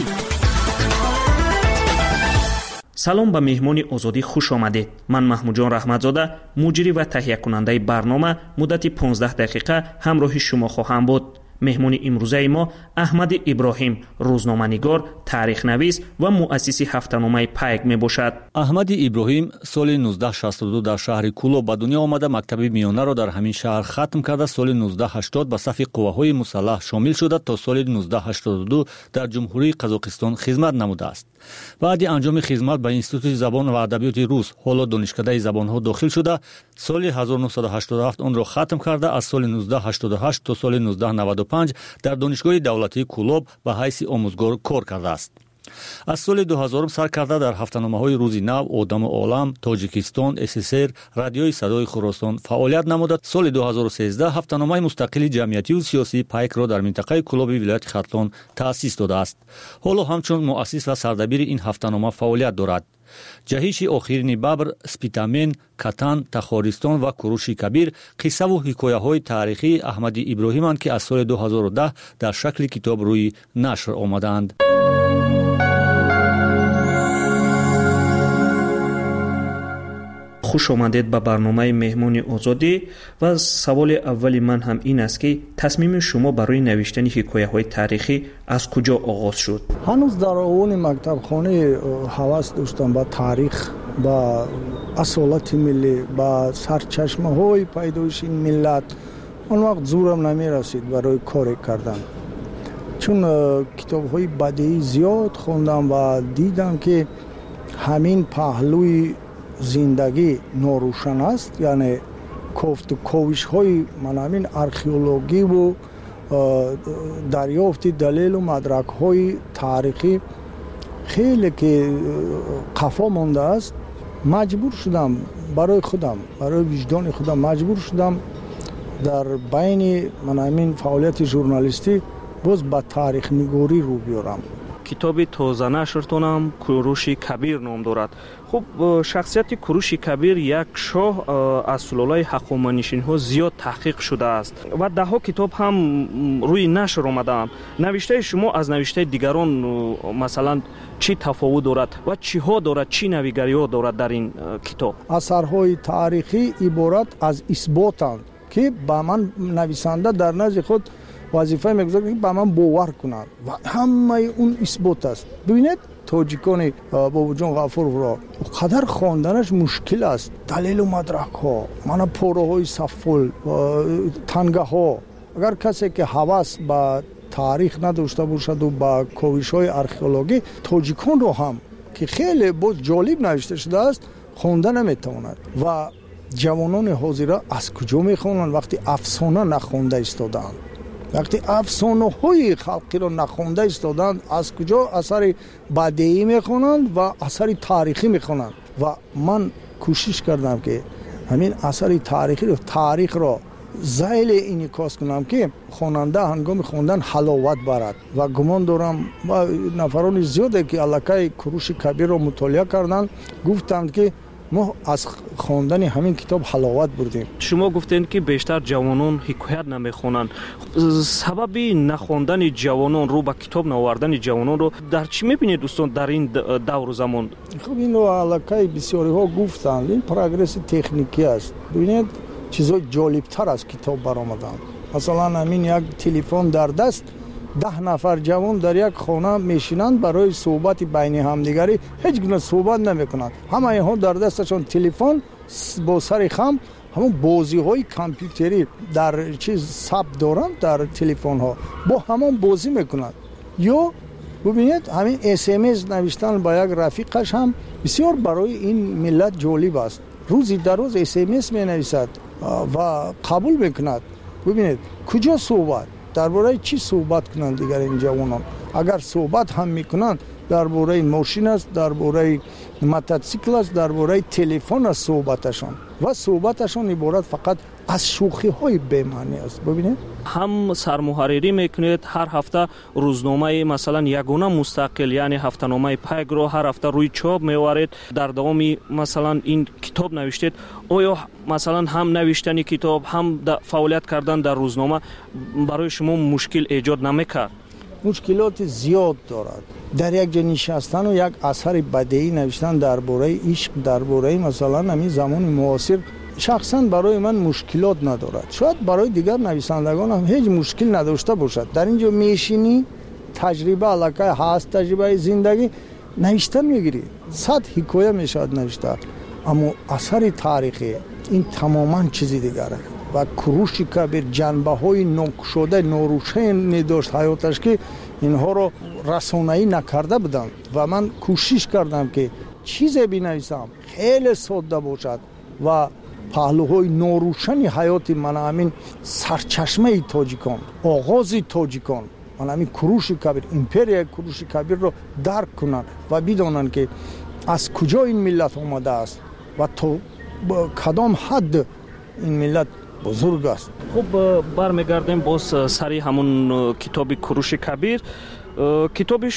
سلام به مهمانی آزادی خوش آمدید. من محمود جان رحمتزاده، مجری و تهیه کننده برنامه، مدت پانزده دقیقه همراه شما خواهم بود. مهمون امروزه ما احمد ابراهیم، روزنامه‌نگار، تاریخ نویس و مؤسس هفته‌نامه پیک می باشد. احمد ابراهیم سال نوزده شصت و دو در شهر کولو به دنیا آمده. مکتب میانه را در همین شهر ختم کرده. سال نوزده هشتاد به صف قواهای مسلح شامل شده تا سال نوزده هشتاد و دو در جمهوری قزاقستان خدمت نموده است. بعد انجام خدمت به انستیتوت زبان و ادبیات روس، حالا دانشکده زبان‌ها داخل شده. سال هزار و نهصد و هشتاد و هفت آن را ختم کرده. از سال نوزده هشتاد و هشت تا سال نوزده نود و پنج در دانشگاه دولتی کولوب به حیث آموزگار کار کرده است. از سال دو هزار سر کرده در هفته‌نامه‌های روزی نو، آدم و عالم، تاجیکستان، اس اس ار، رادیوی صدای خراسان فعالیت نموده. سال دو هزار و سیزده هفته‌نامه مستقل جمعیتی و سیاسی پیک را در منطقه کولوب ولایت ختلان تأسیس داده است. حالا همچون مؤسس و سردبیر این هفته‌نامه فعالیت دارد. جهش آخرین ببر، سپیتامن، کتان، تخارستان و کوروش کبیر قصه و حکایه‌های تاریخی احمد ابراهیم‌اند که از سال دو هزار و ده در شکل کتاب روی نشر آمدند. خوش آمدید به برنامه مهمانی آزادی و سوال اولی من هم این است که تصمیم شما برای نوشتن حکایه‌های تاریخی از کجا آغاز شد؟ هنوز در اون مکتب خانه هوس داشتم با تاریخ، با اصالت ملی، با سرچشمه های پیدایش این ملت. اون وقت زورم نمی رسید برای کار کردن، چون کتاب های بدیعی زیاد خوندم و دیدم که همین پهلوی زندگی ناروشن است. یعنی کفت و کوش های من همین ارخئولوژی و دریافت دلیل و مدرک های تاریخی خیلی که قفا مانده است. مجبور شدم برای خودم، برای وجدان خودم مجبور شدم در بین من همین فعالیت ژورنالیستی باز با تاریخ نگاری رو بیارم. کتاب تازه نشرتونم کوروش کبیر نام دارد. خب شخصیت کوروش کبیر یک شاه از سلاله‌ی هخامنشی‌ها ها زیاد تحقیق شده است و ده ها کتاب هم روی نشر آمده. نوشته شما از نوشته دیگران مثلا چی تفاوت دارد و چی ها دارد، چی نویگری ها دارد در این کتاب؟ اثرهای تاریخی عبارت از اثباتند که با من نویسنده در نزد خود وظیفه میگذاره که با من باور کنند و همه اون اثبات است. ببینید تاجیکان بابا جان غفور را قدر خواندنش مشکل است. دلیل و مدرک ها، من پاره های سفل، تنگه ها. اگر کسی که هوس با تاریخ نداشته باشد و با کوشش های ارخئولوژی، تاجیکان رو هم که خیلی باز جالب نوشته شده است خوانده نمیتواند. و جوانان حاضر از کجا میخوانند وقتی افسانه نخوانده ایستادند؟ وقتی افسانه های خلقی را نخوانده ایستادند از کجا اثر بدیعی میخوانند و اثر تاریخی میخوانند؟ و من کوشش کردم که همین اثر تاریخی رو تاریخ رو زایل انعکاس کنم که خواننده هنگام خواندن حلاوت برد و گمان دارم نفران زیاده که علاقه کوروش کبیر رو مطالعه کردن گفتند که ما از خواندن همین کتاب حلاوت بردیم. شما گفتین که بیشتر جوانان حکایت نمیخونن. سبب نخواندن جوانان رو با کتاب نوردن جوانان رو در چی میبینید دوستان در این دور زمان؟ خب این رو علاقه بسیاری ها گفتند این پروگرس تکنیکی است. ببینید چیزای جالبتر از کتاب برآمدن. مثلا همین یک تلفن در دست ده نفر جوان در یک خانه میشینند برای صحبت بین همدیگری هیچ گونه صحبت نمیکنند. همه اینها در دستشون تلفن با سر خم همون بازی های کامپیوتری در چیز ثبت دارند در تلفن ها با همون بازی میکنند. یا ببینید همین اس ام اس نوشتن با یک رفیقش هم بسیار برای این ملت جالب است. روزی در روز اس ام اس می نویسد و قبول میکند. ببینید کجا صحبت درباره چی صحبت کنند دیگر این جوانان؟ اگر صحبت هم میکنند درباره ماشین است، درباره موتورسیکل است، درباره تلفن است صحبتشان و صحبتشان عبارت فقط از شوخی های بی‌معنی است. ببینید هم سرمحرری میکنید هر هفته روزنامه مثلا یگانه مستقل یعنی هفته‌نامه پیگ رو هر هفته روی چاپ میوارید. در دوام مثلا این کتاب نوشتید. آیا مثلا هم نوشتن کتاب هم فعالیت کردن در روزنامه برای شما مشکل ایجاد نمیکرد؟ مشکلات زیاد دارد. در یک جا نشستن و یک اثر بدیعی نوشتن درباره عشق، درباره مثلا همین زمان معاصر شخصا برای من مشکلات ندارد. شاید برای دیگر نویسندگان هم هیچ مشکل نداشته باشد. در اینجا میشینی تجربه علاقه هست، تجربه زندگی نوشتن میگیری. صد حکایه میشود نوشته. اما اثر تاریخی این تماما چیزی دیگره. و کوروش کبیر جنبه های ناگشوده ناروشن داشت حیاتش که اینها رو رسانه‌ای نکرده بودند و من کوشش کردم که چیزی بنویسم خیلی ساده باشد و پهلوهای ناروشن حیات من همین سرچشمه تاجیکان آغاز تاجیکان من همین کوروش کبیر امپریا کوروش کبیر رو درک کنن و بدانن که از کجا این ملت آمده است و تا کدام حد این ملت بزرگ است. خب برمیگردیم باز سری همون کتاب کوروش کبیر. کتاب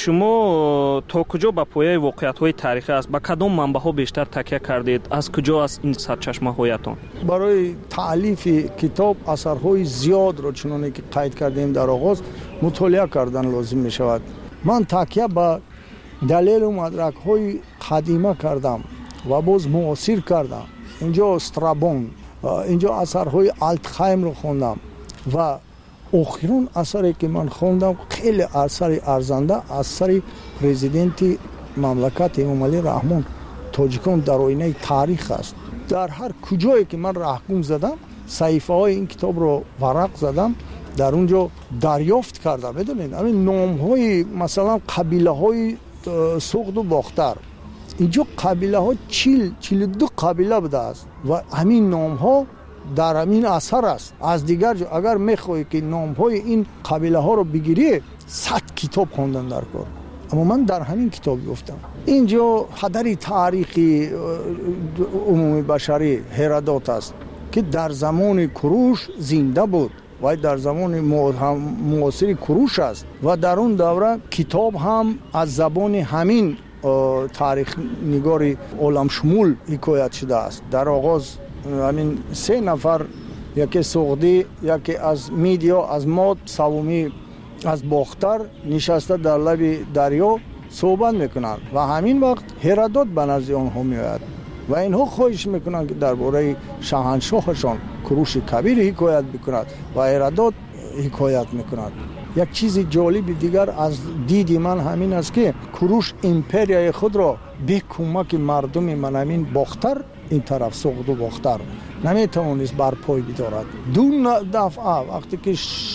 شما تا کجا به پایه واقعیت های تاریخی است؟ با کدام منبع ها بیشتر تکیه کردید؟ از کجا است این سرچشمه هایتان؟ برای تالیف کتاب اثرهای زیاد را چنانه که قید کردیم در آغاز مطالعه کردن لازم می شود. من تکیه به دلیل و مدرک های قدیمه کردم و باز معاصر کردم. اینجا استرابون، اینجا اثرهای آلتخایم رو خوندم و آخرین اثری که من خوندم خیلی اثر ارزنده اثر پرزیدنت مملکت امام علی رحمان تاجیکان در آینه تاریخ است. در هر کجایی که من رهگم زدم صحیفه های این کتاب رو ورق زدم در اونجا دریافت کردم. بدونید همین نام های مثلا قبیله های سوخت و باختر اینجا قبیله ها چیل چیل دو قبیله بوده است و همین نام ها در همین اثر است. از دیگر جا اگر میخوایی که نام های این قبیله ها رو بگیری صد کتاب خوندن در کار. اما من در همین کتاب گفتم اینجا هدر تاریخی عمومی بشری هرودوت است که در زمان کوروش زنده بود و در زمان معاصر کوروش است و در اون دوره کتاب هم از زبان همین تاریخ نگاری عالم شمول حکایت شده است. در آغاز همین سه نفر یکی سوغدی یکی از میدیا از ماد سومی از باختر نشسته در لب دریا صحبت میکنند و همین وقت هرودوت به نزد آنها میآید و اینها خواهش میکنند که درباره شاهنشاهشان کوروش کبیر حکایت بکند و هرودوت حکایت میکند. یک چیز جالب دیگر از دید من همین است که کوروش امپریای خود را به کمک مردم من همین باختر این طرف سوغد و باختر نمیتوانست بر پای بدارد. دو دفعه وقتی که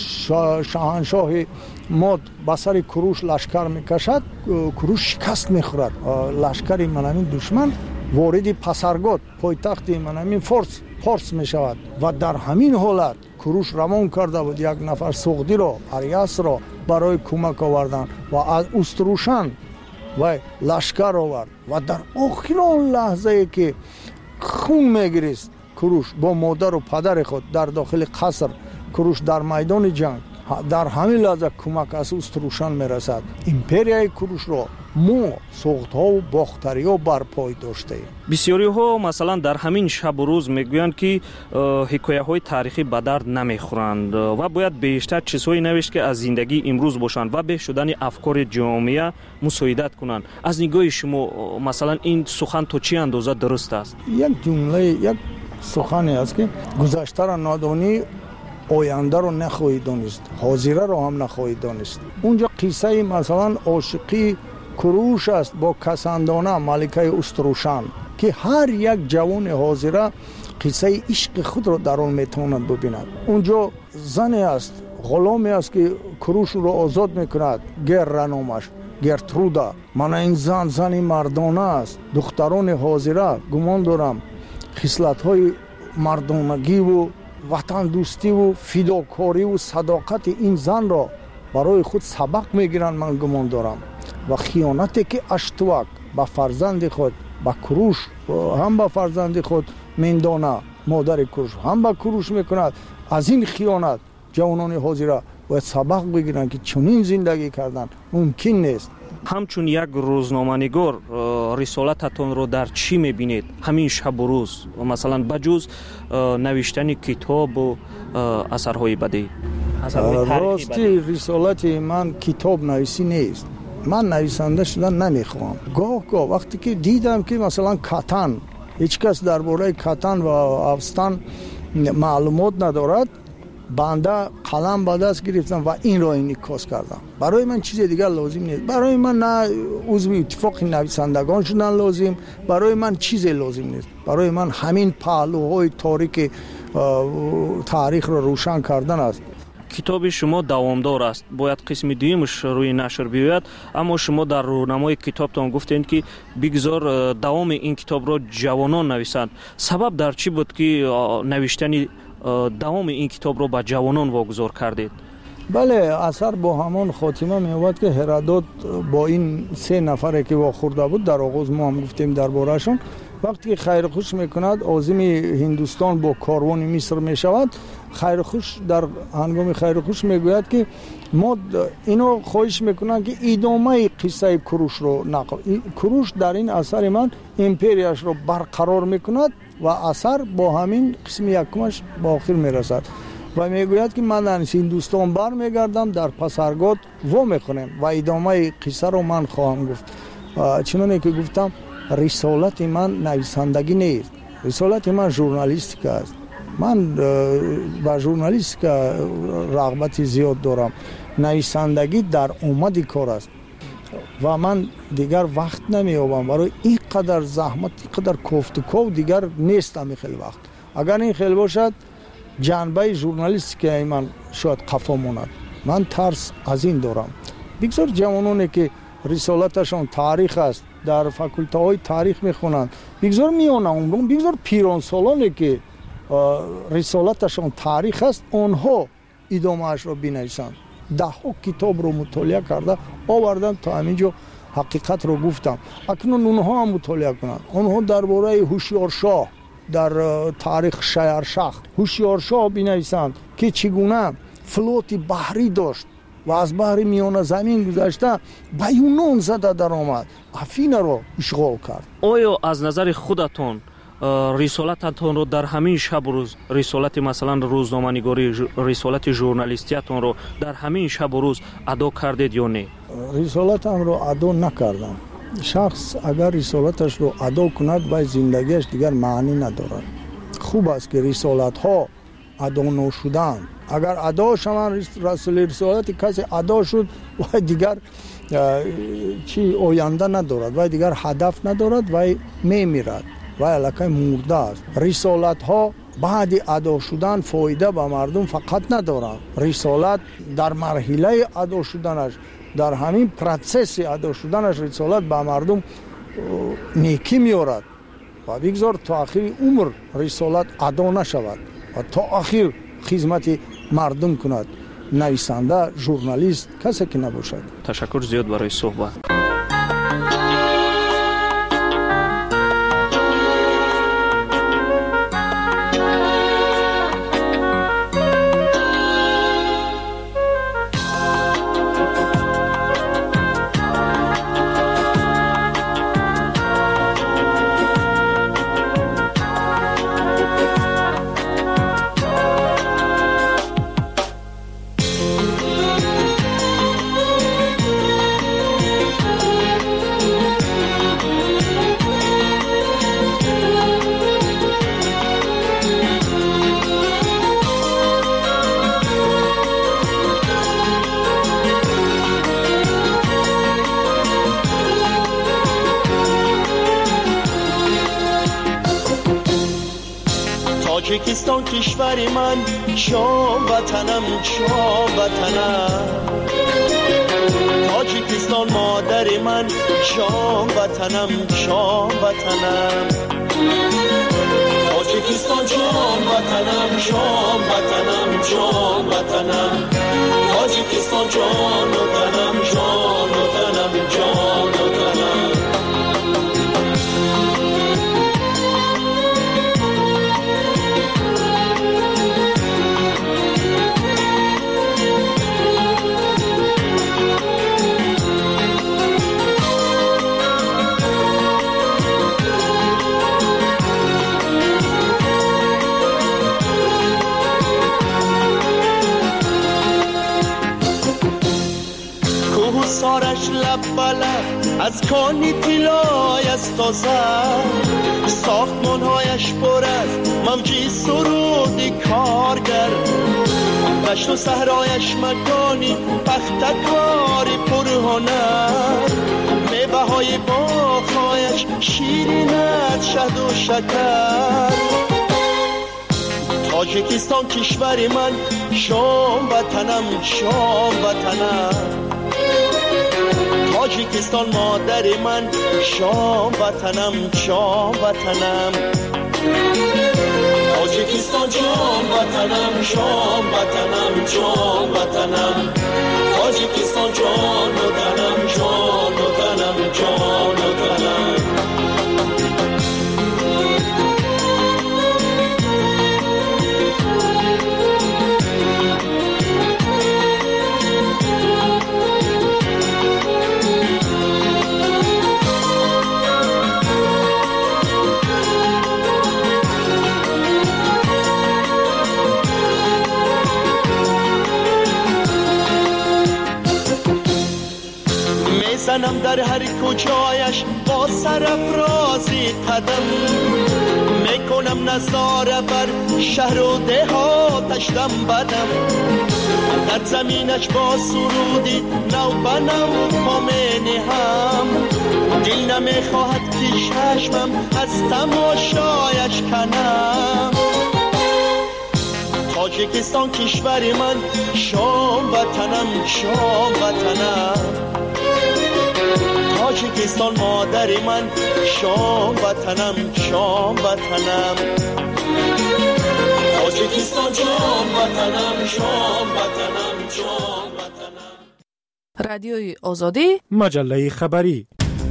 شاهنشاه ماد به سر کوروش لشکر میکشد کوروش شکست میخورد. لشکر من همین دشمن وارد پسرگاد پایتخت من همین فارس پارس میشود و در همین حالت کوروش روان کرده بود یک نفر سوغدی را اریاس را برای کمک آوردن و از استروشن و لشکر آورد و در آخرین لحظه که خون میگریست کروش با مادر و پدر خود در داخل قصر، کروش در میدان جنگ، در همین لحظه کمک از اوست روشن میرسد. ایمپریای کروش رو ما سوخت‌ها و باختری‌ها برپای داشته ایم. بسیاری‌ها مثلا در همین شب و روز میگویند که حکایه‌های تاریخی به درد نمیخورند و باید بیشتر چیزهایی نوشت که از زندگی امروز باشند و به شدن افکار جامعه مساعدت کنند. از نگاه شما مثلا این سخن تو چی اندازه درست است؟ یک جمله، یک سخنی است که گذشته را نادانی، آینده رو نخواهی دانست، حاضره رو هم نخواهی دانست. اونجا قصه مثلا عاشقی کروش است با کسندانه ملکه استروشن که هر یک جوان حاضره قصه عشق خود رو در آن میتواند ببیند. اونجا زنی است، غلامی است که کروش رو آزاد میکند، گر نامش گرترودا. من این زن زنی مردانه است. دختران حاضره گمان دارم خصلت های مردانگی و وطن دوستی و فداکاری و صداقت این زن را برای خود سبق میگیرند. من گمان دارم و خیانتی که اشتوک با فرزند خود، با کروش هم با فرزند خود میندانه، مادر کروش هم با کروش میکند، از این خیانت جوانان حاضره باید سبق بگیرند که چنین زندگی کردن ممکن نیست. همچون یک روزنامه‌نگار رسالتتون رو در چی میبینید همین شب و روز، مثلا بجز نوشتن کتاب و اثرهای بدی؟ راستی رسالت من کتاب نویسی نیست. من نویسنده شدن نمیخوام. گاه گاه وقتی که دیدم که مثلا کتن، هیچ کس درباره کتن و افستان معلومات ندارد، بنده قلم به دست گرفتم و این را انعکاس کردم. برای من چیز دیگر لازم نیست. برای من نه عضو اتفاق نویسندگان شدن لازم، برای من چیز لازم نیست. برای من همین پهلوهای تاریک تاریخ را روشن کردن است. کتاب شما دوامدار است، باید قسم دویمش روی نشر بیاید، اما شما در رونمای کتابتان گفتین که بگذار دوام این کتاب را جوانان نویسند. سبب در چی بود که نوشتن دوام این کتاب را به جوانان واگذار کردید؟ بله، اثر با همان خاتمه می‌یابد که هرودوت با این سه نفره که واخورده بود، در آغاز ما هم گفتیم درباره‌شون، وقتی که خیرخوش میکند عازم هندوستان با کاروان مصر میشود، خیرخوش در هنگام خیرخوش میگوید که ما اینو خواهش میکنن که ادامه قصه کروش رو نقل. کروش در این اثر من امپریاش رو برقرار میکند و اثر با همین قسم یکمش با آخر میرسد و میگوید که من در هندوستان بر میگردم، در پسرگاد و میکنم و ادامه قصه رو من خواهم گفت. چنانه که گفتم رسالت من نویسندگی نیست، رسالت من ژورنالیستیک است. من با ژورنالیستیک رغبت زیاد دارم. نویسندگی در اومدی کار است و من دیگر وقت نمیابم برای این قدر زحمت، این قدر کوفت و کو دیگر نیستم. خیلی وقت اگر این خیلی باشد جنبه ژورنالیستیک من شاید قفا ماند. من ترس از این دارم. بگذار جوانانی که رسالتشان تاریخ است در فاکولته های تاریخ میخونند، بگذار میانه اون، بگذار پیران سالانی که رسالتشان تاریخ است آنها ادامهش را بنویسند. ده ها کتاب رو مطالعه کرده آوردن تا همینجا حقیقت رو گفتم. اکنون اونها هم مطالعه کنند. آنها درباره هوشیارشاه در تاریخ شهرشاه هوشیارشاه بنویسند که چگونه فلوت بحری داشت و از بحر میانه زمین گذشته به یونان زده در آمد، افینا رو اشغال کرد. آیا از نظر خودتون رسالتتون رو در همین شب و روز، رسالت مثلا روزنامه‌نگاری، رسالت ژورنالیستیتون رو در همین شب و روز ادا کردید یا نه؟ رسالتم رو ادا نکردم. شخص اگر رسالتش رو ادا کند و زندگیش دیگر معنی ندارد. خوب است که رسالت ها ادا نشدن. اگر ادا شوند رسول رسالت کسی ادا شد و دیگر چی آینده ندارد و دیگر هدف ندارد و میمیرد و الکی مرده است. رسالت ها بعد ادا شدن فایده به مردم فقط ندارند. رسالت در مرحله ادا شدنش، در همین پروسس ادا شدنش رسالت به مردم نیکی میارد و بگذار تا آخر عمر رسالت ادا نشود و تا آخر خدمت مردم کند. نویسنده، ژورنالیست، کسی که نباشد. تشکر زیاد برای صحبت. تاجیکستان کشور من، شام وطنم شام وطنم. تاجیکستان مادر من، شام وطنم شام وطنم. تاجیکستان شام وطنم شام وطنم شام وطنم. تاجیکستان جان و تنم جان و تنم جان و تنم. سارش لب بلب از کانی طلای از تازه، ساختمانهایش پر از موجی سرودی کارگر، دشت و صحرایش مکانی پختکاری پرهنر، میوه های باغهایش شیرین از شهد و شکر. تاجیکستان کشور من، شام وطنم شام وطنم. تاجیکستان مادر من، شام وطنم شام وطنم. تاجیکستان جان وطنم شام وطنم جان وطنم. تاجیکستان جان و تنم جان و تنم جان و تنم. زنم در هر کجایش با سرافرازی قدم، میکنم نظاره بر شهر و دهاتش دم بدم. در زمینش با سرودی نو به نو پا هم، دل نمیخواهد که چشمم از تماشایش کنم. تاجیکستان کشور من، شام وطنم شام وطنم. تاجیکستان مادر من، شام وطنم شام وطنم. تاجیکستان جان وطنم شام وطنم جان وطنم. رادیوی آزادی، مجله خبری.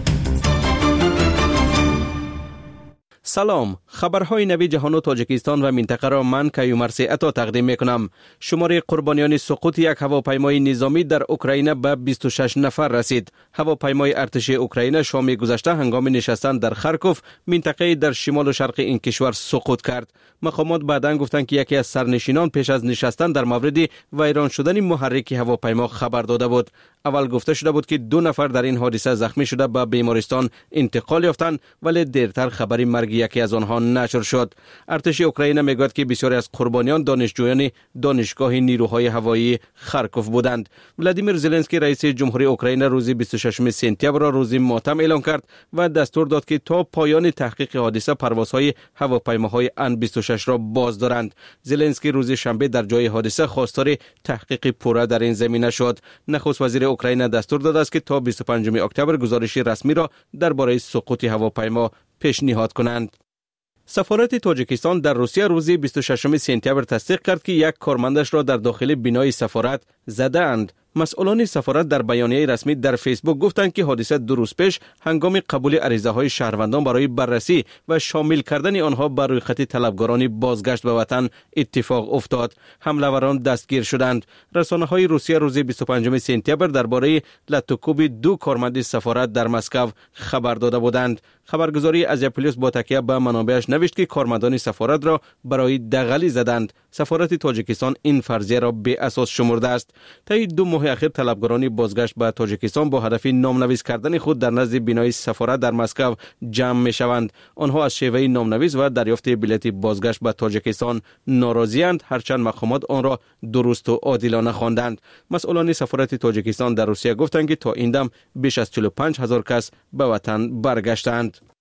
سلام، خبرهای نوی جهان و تاجیکستان و منطقه را من کیومرث عطا تقدیم میکنم. شمار قربانیان سقوط یک هواپیمای نظامی در اوکراین به بیست و شش نفر رسید. هواپیمای ارتش اوکراین شام گذشته هنگام نشستن در خارکوف، منطقه در شمال و شرق این کشور سقوط کرد. مقامات بعداً گفتند که یکی از سرنشینان پیش از نشستن در مورد ویران شدن محرک هواپیما خبر داده بود. اول گفته شده بود که دو نفر در این حادثه زخمی شده به بیمارستان انتقال یافتند، ولی دیرتر خبری مرگ یکی از آنها نشر شد. ارتش اوکراین میگوید که بسیاری از قربانیان دانشجویان دانشگاه نیروهای هوایی خارکوف بودند. ولادیمیر زلنسکی رئیس جمهوری اوکراین روز بیست و ششم سپتامبر را روز ماتم اعلام کرد و دستور داد که تا پایان تحقیق حادثه پروازهای هواپیماهای ان بیست و شش را باز دارند. زلنسکی روز شنبه در جای حادثه خواستار تحقیق پوره در این زمینه شد. نخست وزیر اوکراین دستور داده است که تا بیست و پنجم اکتبر گزارش رسمی را درباره سقوط هواپیما پیشنهاد کنند. سفارت تاجیکستان در روسیه روز بیست و ششم سپتامبر تصدیق کرد که یک کارمندش را در داخل بینای سفارت زدند. مسئولان سفارت در بیانیه رسمی در فیسبوک گفتند که حادثه دو روز پیش هنگام قبول عریضه های شهروندان برای بررسی و شامل کردن آنها بر روی خط طلبکاران بازگشت به وطن اتفاق افتاد. حمله‌وران دستگیر شدند. رسانه های روسیه روز بیست و پنجم سپتامبر درباره لطوکوب دو کارمند سفارت در مسکو خبر داده بودند. خبرگزاری آزیاپولیس با تکیه به منابعش نوشت که کارمندان سفارت را برای دغلی زدند. سفارت تاجیکستان این فرضیه را بی اساس شمرده است. طی دو ماه اخیر طلبکاران بازگشت به تاجیکستان با هدف نامنویس کردن خود در نزد بینای سفارت در مسکو جمع می شوند. آنها از شیوه نامنویس و دریافت بلیط بازگشت به تاجیکستان ناراضی‌اند، هرچند مقامات آن را درست و عادلانه خواندند. مسئولان سفارت تاجیکستان در روسیه گفتند که تا این دم بیش از چهل و پنج هزار کس به وطن برگشتند.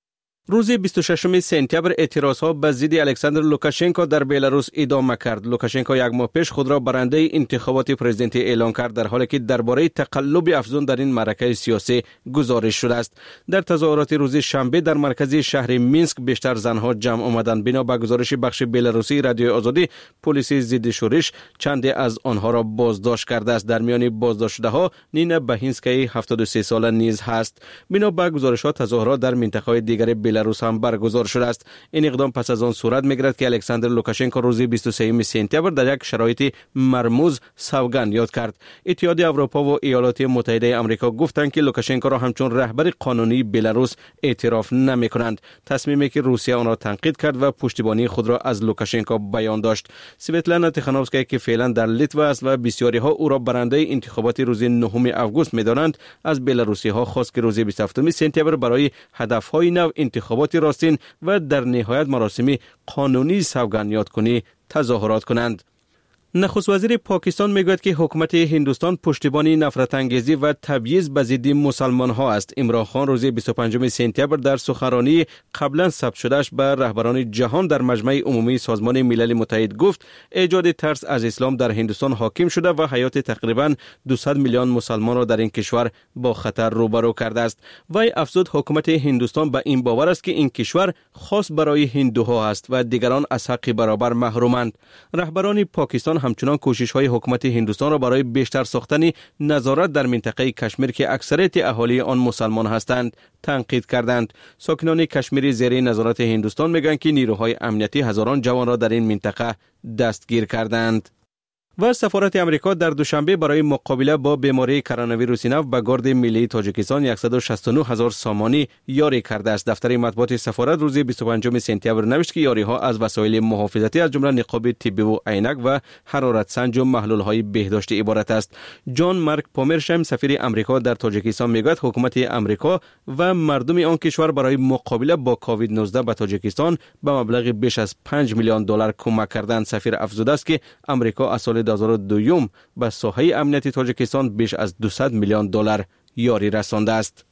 روز بیست و ششم سپتامبر اعتراضها به ضد الکساندر لوکاشنکو در بلاروس ادامه کرد. لوکاشنکو یک ماه پیش خود را برنده انتخابات پرزیدنتی اعلان کرد، در حالی که درباره تقلب افزون در این معرکه سیاسی گزارش شده است. در تظاهرات روز شنبه در مرکز شهر مینسک بیشتر زنها جمع آمدند. بنا به گزارش بخش بلاروسی رادیوی آزادی، پلیس ضد شورش چند از آنها را بازداشت کرده است. در میان بازداشت شده‌ها نینا باهینسکی هفتاد و سه ساله نیز هست. بنا به گزارش‌ها تظاهرات در منطقه‌های دیگر بلاروس هم برگزار شده است. این اقدام پس از آن صورت می‌گیرد که الکساندر لوکاشنکو روز بیست و سه سپتامبر در یک شرایط مرموز سوگند یاد کرد. اتحادیه اروپا و ایالات متحده آمریکا گفتند که لوکاشنکو را همچون رهبر قانونی بلاروس اعتراف نمی‌کنند. تصمیمی که روسیه آن را تنقید کرد و پشتیبانی خود را از لوکاشنکو بیان داشت. سویتلانا تیخانوفسکا که فعلا در لیتوا است و بسیاری‌ها او را برنده انتخابات روز نهم آگوست می‌دانند، از بلاروسی‌ها خواست که روز بیست و هفتم سپتامبر برای هدف‌های نو انتخابات راستین و در نهایت مراسم قانونی سوگند یادکنی تظاهرات کنند. نخست وزیر پاکستان میگوید که حکومت هندوستان پشتیبانی نفرت انگیزی و تبعیض به ضد مسلمان ها است. عمران خان روز بیست و پنجم سپتامبر در سخنرانی قبلا ثبت شدهش به رهبران جهان در مجمع عمومی سازمان ملل متحد گفت ایجاد ترس از اسلام در هندوستان حاکم شده و حیات تقریبا دویست میلیون مسلمان را در این کشور با خطر روبرو کرده است. وی افزود حکومت هندوستان به این باور است که این کشور خاص برای هندوها است و دیگران از حق برابر محرومند. رهبران پاکستان همچنان کوشش‌های حکومت هندوستان را برای بیشتر ساختن نظارت در منطقه کشمیر که اکثریت اهالی آن مسلمان هستند تنقید کردند. ساکنان کشمیر زیر نظارت هندوستان میگویند که نیروهای امنیتی هزاران جوان را در این منطقه دستگیر کردند. و سفارت امریکا در دوشنبه برای مقابله با بیماری کرونا ویروس نو به گارد ملی تاجیکستان صد و شصت و نه هزار سامانی یاری کرده است. دفتر مطبوعات سفارت روز بیست و پنجم سپتامبر نوشت که یاری ها از وسایل محافظتی از جمله نقاب طبی و عینک و حرارت سنج و محلول های بهداشتی عبارت است. جان مارک پومرشم سفیر امریکا در تاجیکستان میگوید حکومت امریکا و مردم آن کشور برای مقابله با کووید نوزده به تاجیکستان به مبلغ بیش از پنج میلیون دلار کمک کردند. سفیر افزوده است که امریکا از سال دو هزار و دو به ساحه امنیتی تاجیکستان بیش از دویست میلیون دلار یاری رسانده است.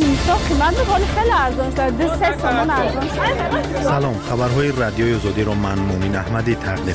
سلام، خبرهای رادیوی آزادی را من مومن احمدی تقدیم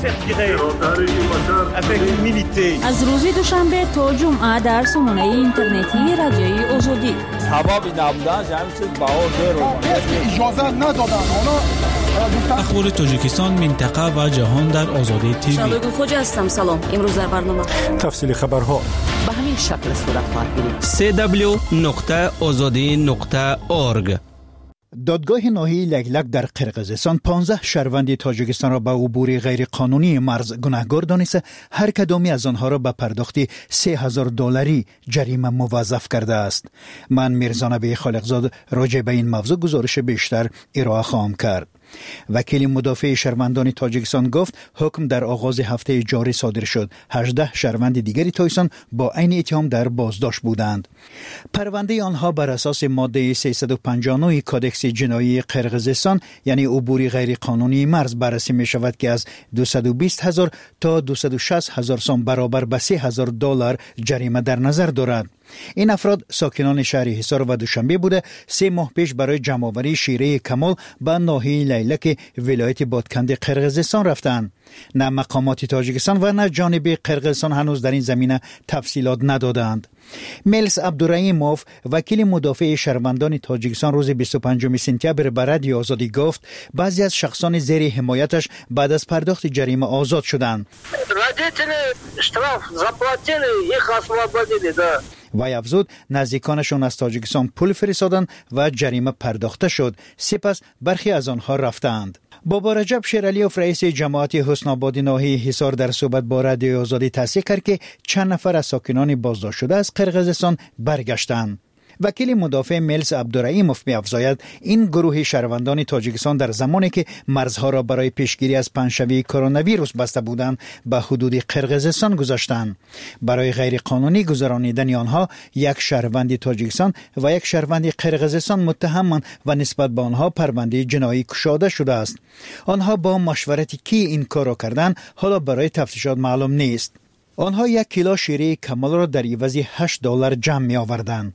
می‌کنم. از روز دوشنبه تا جمعه در سامانه اینترنتی رادیوی آزادی. هوا نبودن همین چیز باور اجازه ندادن. اخبار تاجیکستان، منطقه و جهان در آزادی تیوی. شبگون خوجه هستم. سلام. امروز در برنامه تفصیل خبرها به همین شکل صورت خواهد گرفت. سی دبلیو نقطه آزادی نقطه اورگ. دادگاه ناحیه لگلگ در قرقیزستان پانزده شهروند تاجیکستان را به عبور غیر قانونی مرز گناهکار دانسته هر کدامی از آنها را به پرداخت سه هزار دلاری جریمه موظف کرده است. من میرزا نبی خالقزاد راجع به این موضوع گزارش بیشتر ارائه خواهم کرد. وکیل مدافع شهروندان تاجیکستان گفت حکم در آغاز هفته جاری صادر شد. هجده شهروند دیگری تایسان با عین اتهام در بازداشت بودند. پرونده آنها بر اساس ماده سیصد و پنجاه و نه کادکس جنایی قرقیزستان یعنی عبور غیر قانونی مرز بررسی می شود که از دویست و بیست هزار تا دویست و شصت هزار سوم برابر به سه هزار دلار جریمه در نظر دارد. این افراد ساکنان شهر حصار و دوشنبه بوده سه ماه پیش برای جمع‌آوری شیره کمال به ناحیه لیلک ولایت بادکند قرقیزستان رفتند. نه مقامات تاجیکستان و نه جانب قرقیزستان هنوز در این زمینه تفصیلات ندادند. میلس عبدالرحیموف وکیل مدافع شهروندان تاجیکستان روز بیست و پنجم سپتامبر به رادیو آزادی گفت بعضی از شخصان زیر حمایتش بعد از پرداخت جریمه آزاد شدند. وی افزود نزدیکانشون از تاجیکستان پول فرستادند و جریمه پرداخته شد. سپس برخی از آنها رفتند. بابا رجب شیرالیوف رئیس جماعت حسن آباد ناحیه حصار در صحبت با رادیو آزادی تصدیق کرد که چند نفر از ساکنان بازداشت شده از قرقیزستان برگشتند. وکیل مدافع میلس عبدالرحیموف می‌افزاید این گروه شهروندان تاجیکستان در زمانی که مرزها را برای پیشگیری از پنجشنبه کرونا ویروس بسته بودند به حدود قرقیزستان گذاشتند. برای غیر قانونی گذرانیدن آنها یک شهروند تاجیکستان و یک شهروند قرقیزستان متهمند و نسبت به آنها پرونده جنایی گشوده شده است. آنها با مشورت کی این کار را کردند حالا برای تفتیشات معلوم نیست. آنها یک کیلو شیره کمال را در عوض هشت دلار جمع می آوردند.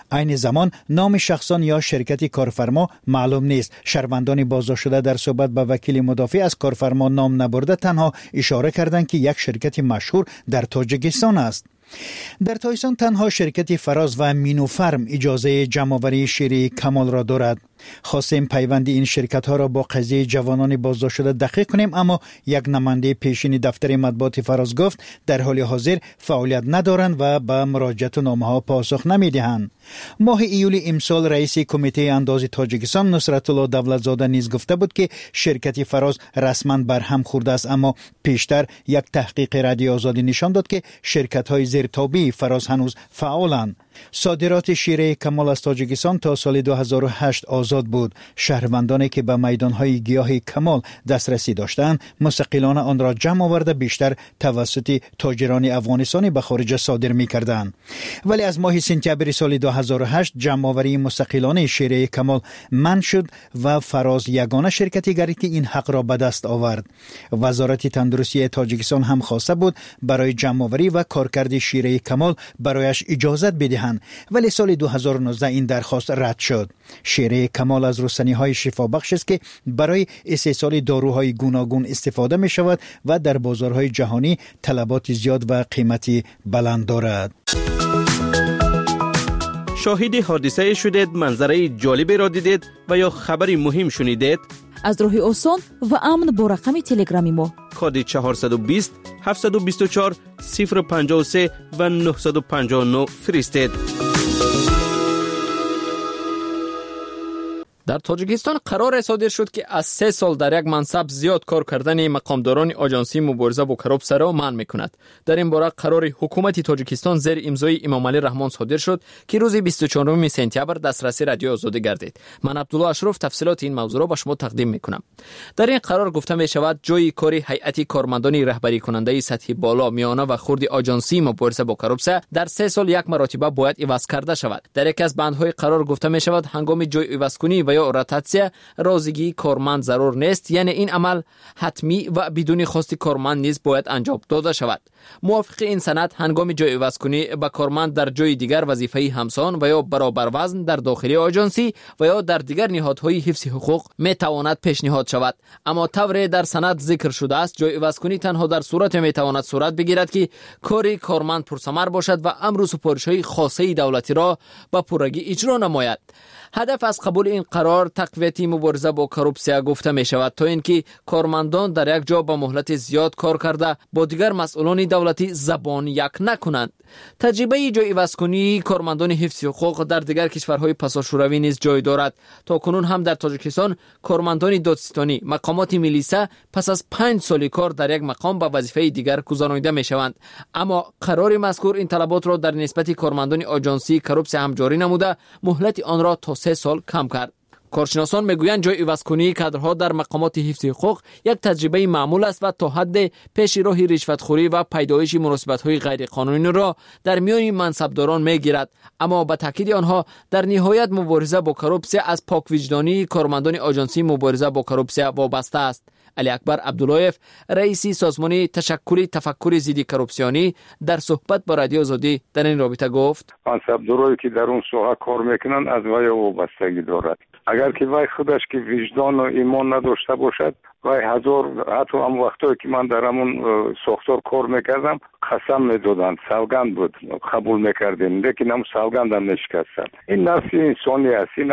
عین زمان نام شخصان یا شرکت کارفرما معلوم نیست. شهروندان بازداشت شده در صحبت با وکیل مدافع از کارفرما نام نبرده تنها اشاره کردند که یک شرکت مشهور در تاجیکستان است. در تایسان تنها شرکت فراز و مینوفرم اجازه جمع‌آوری شیر کمال را دارد. خواستیم پیوند این شرکت ها را با قضیه جوانان بازداشت شده دقیق کنیم، اما یک نماینده پیشین دفتر مطبوعات فراز گفت در حال حاضر فعالیت ندارند و به مراجعت نامه ها پاسخ نمیدهند. ماه ایول امسال رئیس کمیته انداز تاجیکستان نصرت الله دولتزاده نیز گفته بود که شرکت فراز رسما برهم خورده است، اما پیشتر یک تحقیق رادیو آزادی نشان داد که شرکت های زیرتابی فراز هنوز فعالند. صادرات شیر کمال از تاجیکستان تا سال دو هزار و هشت آزاد بود. شهروندانی که به میدانهای گیاه کمال دسترسی داشتند مستقلانه آن را جمع آورده بیشتر توسط تاجران افغانستانی به خارج صادر می‌کردند. ولی از ماه سپتامبر سال دو هزار و هشت جمع آوری مستقلانه شیر کمال منع شد و فراز یگانه شرکتی گردید که این حق را به دست آورد. وزارت تندرستی تاجیکستان هم خواسته بود برای جمع آوری و کارکرد شیر کمال برایش اجازه بدهند، ولی سال دو هزار و نوزده این درخواست رد شد. شیر کمال از رستنی‌های شفابخش است که برای استحصال داروهای گوناگون استفاده می شود و در بازارهای جهانی طلبات زیاد و قیمتی بلند دارد. شاهد حادثه شدید، منظره جالبی را دیدید و یا خبری مهم شنیدید؟ از راه آسان و امن با رقم تلگرامی ما کد چهارصد و بیست هفتصد و بیست و چهار صفر پنجاه و سه و نهصد و پنجاه و نه فرستید. در تاجیکستان قرار صادر شد که از سه سال در یک منصب زیاد کار کردن مقامداران آژانسی مبارزه با کروپسیا را منع می‌کند. در این باره قرار حکومت تاجیکستان زیر امضای امام علی رحمان صادر شد که روز بیست و چهارم سپتامبر دسترسی رادیو آزادی گردید. من عبدالله اشرف تفصیلات این موضوع را به شما تقدیم می‌کنم. در این قرار گفته می‌شود جای کار هیئت کارمندان رهبری کننده سطح بالا، میانه و خرد آژانسی مبارزه با کروپسیا در سه سال یک مرتبه باید عوض کرده شود. در یک از بندهای قرار گفته می‌شود هنگام جای عوض کنی و یا روتاسیا رازگی کارمند ضرور نیست، یعنی این عمل حتمی و بدون خواست کارمند نیز باید انجام داده شود. موافق این سند هنگام جای عوض کنی به کارمند در جای دیگر وظیفه همسان و یا برابر وزن در داخل آژانسی و یا در دیگر نهادهای حفظ حقوق می تواند پیشنهاد شود. اما طوری در سند ذکر شده است جای عوض کنی تنها در صورت می تواند صورت بگیرد که کاری کارمند پرثمر باشد و امر و سفارش‌های خاصه دولتی را به پررگی اجرا نماید. هدف از قبول این قرار تقویت مبارزه با کروپسیا گفته می شود تا اینکه کارمندان در یک جا با مهلت زیاد کار کرده با دیگر مسئولان دولتی زبان یک نکنند. تجربه جای عوض کنی کارمندان حفظ حقوق در دیگر کشورهای پساشوروی نیز جای دارد. تا کنون هم در تاجیکستان کارمندان دادستانی مقامات ملیسا پس از پنج سال کار در یک مقام به وظیفه دیگر گذرانیده می شوند. اما قرار مذکور این طلبات را در نسبت کارمندان آژانسی کروپسیا هم جاری نموده مهلت آن را تا سه سال کم کرد. کارشناسان میگویند جای عوض کنی کادرها در مقامات حفظ حقوق یک تجربه معمول است و تا حد پیش راه رشوتخوری و پیدایش مناسبت‌های غیر قانونی را در میان منصبداران میگیرد. اما به تاکید آنها در نهایت مبارزه با کروپسیا از پاک وجدانی کارمندان آژانسی مبارزه با کروپسیا وابسته است. علی اکبر عبداللهیف رئیس سازمان تشکل تفکر ضد کروپسیونی در صحبت با رادیو آزادی در این رابطه گفت منصبدارایی که در اون ساحه کار میکنن از وی وابستگی دارد. اگر که وی خودش که وجدان و ایمان نداشته باشد وی هزار حتی هم وقتایی که من در همون ساختار کار میکردم قسم میدادن سوگند بود قبول میکردیم لیکن هم سوگند هم نشکستن. این نفس انسانی است. این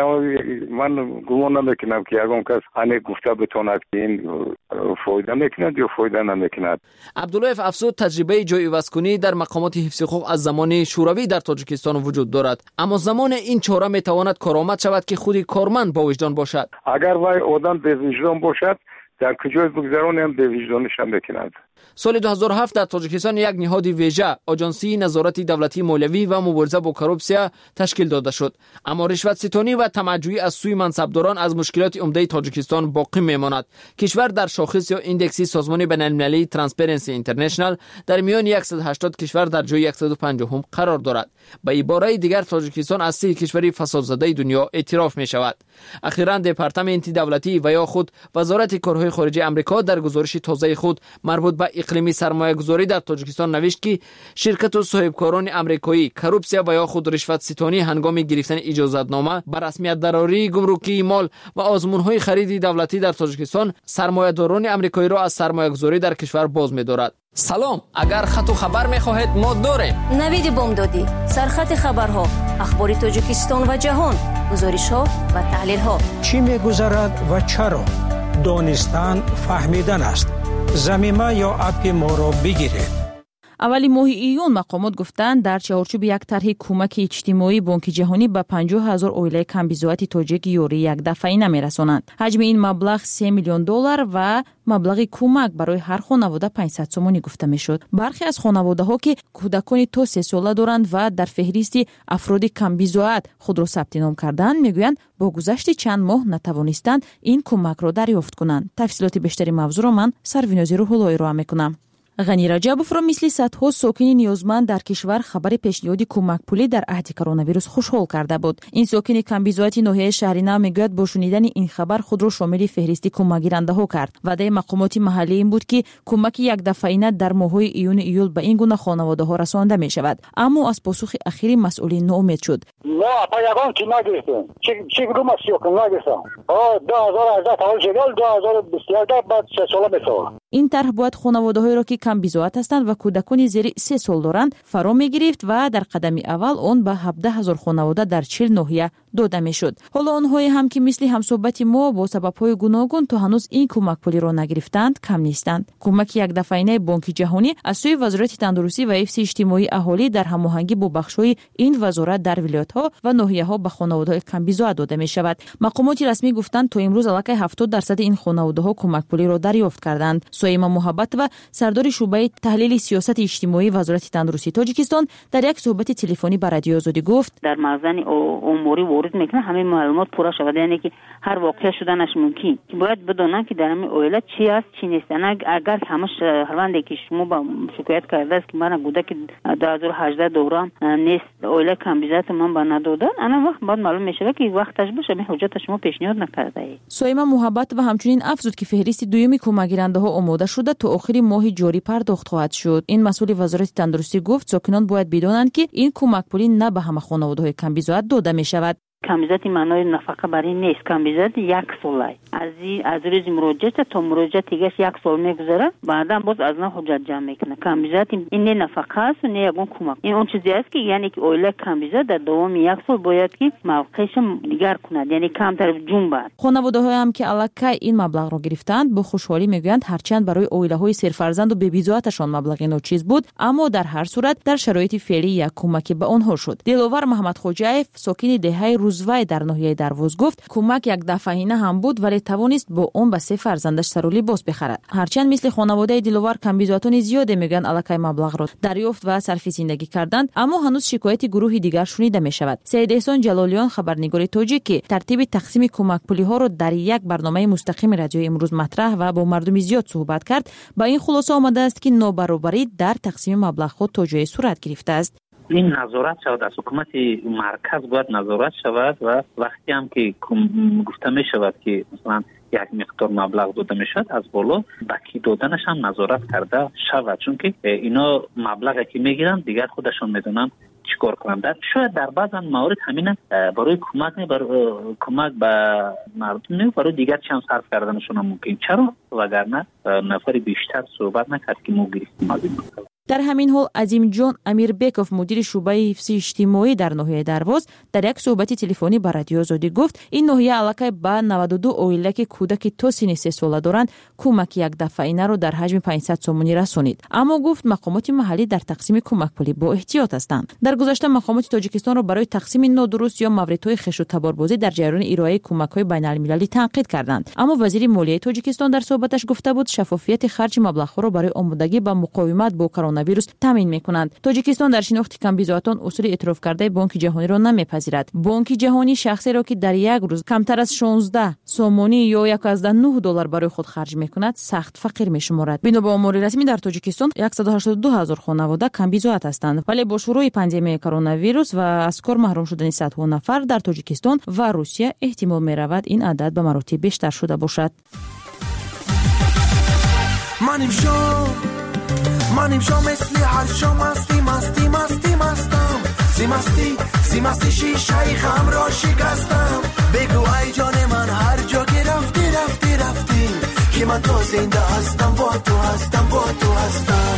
من گمان نمیکنم که یگان کس انه گفته بتواند که این فایده میکند یا فایده نمیکند. عبداللهیف افزود تجربه جای عوض کنی در مقامات حفظ حقوق از زمان شوروی در تاجیکستان وجود دارد، اما زمان این چاره میتواند کارآمد شود که خودی کارمند با وجدان باشد. اگر وی آدم به وجدان باشد در کجای بگذرانی هم به وجدانش هم بکند. سال دو هزار و هفت در تاجیکستان یک نهاد ویژه آژانسی نظارت دولتی مولوی و مبارزه با کروپسیا تشکیل داده شد، اما رشوت ستانی و طمعجویی از سوی منصبداران از مشکلات عمده تاجیکستان باقی میماند. کشور در شاخص یا ایندکسی سازمان بین‌المللی ترانسپرنسی اینترنشنال در میان صد و هشتاد کشور در جای صد و پنجاه قرار دارد. به عباره دیگر تاجیکستان از سه کشور فسادزده دنیا اعتراف می شود. اخیراً دپارتمان انتی دولتی و یا خود وزارت کارهای خارجه آمریکا در گزارش تازه خود مربوط به اقلیمی سرمایه‌گذاری در تاجیکستان نوشت که شرکت و صاحبکاران آمریکایی کورپسیا و یا خود رشوت ستانی هنگام گرفتن اجازتنامه بر رسمیت دراری گمرکی مال و آزمون‌های خرید دولتی در تاجیکستان سرمایه‌داران آمریکایی را از سرمایه‌گذاری در کشور باز می‌دارد. سلام، اگر خط و خبر می‌خواهید ما داریم. نوید بامدادی، سرخط خبرها، اخبار تاجیکستان و جهان، گزارش‌ها و تحلیل‌ها. چی می‌گذرد و چرا؟ دانستن فهمیدن است. زمینه یا اپ ما را بگیرید. اولی ماه ایون مقامات گفتند در چارچوب یک طرح کمک اجتماعی بانک جهانی به پنجاه هزار اویله کمبیزوات تاجیک یوری یک دفعه‌ای نمی‌رسانند. حجم این مبلغ سه میلیون دلار و مبلغ کمک برای هر خانواده پانصد سومانی گفته میشد. برخی از خانواده‌ها که کودکان تا سه ساله دارند و در فهرست افراد کمبیزوات خود را ثبت نام کردند میگویند با گذشت چند ماه نتوانستند این کمک را دریافت کنند. تفصیلات بیشتری موضوع را من سروینازی روح‌اللهی را میکنم. غنی رجبوف را مثل صدها ساکن نیازمند در کشور خبر پیشنهاد کمک پولی در عهد کرونا ویروس خوشحال کرده بود. این ساکن کمبیزوات ناحیه شهر نو میگوید با شنیدن این خبر خود را شامل فهرست کمک گیرنده ها کرد. وعده مقامات محلی این بود که کمک یک دفعه‌ای در ماه‌های ایون ایول به این گونه خانواده ها رسانده می شود. اما از پاسخ اخیر مسئولین ناامید شد. ما پیغام کی نگرفتیم. چه چه گروه مسیوک نگرفتم. آ دو هزار و هجده تا جلال دو هزار و بیست و یک بعد سه سال میسازه. این طرح باید خانواده‌هایی را که کمبیزوات هستند و کودکان زیر سه سال دارند فرا می‌گرفت و در قدم اول آن به هفده هزار خانواده در چهل ناحیه داده میشد. حالا آنهایی هم که مثل همصحبت ما با سبب‌های گوناگون تا هنوز این کمک پولی را نگرفتند کم نیستند. کمک یک دفعه‌ای بانک جهانی از سوی وزارت تندرستی و حفظ اجتماعی اهالی در هماهنگی با بخش‌های این وزارت در ولایت‌ها و ناحیه‌ها به خانواده‌های کمبیزوات داده می‌شود. مقامات رسمی گفتند تا امروز علاوه هفتاد درصد این خانواده‌ها کمک پولی را دریافت کردند. سویما محبت و سردار شعبه تحلیل سیاست اجتماعی وزارت تندرستی تاجیکستان در یک صحبت تلفنی با رادیو آزادی گفت در مخزن اموری وارد میکنه همه معلومات پورا شود، یعنی که هر واقعه شدنش ممکن که باید بدونن که در همین اویله چی است چی نیست. اگر همش هروندی که شما با شکایت کرده است که من کودک دو هزار و هجده دوران نیست اویله کمبیزوات من با ندادن انا وقت بعد معلوم میشه که وقتش باشه می حجت شما پیشنهاد نکرده ای. سویما محبت و همچنین افزود که فهرست دومی کمک گیرنده ها آماده شده تا آخر ماه جاری پرداخت خواهد شد. این مسئول وزارت تندرستی گفت ساکنان باید بدانند که این کمک پولی نه به همه خانواده‌های کمبیزوات داده می شود. کمبیزوات معنای نفقه برای نیست. کمبیزوات یک ساله از از روز مراجعه تا مراجعه دیگه یک سال میگذره بعدا باز از نه حجت جمع میکنه. کمبیزوات این نه نفقه است و نه یگون کمک. این اون چیزی است که یعنی که اویله کمبیزوات در دوام یک سال باید که موقعش دیگر کند، یعنی کمتر جون بعد. خانواده‌ها هم که الکی این مبلغ را گرفتند با خوشحالی میگویند هرچند برای اویله‌های سرفرزند و بی‌بیزواتشان مبلغ ناچیز بود اما در هر صورت در شرایط فعلی یک کمک به آنها شد. دلاور محمد خوجایف ساکن دهه روزوای در ناحیه درواز گفت کمک یک دفعه‌ای هم بود ولی توانست با اون به سه فرزندش سر و لباس بخرد. هرچند مثل خانواده دلاور کمبیزواتان زیاد میگن الکی مبلغ را دریافت و صرف زندگی کردند اما هنوز شکایت گروه دیگر شنیده می شود. سید احسان جلالیان خبرنگار تاجیکی ترتیب تقسیم کمک پولی ها را در یک برنامه مستقیم رادیو امروز مطرح و با مردم زیاد صحبت کرد. با این خلاصه آمده است که نابرابری در تقسیم مبلغ ها تا جای صورت گرفته است. این نظارت شود از حکومت مرکز باید نظارت شود و وقتی هم که گفته می شود که مثلا یک مقدار مبلغ داده می شود از بالا بکی دادنش هم نظارت کرده شود، چون که اینا مبلغی که می گیرن دیگر خودشان می دونن چیکار کنند. شاید در بعض موارد همین برای کمک نه برای کمک به مردم نه برای دیگر چند صرف کردنشون ممکن. چرا؟ وگرنه نفر بیشتر صحبت نکرد که ما گرفتیم از این مسئله. در همین حال عظیم جان امیربکوف مدیر شعبه حفظ اجتماعی در ناحیه درواز در یک صحبت تلفنی با رادیو آزادی گفت این ناحیه علاقه به نود و دو اویله که کودک تا سن سه ساله دارند کمک یک دفعه‌ای را در حجم پانصد سومانی رسانید. اما گفت مقامات محلی در تقسیم کمک پولی با احتیاط هستند. در گذشته مقامات تاجیکستان را برای تقسیم نادرست یا موردهای خش و تباربازی در جریان ارائه کمک‌های بین‌المللی تنقید کردند. اما وزیر مالیه تاجیکستان در صحبتش گفته بود شفافیت خرج مبلغ‌ها را برای آمادگی به مقاومت با کرونا ویروس تامین می‌کنند. تاجیکستان در شناخت کمبیزواتان اصول اعتراف کرده بانک جهانی را نمی‌پذیرد. بانک جهانی شخصی را که در یک روز کمتر از شانزده سومانی یا یک از نه دلار برای خود خرج می‌کند سخت فقیر می‌شمارد. بنا به آمار رسمی در تاجیکستان صد و هشتاد و دو هزار خانواده کمبیزوات هستند، ولی با شروع پاندمی کرونا ویروس و از کار محروم شدن صدها نفر در تاجیکستان و روسیه احتمال می‌رود این عدد به مراتب بیشتر شده باشد. من امشب منیم شو مثل هر شو مستی مستی مستی مستم سی مستی سی مستی شیشه خم را شکستم بگو ای جان من هر جا که رفتی رفتی رفتی که من تو زنده هستم با تو هستم با تو هستم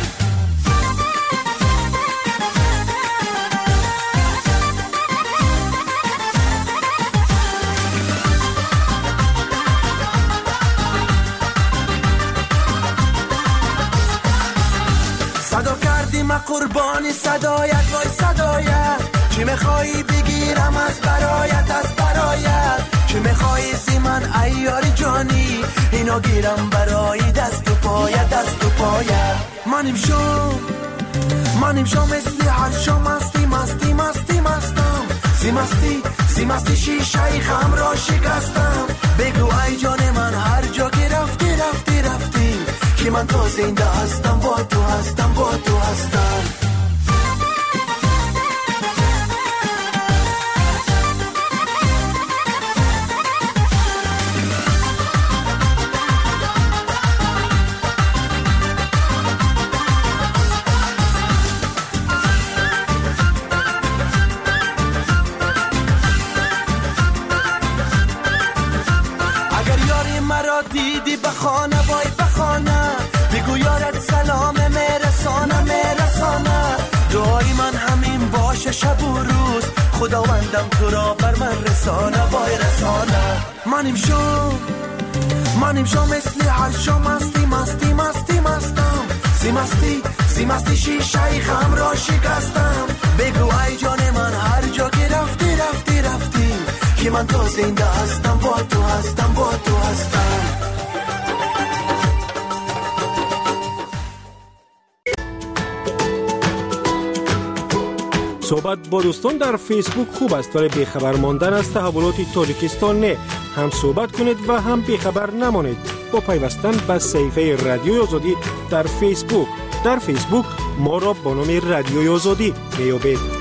صدا کردی ما قربانی صدایت وای صدایت چی میخوایی بگیرم از برایت از برایت چی میخوایی زی من ایاری جانی اینو گیرم برای دست و پایت دست و پایت منیم شو منیم شو مثل هر شو مستی مستی مستی مستم سی مستی سی مستی شیشه خم را شکستم بگو ای جان من هر جا که رفتی رفتی رفتی که من تو زنده هستم با تو هستم با تو هستم اگر یاری مرا دیدی بخانه وای بخانه بگو یارت سلام میرسانه میرسانه دعای من همین باشه شب و روز خداوندم تو را بر من رسانه وای رسانه منیم شو منیم شو مثل هر شو مستی مستی مستی مستم سی مستی سی مستی شیشه خم را شکستم بگو ای جان من هر جا که رفتی رفتی رفتی که من تو زنده هستم با تو هستم با تو هستم صحبت با دوستان در فیسبوک خوب است ولی بیخبر ماندن از تحولات تاجیکستان نه. هم صحبت کنید و هم بیخبر نمانید با پیوستن به صفحه رادیوی آزادی در فیسبوک. در فیسبوک ما را با نام رادیوی آزادی میابید.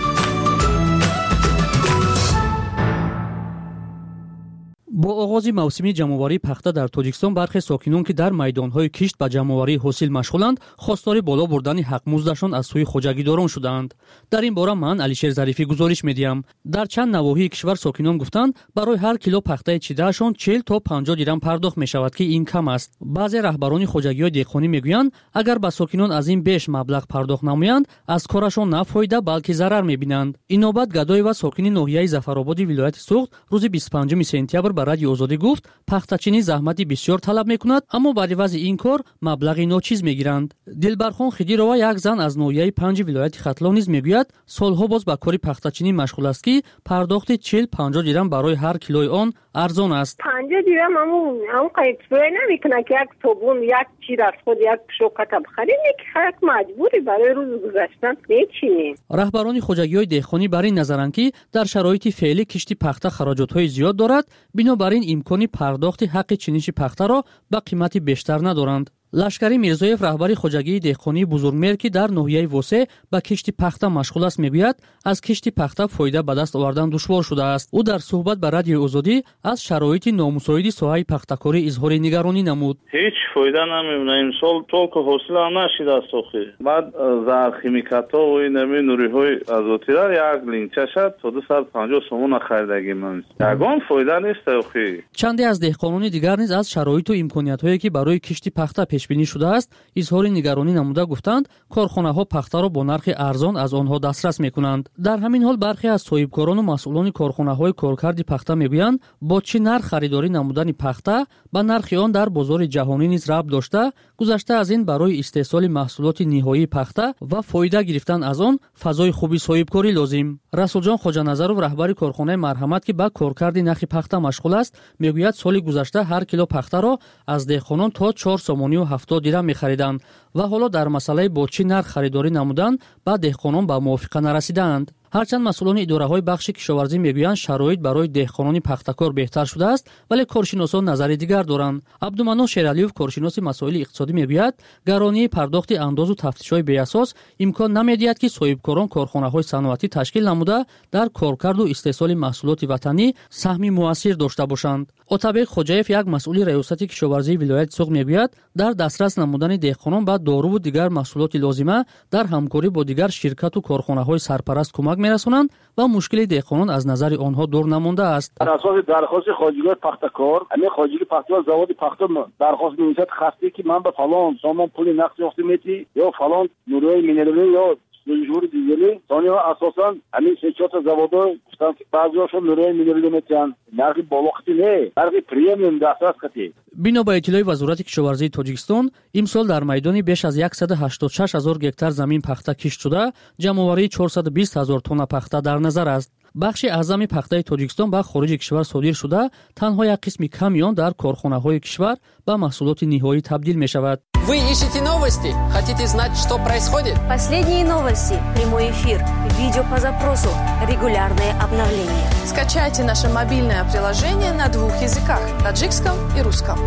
با آغاز موسم جمع‌آوری پخته در تاجیکستان برخی ساکنان که در میدان‌های کشت به جمع‌آوری حاصل مشغولند خواستار بالا بردن حق مزدشان از سوی خوجگیداران شدند. در این باره من علیشیر ظریفی گزارش می‌دهم. در چند نواحی کشور ساکنان گفتند برای هر کیلو پخته چیده‌شان چهل تا پنجاه درم پرداخت می‌شود که این کم است. بعضی رهبران خوجگی‌های دهقانی می‌گویند اگر به ساکنان از این بیش مبلغ پرداخت نمایند از کارشان نه فایده بلکه ضرر می‌بینند. این نوبت گدای و ساکن ناحیه ظفرآباد ولایت سوخت روز بیست و پنجم سپتامبر رادیو آزادی گفت پختچینی زحمتی بسیار طلب میکند اما بعد از این کار مبلغی ناچیز میگیرند. دلبرخان خدیرова یک زن از ناحیه پنج ولایت ختلان نیز میگوید سالها باز به کار پختچینی مشغول است که پرداخت چهل پنجاه درم برای هر کیلوی آن ارزان است. پنجاه درم همون هم قیمت نمیکنه که یک صابون یک چیز از خود یک شوکت بخریم یک خرک مجبوری برای روز گذشتن نمیچینیم. رهبران خوجگی‌های دهقانی بر این نظرند که در شرایط فعلی کشتی پخته خراجات‌های زیاد دارد بنابراین امکانی پرداخت حق چینش پخته را به قیمت بیشتر ندارند. لشکری میرزایف رهبر خوجگی دهقانی بزرگمهر که در ناحیه وسه با کشتی پخته مشغول است میگوید از کشتی پخته فایده به دست آوردن دشوار شده است. او در صحبت با رادیو آزادی از شرایط نامساعد ساحه پخته‌کاری اظهار نگرانی نمود. هیچ فایده نمی‌بینه امسال تو که حاصل هم نشده است اخی. بعد زهر خیمیکاتا و این نمی نوری‌های ازوتیرا یک لینچه شد تا دویست و پنجاه سومون خریدگی من. یگان فایده نیست اخی. چندی از دهقانان دیگر نیز از شرایط و امکانیت‌هایی که برای کشتی پخته پیش بینی شده است اظهار نگرانی نموده گفتند کارخانه‌ها پخته را با نرخ ارزان از آنها دسترس می‌کنند. در همین حال برخی از صاحبکاران و مسئولان کارخانه‌های کارکرد پخته میگویند با چه نرخ خریداری نمودن پخته با نرخ آن در بازار جهانی نیز ربط داشته گذشته از این برای استحصال محصولات نهایی پخته و فایده گرفتن از آن فضای خوبی صاحبکاری لازم. رسول جان خواجه‌نظرov رهبر کارخانه مرحمت که با کارکرد نرخ پخته مشغول است میگوید سال گذشته هر کیلو پخته را از دهقانان تا چهار سومانی و هفتاد درم می‌خریدند و حالا در مسئله با چه نرخ خریداری نمودن با دهقانان به موافقه نرسیدند. هرچند مسئولان اداره‌های بخش کشاورزی میگویند شرایط برای دهقانان پخته‌کار بهتر شده است ولی کارشناسان نظر دیگر دارند. عبدالمنان شیرعلیوف کارشناس مسائل اقتصادی میگوید گرانی پرداخت انداز و تفتیش‌های بی‌اساس امکان نمی‌دهد که صاحبکاران کارخانه‌های صنعتی تشکیل نموده در کارکرد و استحصال محصولات وطنی سهمی موثر داشته باشند. отабек хоҷаев, як масъули раёсати кишоварзии вилояти Суғ мегӯяд, дар дастрас намудани деҳқонон ба доруву дигар маҳсулоти лозима дар ҳамкорӣ бо дигар ширкату корхонаҳои сарпараст кӯмак мерасонанд ва мушкили деҳқонон аз назари онҳо дур намондааст. дар асоси дархости хоҷигои пахтакор, ҳамин хоҷиги пахтакор заводи пахта дархост мевисад хасте ки ман ба фалон сомон пули нақд ёфта метӣ ё фалон нурои минералӣ ё жури дизели сониҳо асосан ҳамин се чорта заводо гуфтанд ки баъзиҳошон нурои минералӣ метиҳанд нархи боло қати не нархи премиум дастрас қати. бино ба иттилои вазорати кишоварзии тоҷикистон, имсол дар майдони беш аз сад و ҳаштод و شش ҳазор гектар замин пахта кишт шуда, ҷамъоварии чорсад و бист ҳазор тонна пахта дар назар аст. бахши аъзами пахтаи тоҷикистон ба хориҷи кишвар содир шуда, танҳо як қисми ками он дар корхонаҳои кишвар ба маҳсулоти ниҳоӣ табдил мешавад. Вы ищете новости? Хотите знать, что происходит? Последние новости, прямой эфир, видео по запросу, регулярные обновления. Скачайте наше мобильное приложение на двух языках – таджикском и русском.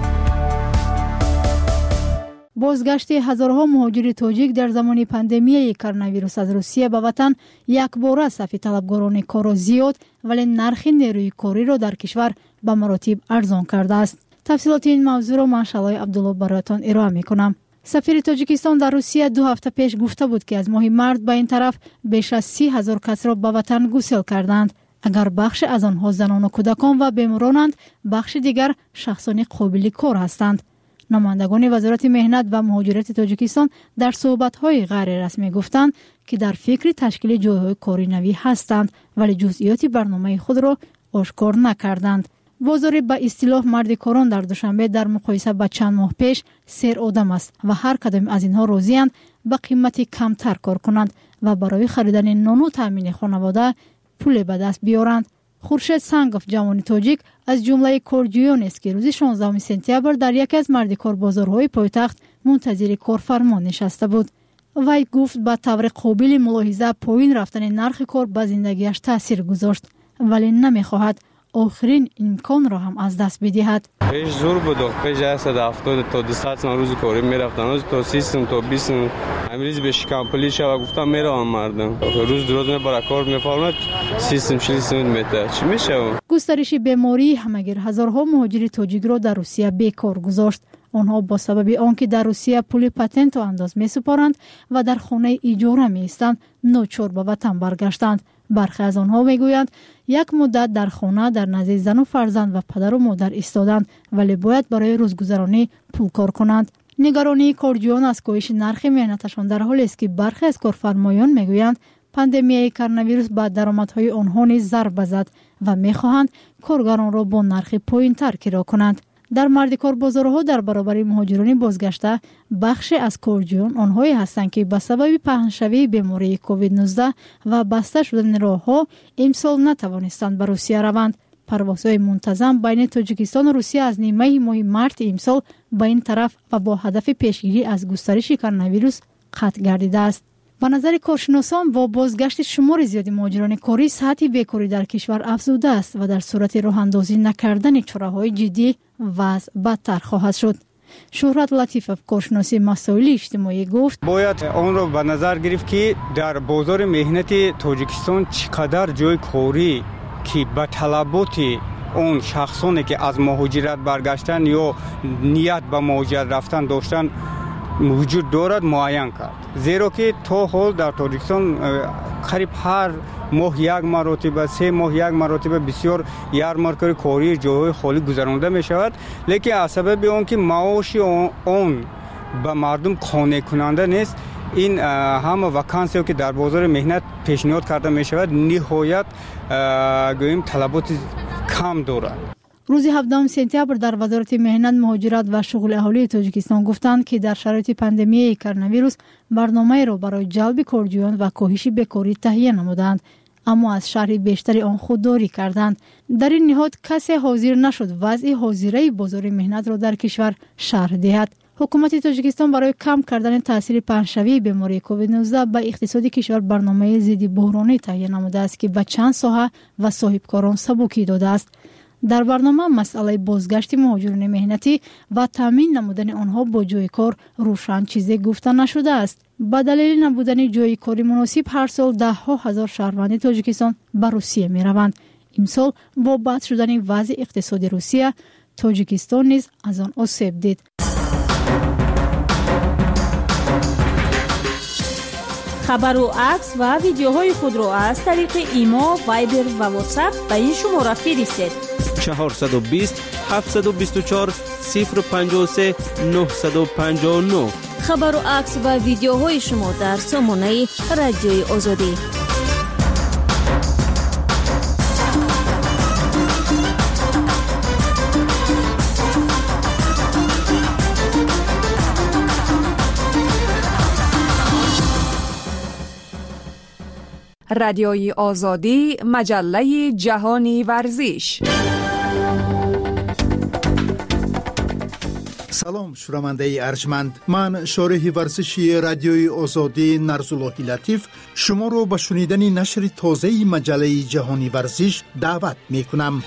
бозгашти ҳазорҳо муҳоҷири тоҷик дар замони пандемияи коронавирус аз Русия ба ватан якбора сафи талабгорони коро зиёд, вале нархи нерӯи кориро дар кишвар ба маротиб арзон кардааст. тафсилоти ин мавзӯъро ман Шалой Абдулло бароятон ироа мекунам. сафири Тоҷикистон дар Русия ду ҳафта пеш гуфта буд ки аз моҳи март ба ин тараф беш аз си ҳазор касро ба ватан гусел карданд. агар бахше аз онҳо занону кӯдакон ва беморонанд, бахши дигар шахсони қобили кор ҳастанд. намояндагони вазорати меҳнат ва муҳоҷирати Тоҷикистон дар суҳбатҳои ғайрирасмӣ гуфтанд ки дар фикри ташкили ҷойҳои кори навӣ ҳастанд, вале ҷузъиёти барномаи худро ошкор накарданд. бозори ба истилоҳ марди корон дар душанбе дар муқоиса ба чанд моҳ пеш сер одам аст ва ҳар кадоми аз инҳо розиянд ба қимати камтар кор кунанд ва барои харидани нону таъмини хонавода пуле ба даст биёранд. хуршед сангов, ҷавони тоҷик, аз ҷумлаи корҷӯёнест ки рӯзи шонздаҳуми сентябр дар яке аз мардикорбозорҳои пойтахт мунтазири корфармо нишаста буд. вай гуфт ба таври қобили мулоҳиза поин рафтани нархи кор ба зиндагиаш таъсир гузошт, вале намехоҳад охирин имконро ҳам аз даст бидиҳад. пеш зур буд, пеш ҳаштад ҳафтод то дусад сом рӯзи корӣ мерафтам, то си сум то бист сум амриз бе шикампулӣ шава гуфтам меравам мардам. рӯз дуроз мебара кор мефармад си сум чил сум мета. Чӣ мешавам? густариши бемории ҳамагир ҳазорҳо муҳоҷири тоҷикро дар Русия бекор гузошт. онҳо бо сабаби он ки дар Русия пули патенту андоз месупоранд ва дар хонаи иҷора меистанд, ночор ба ватан баргаштанд. бархе аз онҳо мегӯянд як муддат дар хона дар назди зану фарзанд ва падару модар истоданд, вале бояд барои рӯзгузаронӣ пул кор конанд. нигаронии корҷӯён аз коҳиши нархи меҳнаташон дар ҳолест ки бархе аз корфармоён мегӯянд пандемияи коронавирус ба даромадҳои онҳо низ зарба зад ва мехоҳанд коргаронро бо нархи поинтар киро кунанд. дар мардикорбозорҳо дар баробари муҳоҷирони бозгашта бахше аз корҷӯён онҳое ҳастанд ки ба сабаби паҳншавии бемории ковид нуздаҳ ва баста шудани роҳҳо имсол натавонистанд ба Русия раванд. парвозҳои мунтазам байни Тоҷикистон ва Русия аз нимаи моҳи марти имсол ба ин тараф ва бо ҳадафи пешгирӣ аз густариши коронавирус қатъ гардидааст. ба назари коршиносон бо бозгашти шумори зиёди муҳоҷирони корӣ сатҳи бекорӣ дар кишвар афзудааст ва дар сурати роҳандозӣ накардани чораҳои ҷиддӣ вазъ бадтар хоҳад шуд. шӯҳрат Латифов, коршиноси масоили иҷтимоӣ, гуфт: бояд онро ба назар гирифт ки дар бозори меҳнати Тоҷикистон чӣ қадар ҷойи корӣ ки ба талаботи он шахсоне ки аз муҳоҷират баргаштан ё ният ба муҳоҷират рафтан доштанд вуҷуд дорад муайян кард. зеро ки то ҳол дар Тоҷикистон қариб ҳар моҳ як маротиба, се моҳ як маротиба бисёр ярмаркаи кории ҷойҳои холӣ гузаронида мешавад, лекин аз сабаби он ки маоши он ба мардум қонеъкунанда нест, ин ҳама вакансияе ки дар бозори меҳнат пешниҳод карда мешавад ниҳоят гӯем талаботи кам дорад. рӯзи ҳафдум сентябр дар вазорати меҳнат, муҳоҷират ва шуғули аҳолии Тоҷикистон гуфтанд ки дар шароити пандемияи коронавирус барномаеро барои ҷалби корҷӯён ва коҳиши бекорӣ таҳия намуданд, аммо аз шарҳи бештари он худдорӣ карданд. дар ин ниҳод касе ҳозир нашуд вазъи ҳозираи бозори меҳнатро дар кишвар шарҳ диҳад. ҳукумати Тоҷикистон барои кам кардани таъсири паҳншавии бемории ковид нуздаҳ ба иқтисоди кишвар барномаи зидди буҳронӣ таҳия намудааст ки ба чанд соҳа ва соҳибкорон сабукӣ додааст. дар барнома масъалаи бозгашти муҳоҷирони меҳнатӣ ва таъмин намудани онҳо бо ҷойи кор рӯшан чизе гуфта нашудааст. ба далели набудани ҷойи кори муносиб ҳар сол даҳҳо ҳазор шаҳрванди Тоҷикистон ба Русия мераванд. امسال با بد شدن وضع اقتصادی روسیه تاجیکستان نیز از آن آسیب دید. خبر و عکس و ویدیوهای خود را از طریق ایما، وایبر و واتساپ به این شماره فرستید. چهارصد و بیست هفتصد و بیست و چهار صفر پنجاه و سه نهصد و پنجاه و نه. خبر و عکس و ویدیوهای شما در سامانه رادیوی آزادی. رادیوی آزادی، مجله جهانی ورزش. سلام شنونده ارجمند، من شارح ورزشی رادیوی آزادی نرزاللهی لطیف شما رو به شنیدن نشر تازه مجله جهانی ورزش دعوت می کنم.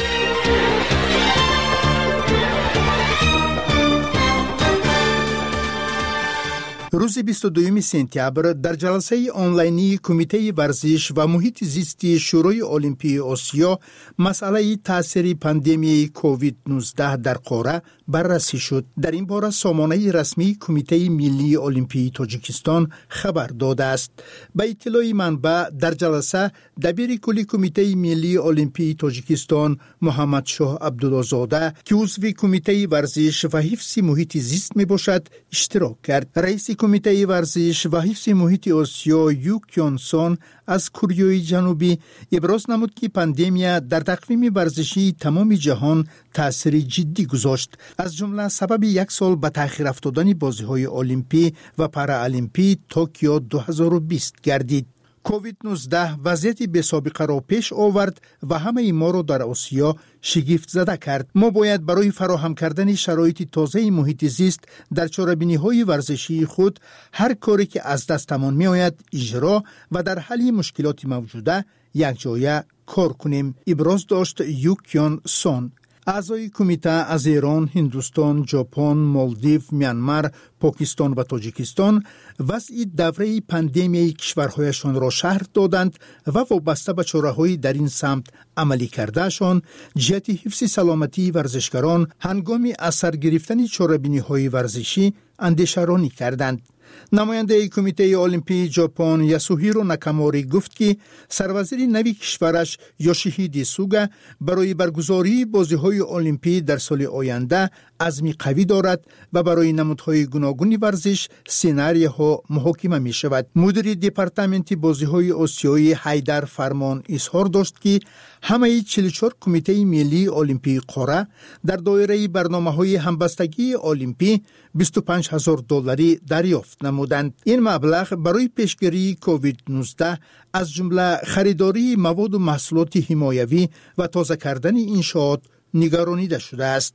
روز بیست و دوم سپتامبر در جلسه آنلاینی کمیته ورزش و محیط زیستی شورای المپی آسیا مسئله تاثیر پاندمی کووید نوزده در قاره بررسی شد. در این باره سامانه رسمی کمیته ملی المپی تاجیکستان خبر داده است. به اطلاع منبع در جلسه دبیر کلی کمیته ملی المپی تاجیکستان محمد شاه عبدالله‌زاده که عضو کمیته ورزش و حفظ محیط زیست می باشد اشتراک کرد. رئیس کمیته ورزش و حفظ محیط آسیا یو کیون سون از کره جنوبی ابراز نمود که پاندمی در تقویم ورزشی تمام جهان تأثیر جدی گذاشت، از جمله سبب یک سال به تأخیر افتادن بازی‌های المپی و پارالمپی توکیو دو هزار و بیست گردید. کووید نوزده وضعیتی بی سابقه را پیش آورد و همه ما را در آسیا شگفت زده کرد. ما باید برای فراهم کردن شرایط تازه محیط زیست در چاره‌بینی‌های ورزشی خود هر کاری که از دستمان می آید اجرا و در حل مشکلات موجوده یک جایه کار کنیم، ابراز داشت یو کیون سون. اعضای کمیته از ایران، هندوستان، ژاپن، مالدیو، میانمار، پاکستان و تاجیکستان وضع دوره پاندمی کشورهایشان را شرح دادند و وابسته به چاره‌های در این سمت عملی کردهشان جهت حفظ سلامتی ورزشکاران هنگام اثر گرفتن چاره‌بینی‌های ورزشی اندیشه‌رانی کردند. نماینده کمیته المپی ژاپن یاسوهیرو ناکاموری گفت که سروزیر نوی کشورش یوشیهیدی سوگا برای برگزاری بازی‌های المپی در سال آینده عزم قوی دارد و برای نمودهای گوناگون ورزش سناریوها محاکمه می شود. مدیر دپارتمنت بازی‌های آسیایی حیدر فرمان اظهار داشت که همه چهل و چهار کمیته ملی المپی قاره در دایره برنامه‌های همبستگی المپی بیست و پنج هزار دلاری دریافت نمودند. این مبلغ برای پیشگیری کووید نوزده از جمله خریداری مواد و محصولات حمایوی و تازه کردن انشاءات نگرانیده شده است.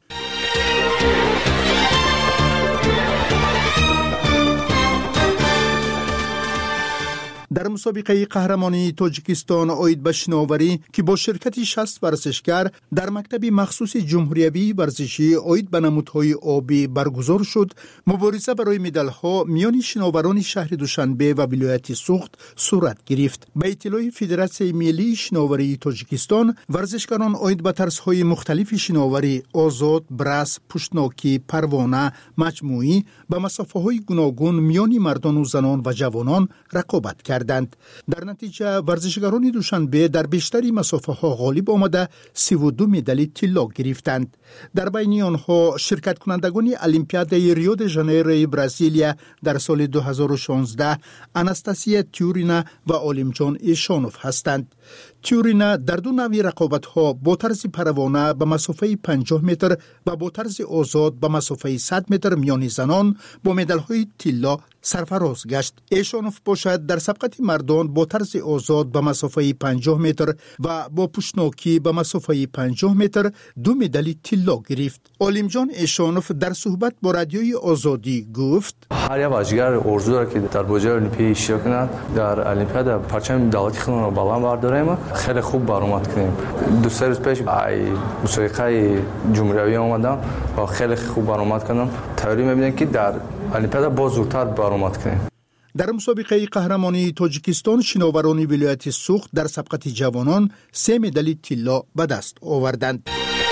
در مسابقه قهرمانی تاجیکستان عاید به شناوری که با شرکت شصت ورزشکار در مکتب مخصوص جمهوری ورزشی عاید به نمودهای آبی برگزار شد، مبارزه برای مدال‌ها میان شناوران شهر دوشنبه و ولایت سوخت صورت گرفت. به اطلاع فدراسیون ملی شناوری تاجیکستان، ورزشکاران عاید به طرزهای مختلف شناوری آزاد، برس، پشتناکی، پروانه، مجموعی به مسافه‌های گوناگون میان مردان و زنان و جوانان رقابت کردند. در نتیجه ورزشکاران دوشنبه در بیشتری مسافه ها غالب آمده سی و دو مدال طلا گرفتند. در بین آنها شرکت کنندگان المپیاد ریو د ژانیرو برزیلیا در سال دو هزار و شانزده آناستاسیا تیورینا و عالم جان ایشانوف هستند. تیورینا در دو نوع رقابت ها با طرز پروانه به مسافه پنجاه متر و با طرز آزاد به مسافه صد متر میان زنان با مدال های طلا سرفراز گشت. ایشانوف باشد در سبقت مردان با طرز آزاد به مسافه پنجاه متر و با پشتناکی به مسافه پنجاه متر دو مدال طلا گرفت. عالم جان ایشانوف در صحبت با رادیوی آزادی گفت: هر یک بازیگر آرزو داره که در بازی المپی اشتراک کند، در المپیاد پرچم دولتی خودمون رو بالا برداریم، خیلی خوب برآمد کنیم. دو سه روز پیش ای مسابقه جمهوری اومدم و خیلی خوب برآمد کردم. تئوری می‌بینم که در المپیاد باز زودتر برآمد کنیم. در مسابقه قهرمانی تاجیکستان شناوران ولایت سوخت در سبقت جوانان سه مدال طلا به دست آوردند.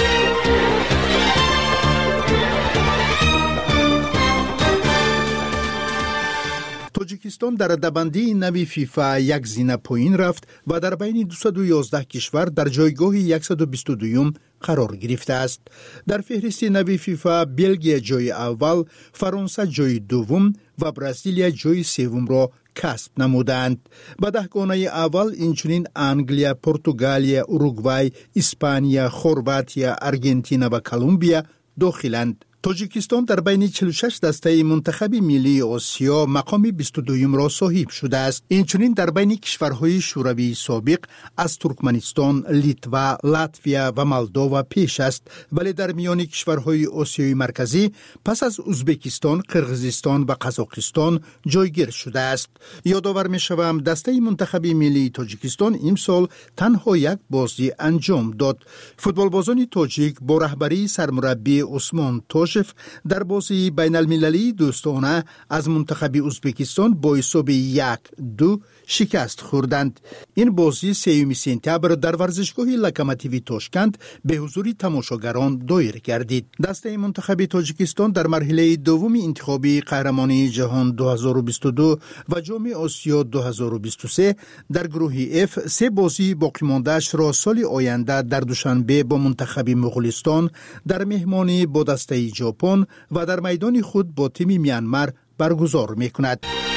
تاجیکستان در رده‌بندی نوی فیفا یک زینه پایین رفت و در بین دویست و یازده کشور در جایگاه صد و بیست و دو قرار گرفته است. در فهرست نوی فیفا بلژیم جای اول، فرانسه جای دوم و برزیل جای سوم را کسب نمودند. به دهگانه اول اینچنین انگلیا، پرتغالیا، اوروگوای، اسپانیا، خرواطیا، آرژانتین و کلمبیا داخلند. تاجیکستان در بین چهل و شش دسته منتخب ملی آسیا مقام بیست و دو را صاحب شده است. اینچنین در بین کشورهای شوروی سابق از ترکمنستان، لیتوا، لاتویا و مولداوا پیش است، ولی در میان کشورهای آسیای مرکزی پس از ازبکستان، قرقیزستان و قزاقستان جایگیر شده است. یادآور می‌شوم دسته منتخب ملی تاجیکستان امسال تنها یک بازی انجام داد. فوتبالبازان تاجیک با رهبری سرمربی عثمان توش در بازی بین المللی دوستانه از منتخب ازبکستان با حساب یک دو شکست خوردند. این بازی سوم سپتامبر در ورزشگاه لوکوموتیو تاشکند به حضور تماشاگران دایر گردید. دسته منتخب تاجیکستان در مرحله دوم انتخابی قهرمانی جهان دو هزار و بیست و دو و جام آسیا دو هزار و بیست و سه در گروه اف سه بازی باقی مانده‌اش را سال آینده در دوشنبه با منتخب مغولستان، در مهمانی با دسته ژاپن و در میدان خود با تیم میانمار برگزار می‌کند.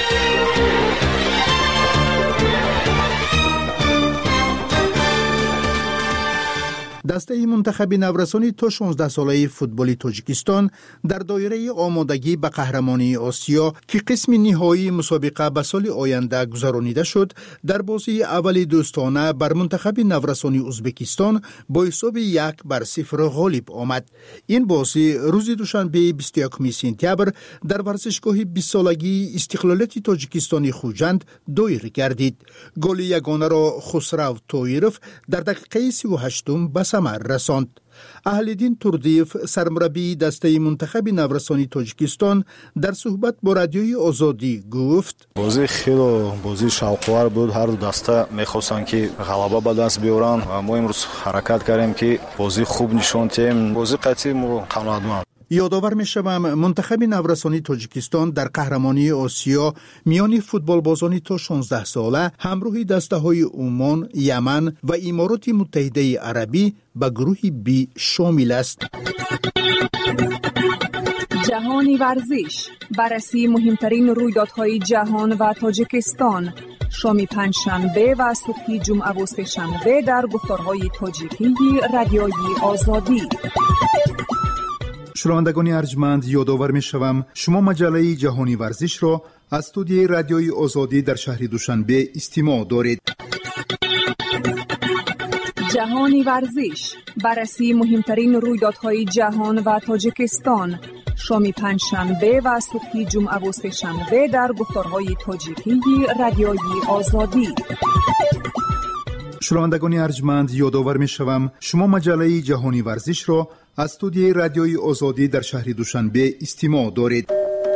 دسته منتخب نورسانی تا شانزده ساله فوتبال تاجیکستان در دایره آمادگی به قهرمانی آسیا که قسم نهایی مسابقه به سال آینده گذرانیده شد، در بازی اول دوستانه بر منتخب نورسانی ازبکستان با حساب یک بر صفر غالب آمد. این بازی روز دوشنبه بیست و یکم سپتامبر در ورزشگاه بیست سالگی استقلالیت تاجیکستان خوجند دایر گردید. گل یگانه را خسرو طایرف در دقیقه سی و هشتم به ثمر رساند. اهل‌الدین توردیف سرمربی دسته منتخب نورسانی تاجیکستان در صحبت با رادیوی آزادی گفت: بازی خیلی بازی شوق‌آور بود. هر دو دسته می‌خواستند که غلبه به دست بیارن و ما امروز حرکت کردیم که بازی خوب نشون دادیم. بازی قطعی ما قناعتمند. یادآور می‌شوم منتخب نورسانی تاجیکستان در قهرمانی آسیا میان فوتبالبازان تا شانزده ساله همراه دسته‌های عمان، یمن و امارات متحده عربی به گروه بی شامل است. جهانی ورزش، بررسی مهمترین رویدادهای جهان و تاجیکستان، شام پنجشنبه و صبح جمعه و سه‌شنبه در گفتارهای تاجیکی رادیوی آزادی. شنوندگان ارجمند، یادآور می‌شوم شما مجله جهانی ورزش را از استودیوی رادیوی آزادی در شهر دوشنبه استماع دارید. جهانی ورزش، بررسی مهمترین رویدادهای جهان و تاجیکستان، شام پنجشنبه و صبح جمعه و سه‌شنبه در گفتارهای تاجیکی رادیوی آزادی. شنوندگان ارجمند، یادآور می‌شوم شما مجله جهانی ورزش را از استودیوی رادیوی آزادی در شهر دوشنبه استماع دارید.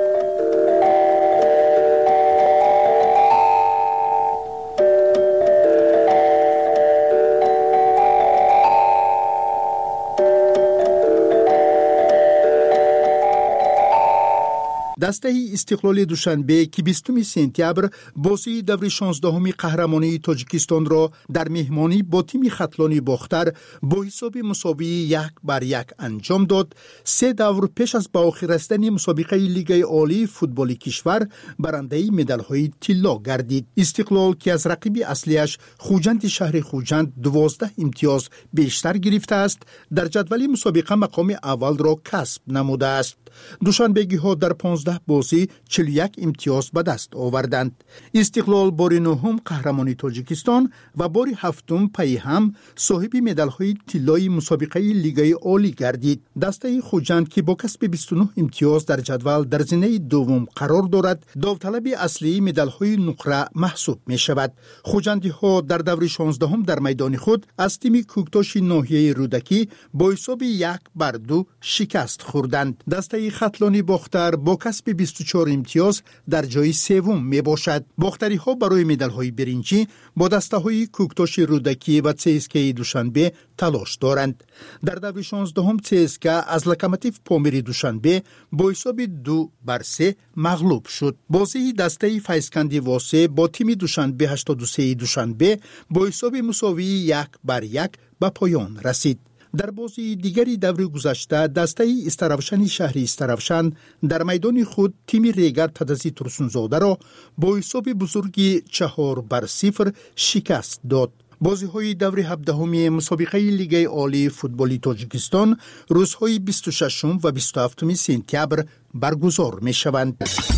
دسته استقلال دوشنبه که بیستم سپتامبر بازی دور شانزدهم قهرمانی تاجیکستان را در مهمانی با تیم خطلانی باختر با حساب مساوی یک بر یک انجام داد، سه دور پیش از به آخر رسیدن مسابقه لیگ عالی فوتبال کشور برنده مدال‌های طلا گردید. استقلال که از رقیب اصلیش خوجند شهر خوجند دوازده امتیاز بیشتر گرفته است، در جدول مسابقه مقام اول را کسب نموده است. دوشنبگی ها در پانزده بازی چهل و یک امتیاز به دست آوردند. استقلال بار نهم قهرمانی تاجیکستان و بار هفتم پی هم صاحب مدال های طلای مسابقه لیگ عالی گردید. دسته خوجند که با کسب بیست و نه امتیاز در جدول در زینه دوم قرار دارد، داوطلب اصلی مدال های نقره محسوب می شود. خوجندی ها در دور شانزدهم در میدان خود از تیم کوکتاش ناحیه رودکی با حساب یک بر دو شکست خوردند. دسته خطلانی باختر با کسب کسب بیست و چهار امتیاز در جای سوم می باشد. باختری ها برای مدال های برنجی با دسته های کوکتاش رودکی و سیسکه دوشنبه تلاش دارند. در دور شانزدهم سیسکه از لوکوموتیو پامیر دوشنبه با حساب دو بر سه مغلوب شد. بازی دسته فیسکندی واسه با تیم دوشنبه هشتاد و سه دوشنبه با حساب مساوی یک بر یک به پایان رسید. در بازی دیگری دور گذشته دسته استرافشن شهری استرافشن در میدان خود تیم ریگر تدزی ترسونزاده را با حساب بزرگی چهار بر صفر شکست داد. بازی های دور هفدهمی مسابقه لیگ عالی فوتبالی تاجیکستان روزهای بیست و ششم و بیست و هفتم سپتامبر برگزار می شوند.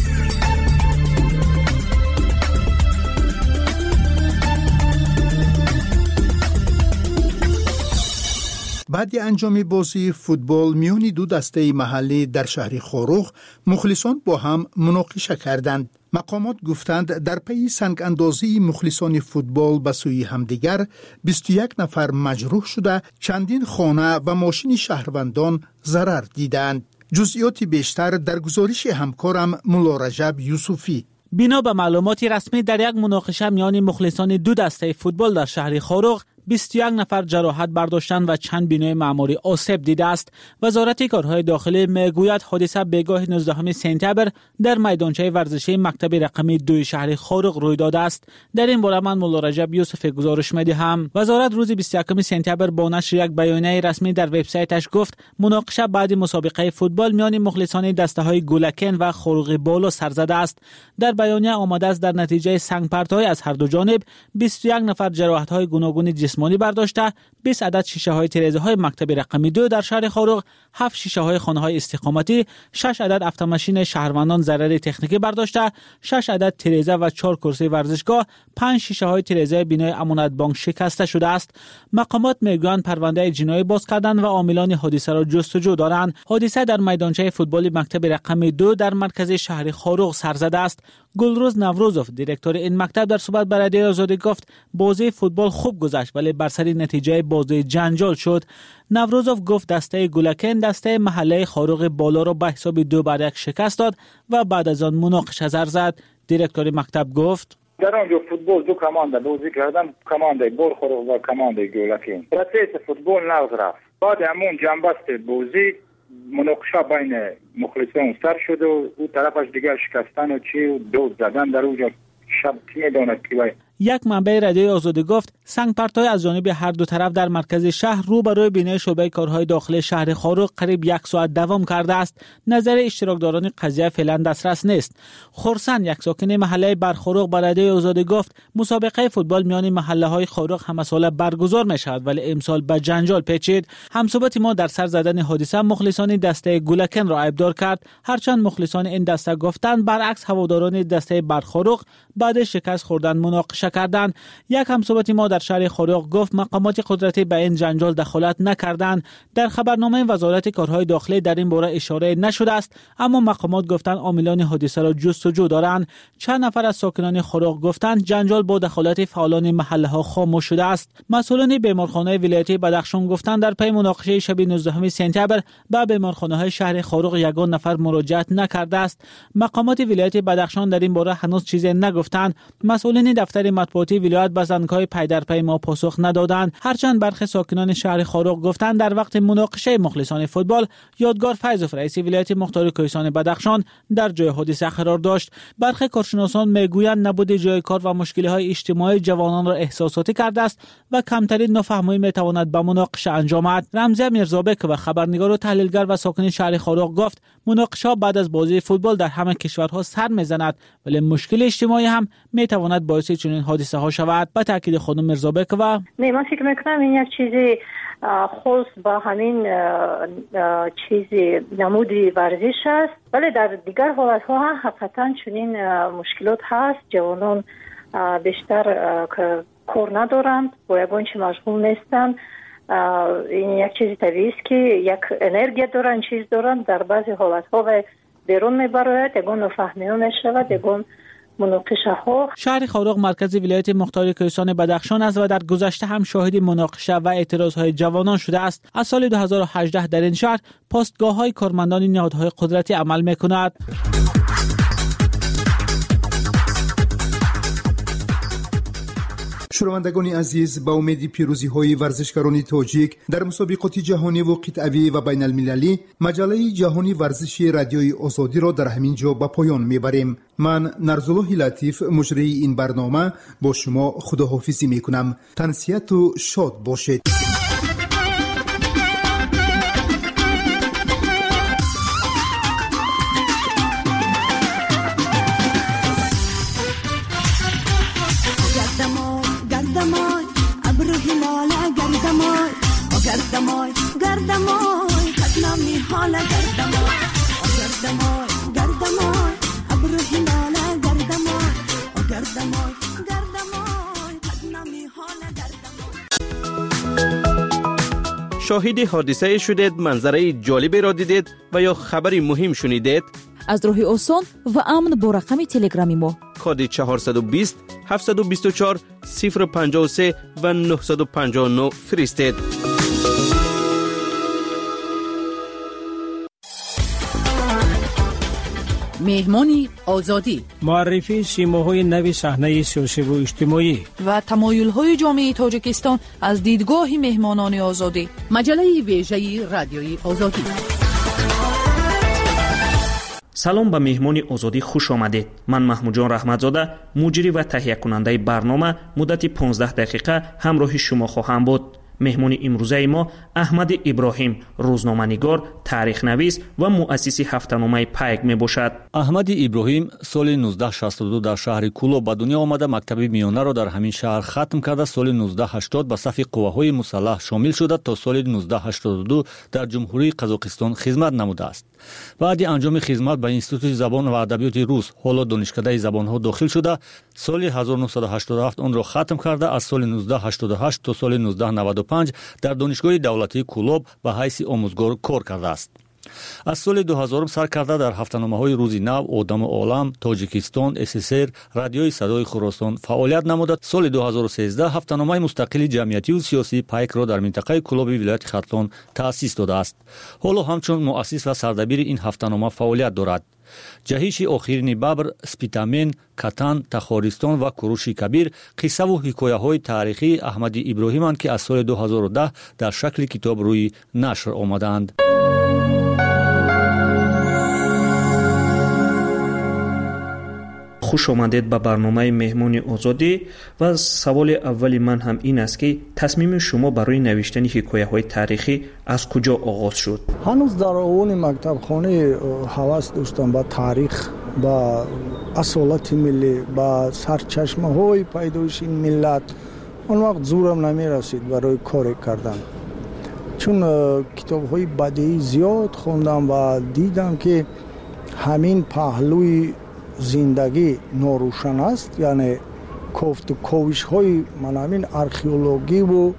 بعد انجام بازی فوتبال میان دو دسته محلی در شهر خاروخ مخلصان با هم مناقشه کردند. مقامات گفتند در پی سنگ اندازی مخلصان فوتبال به سوی همدیگر بیست و یک نفر مجروح شده، چندین خانه و ماشین شهروندان ضرر دیدند. جزئیات بیشتر در گزارش همکارم مولا رجب یوسفی. بنا به معلومات رسمی در یک مناقشه میان مخلصان دو دسته فوتبال در شهر خاروخ بیست و یک نفر جراحت برداشتند و چند بینای معماری آسیب دیده است. وزارت کارهای داخلی میگوید حادثه بگاه نوزدهم سپتامبر در میدانچه ورزشی مکتب رقمی دو شهر خاروخ روی داده است. در این باره من مولا رجب یوسف گزارش می‌دهم. وزارت روز بیست و یکم سپتامبر با نشر یک بیانیه رسمی در وبسایتش گفت مناقشه بعد مسابقه فوتبال میان مخلصان دسته‌های گولکن و خاروخ بالا سر زده است. در بیانیه آمده است در نتیجه سنگ پرت‌های از هر دو جانب بیست و یک نفر جراحت‌های گوناگون جسمانی برداشته، بیست عدد شیشه های تیره‌ای های مکتب رقمی دو در شهر خاروخ، هفت شیشه های خانه های استقامتی، شش عدد اتوماشین شهروندان ضرر تکنیکی برداشته، شش عدد تیره‌ای و چهار کرسی ورزشگاه، پنج شیشه های تیره‌ای بینای امانت بانک شکسته شده است. مقامات میگویند پرونده جنایی باز کردن و عاملان حادثه را جستجو دارند. حادثه در میدانچه فوتبال مکتب رقمی دو در مرکز شهر خاروخ سر زده است. گلروز نوروزوف دیرکتور این مکتب در صحبت با رادیو آزادی گفت بازی فوتبال خوب گذشت ولی بر سر نتیجه بازی جنجال شد. نوروزوف گفت دسته گولکن دسته محله خاروخ بالا را به حساب دو بر یک شکست داد و بعد از آن مناقشه سر زد. دیرکتور مکتب گفت در آنجا فوتبال دو کمانده بازی کردن، کمانده بال خاروخ و کمانده گولکن. پروسس فوتبال نقض رفت. بعد همون جنبست بازی مناقشه بین مخلصان سر شد و او طرفش دیگر شکستن و چی و دو زدن در اونجا شب کی میداند کی. یک منبع رادیو آزادی گفت سنگ پرتای از جانب هر دو طرف در مرکز شهر روبروی بینه شعبه کارهای داخلی شهر خاروخ قریب یک ساعت دوام کرده است. نظر اشتراکداران قضیه فعلا دسترس نیست. خورسن یک ساکن محله برخاروخ با رادیو آزادی گفت مسابقه فوتبال میان محله های خاروخ همه ساله برگزار می شود ولی امسال به جنجال پیچید. همصحبت ما در سر زدن حادثه مخلصان دسته گولکن را عیبدار کرد، هرچند مخلصان این دسته گفتند برعکس هواداران دسته برخاروخ بعد شکست خوردن مناقشه کردند. یک همصحبت ما در شهر خاروخ گفت مقامات قدرتی به این جنجال دخالت نکردند. در خبرنامه وزارت کارهای داخلی در این باره اشاره نشده است، اما مقامات گفتند عاملان حادثه را جستجو دارند. چند نفر از ساکنان خاروخ گفتند جنجال با دخالت فعالان محله ها خاموش شده است. مسئولان بیمارخانه ولایتی بدخشان گفتند در پی مناقشه شب نوزدهم سپتامبر به بیمارخانه های شهر خاروخ یگان نفر مراجعت نکرده است. مقامات ولایت بدخشان در این باره هنوز چیزی نگفتند. مسئولین دفتر مطبوعاتی ولایت به زنگ‌های پی در پی ما پاسخ ندادند، هرچند برخی ساکنان شهر خاروخ گفتند در وقت مناقشه مخلصان فوتبال یادگار فیضوف رئیس ولایت مختار کوهستان بدخشان در جای حادثه قرار داشت. برخی کارشناسان میگویند نبود جای کار و مشکل‌های اجتماعی جوانان را احساساتی کرده است و کمترین نافهمی میتواند به مناقشه انجامد. رمزی میرزابک و خبرنگار و تحلیلگر و ساکن شهر خاروخ گفت مناقشه بعد از بازی فوتبال در همه کشورها سر میزند ولی مشکل اجتماعی هم میتواند باعث چنین حادثه ها شود. با تاکید خانم میرزابک و نه من فکر میکنم این یک چیزی خاص با همین چیزی نمودی ورزش است، ولی در دیگر حالت ها هم حقیقتا چنین مشکلات هست. جوانان بیشتر کار ندارند، با یگان چی مشغول نیستند. این یک چیز طبیعی است که یک انرژی دارن، چیز دارن، در بعضی حالت ها و بیرون میبراید، یگان نفهمی ها میشود، یگان مناقشه ها. شهر خارق مرکز ولایت مختار کوهستان بدخشان است و در گذشته هم شاهد مناقشه و اعتراض های جوانان شده است. از سال دو هزار و هجده در این شهر پستگاه های کارمندان نهادهای قدرتی عمل می‌کند. شنوندگان عزیز، با امید پیروزی های ورزشکاران تاجیک در مسابقات جهانی و قطعی و بین المللی، مجله جهانی ورزشی رادیوی آزادی را در همین جا به پایان میبریم. من نرزالله لطیف مجری این برنامه با شما خداحافظی میکنم. تنسیت و شاد باشید. گردمای گردمای قدنامی حالا گردمای گردمای گردمای ابرو هلالا گردمای گردمای گردمای قدنامی حالا گردمای. شاهد حادثه شدید، منظره جالبی را دیدید و یا خبری مهم شنیدید؟ از راه آسان و امن با رقم تلگرامی ما کد چهارصد و بیست هفتصد و بیست و چهار صفر پنجاه و سه و نهصد و پنجاه و نه فرستید. مهمانی آزادی، معرفی سیماهای نوی صحنه سیاسی و اجتماعی و تمایل‌های جامعه تاجیکستان از دیدگاه مهمانان آزادی. مجله ویژه رادیوی آزادی. سلام به مهمانی آزادی خوش آمدید. من محمود جان رحمتزاده، مجری و تهیه کننده برنامه، مدت پانزده دقیقه همراه شما خواهم بود. مهمانی امروزه ما احمد ابراهیم، روزنامه‌نگار، تاریخ نویس و مؤسس هفته‌نامه پیک می باشد. احمد ابراهیم سال نوزده صد و شصت و دو در شهر کولو به دنیا آمده. مکتب میانه را در همین شهر ختم کرده. سال نوزده صد و هشتاد به صف قوه‌های مسلح شامل شده تا سال نوزده صد و هشتاد و دو در جمهوری قزاقستان خدمت نموده است. بعد انجام خدمت به انستیتوت زبان و ادبیات روس، حالا دانشکده زبان‌ها داخل شده. سال هزار و نهصد و هشتاد و هفت آن را ختم کرده. از سال نوزده صد و هشتاد و هشت تا سال نوزده صد و نود و پنج در دانشگاه دولتی کولوب به حیث آموزگار کار کرده است. از سال دو هزار سر کرده در هفته‌نامه‌های روزی نو، آدم عالم، تاجیکستان، اس اس ار، رادیوی صدای خراسان فعالیت نموده. سال دو هزار و سیزده هفته‌نامه مستقل جمعیتی و سیاسی پیک را در منطقه کولوب ولایت ختلان تأسیس داده است. حالا همچون مؤسس و سردبیر این هفته‌نامه فعالیت دارد. جهیش آخرین ببر، سپیتامن، کتان، تخارستان و کوروش کبیر قصه و حکایه‌های تاریخی احمد ابراهیم‌اند که از سال دو هزار و ده در شکل کتاب روی نشر آمدند. خوش آمدید به برنامه مهمانی آزادی و سوال اولی من هم این است که تصمیم شما برای نوشتن حکایه‌های تاریخی از کجا آغاز شد؟ هنوز در اون مکتب خانه هوس داشتم با تاریخ، با اصالت ملی، با سرچشمه های پیدایش این ملت. اون وقت زورم نمی رسید برای کار کردن، چون کتاب های بدیعی زیاد خوندم و دیدم که همین پهلوی زندگی ناروشن است. یعنی کفت و کوش های من همین ارخئولوژی و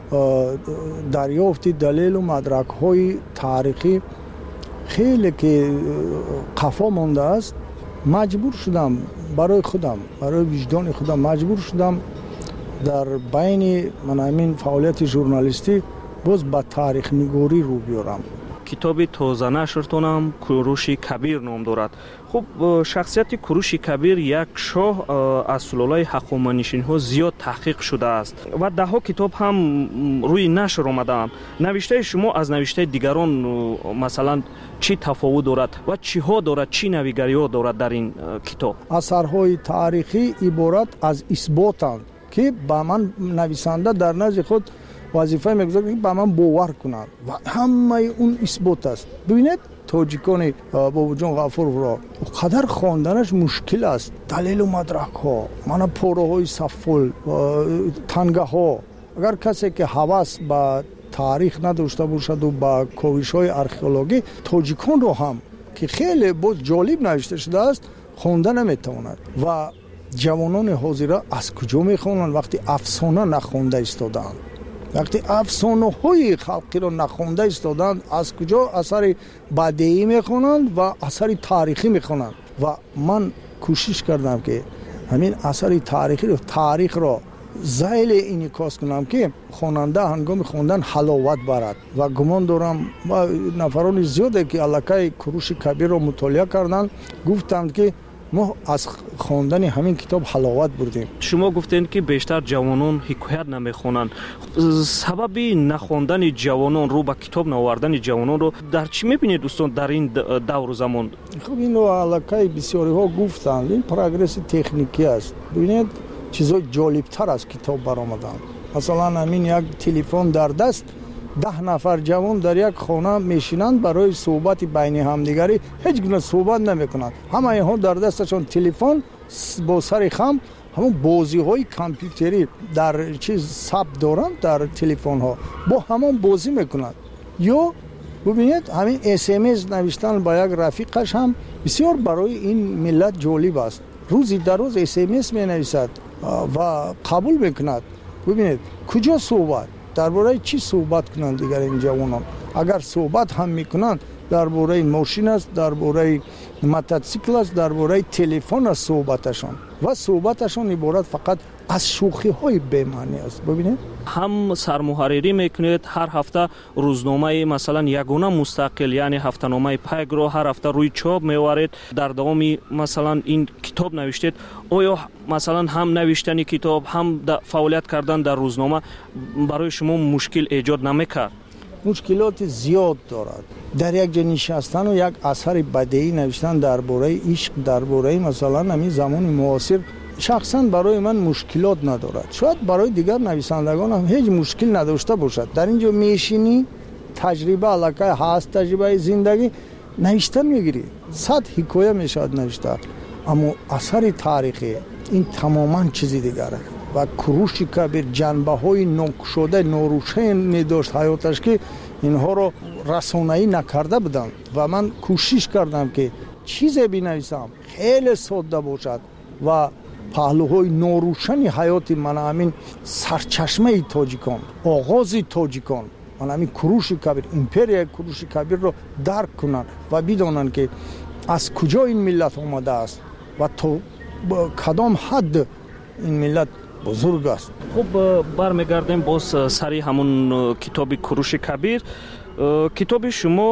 دریافت دلیل و مدرک های تاریخی خیلی که قفا مانده است. مجبور شدم برای خودم، برای وجدان خودم مجبور شدم در بین من همین فعالیت ژورنالیستی باز به تاریخ نگاری رو بیارم. کتاب تازه نشرتونم کوروش کبیر نام دارد. خب شخصیت کوروش کبیر یک شاه از سلالای هخامنشیان ها زیاد تحقیق شده است و ده ها کتاب هم روی نشر آمده. نوشته شما از نوشته دیگران مثلا چی تفاوت دارد و چی ها دارد، چی نویگری ها دارد در این کتاب؟ اثرهای تاریخی عبارت از اثباتند که با من نویسنده در نزد خود وظیفه میگذارد که با من باور کنند و همه اون اثبات است. ببینید تاجیکان بابا جان غفور را قدر خواندنش مشکل است. دلیل و مدرک ها، من پاره های سفل، تنگه ها. اگر کسی که هوس به تاریخ نداشته باشد و با کوشش های ارخئولوژی، تاجیکان رو هم که خیلی بود جالب نوشته شده است خوانده نمیتواند. و جوانان حاضر از کجا میخوانند وقتی افسانه نخوانده ایستادند؟ وقتی افسانه های خلقی را نخوانده ایستادند از کجا اثر بدیعی میخوانند و اثر تاریخی میخوانند؟ و من کوشش کردم که همین اثر تاریخی رو تاریخ رو زایل انعکاس کنم که خواننده هنگام خواندن حلاوت برد و گمان دارم و نفران زیاده که علاقه کوروش کبیر رو مطالعه کردن گفتند که ما از خواندن همین کتاب حلاوت بردیم. شما گفتین که بیشتر جوانان حکایت نمیخونن. سبب نخواندن جوانان رو با کتاب نوردن جوانان رو در چی میبینید دوستان در این دور و زمان؟ خب این رو علاقه بسیاری ها گفتند این پروگرس تکنیکی است. ببینید چیزای جالبتر از کتاب برآمدن. مثلا همین یک تلفن در دست ده نفر جوان در یک خانه میشینند برای صحبت بین همدیگری هیچ گونه صحبت نمیکنند. همه اینها در دستشون تلفن با سر خم همون بازی های کامپیوتری در چیز ثبت دارند در تلفن ها با همون بازی میکنند. یا ببینید همین اس ام اس نوشتن با یک رفیقش هم بسیار برای این ملت جالب است. روزی در روز اس ام اس می نویسد و قبول میکند. ببینید کجا صحبت درباره چی صحبت کنند دیگر این جوانان؟ اگر صحبت هم میکنند درباره ماشین است، درباره موتورسیکل است، درباره تلفن است صحبتشان و صحبتشان عبارت فقط از شوخی های بی معنی است. ببینید هم سرمحرری میکنید هر هفته روزنامه مثلا یگانه مستقل یعنی هفته‌نامه پیگ رو هر هفته روی چاپ میوارید. در دوام مثلا این کتاب نوشتید. آیا مثلا هم نوشتن کتاب هم فعالیت کردن در روزنامه برای شما مشکل ایجاد نمیکرد؟ مشکلات زیاد دارد. در یک جا نشستن و یک اثر بدیعی نوشتن درباره عشق، درباره مثلا همین زمان معاصر شخصا برای من مشکلات ندارد. شاید برای دیگر نویسندگان هم هیچ مشکل نداشته باشد. در اینجا میشینی تجربه علاقه هست، تجربه زندگی نوشته میگیری. صد حکایه میشود نوشته. اما اثر تاریخی این تماما چیزی دیگره و کوروش کبیر جنبه های ناگشوده ناروشن داشت حیاتش که اینها رو رسانه‌ای نکرده بودن و من کوشش کردم که چیزی بنویسم خیلی ساده باشد و پهلوهای ناروشن حیات من همین سرچشمه تاجیکان آغاز تاجیکان من همین کوروش کبیر امپریا کوروش کبیر رو درک کنن و بدانن که از کجا این ملت آمده است و تا کدام حد این ملت بزرگ است. خب برمیگردیم باز سری همون کتاب کوروش کبیر. کتاب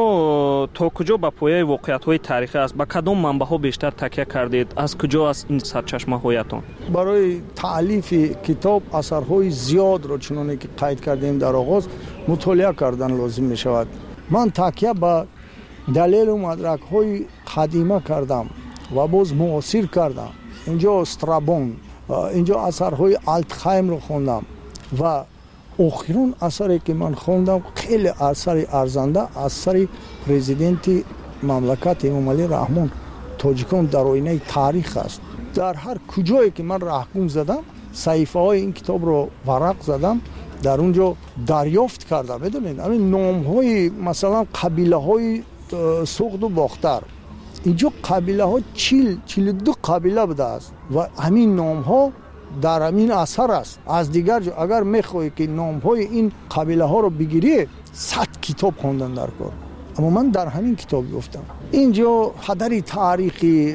شما تا کجا با پایه واقعیت های تاریخی است؟ با کدام منبع ها بیشتر تکیه کردید؟ از کجا است این سرچشمه هایتان؟ برای تالیف کتاب اثرهای زیاد را چنانه که قید کردیم در آغاز مطالعه کردن لازم می شود. من تکیه با دلیل و مدرک های قدیمه کردم و باز معاصر کردم. اینجا استرابون، اینجا اثرهای آلتخایم رو خوندم و آخرین اثری که من خوندم خیلی اثر ارزنده اثر پرزیدنت مملکت امام علی رحمان تاجیکان در آینه تاریخ است. در هر کجایی که من رهگم زدم صحیفه های این کتاب رو ورق زدم در اونجا دریافت کردم. بدونید همین نام های مثلا قبیله های سوخت و باختر اینجا قبیله ها چیل چیل دو قبیله بوده است و همین نام ها در همین اثر است. از دیگر جا اگر میخوایی که نام های این قبیله ها رو بگیری صد کتاب خوندن در کار. اما من در همین کتاب گفتم اینجا حدر تاریخی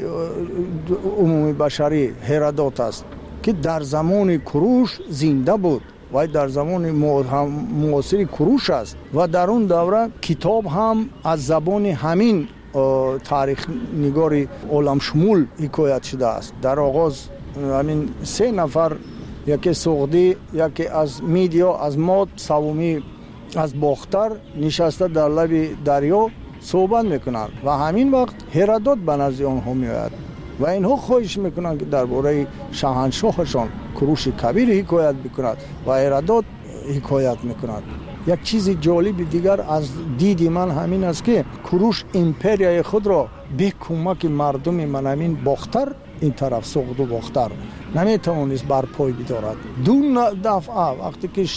عمومی بشری هرودوت است که در زمان کوروش زنده بود و در زمان معاصر کوروش است و در اون دوره کتاب هم از زبان همین تاریخ نگاری عالم شمول حکایت شده است. در آغاز همین سه نفر یکی سوغدی یکی از میدیا از ماد سومی از باختر نشسته در لب دریا صحبت میکنند و همین وقت هرودوت به نزد آنها میآید و اینها خواهش میکنند که درباره شاهنشاهشان کوروش کبیر حکایت بکند و هرودوت حکایت میکند. یک چیز جالب دیگر از دید من همین است که کوروش امپریای خود را به کمک مردم من همین باختر این طرف سوغد و باختر نمیتوانست بر پای بدارد. دو دفعه وقتی که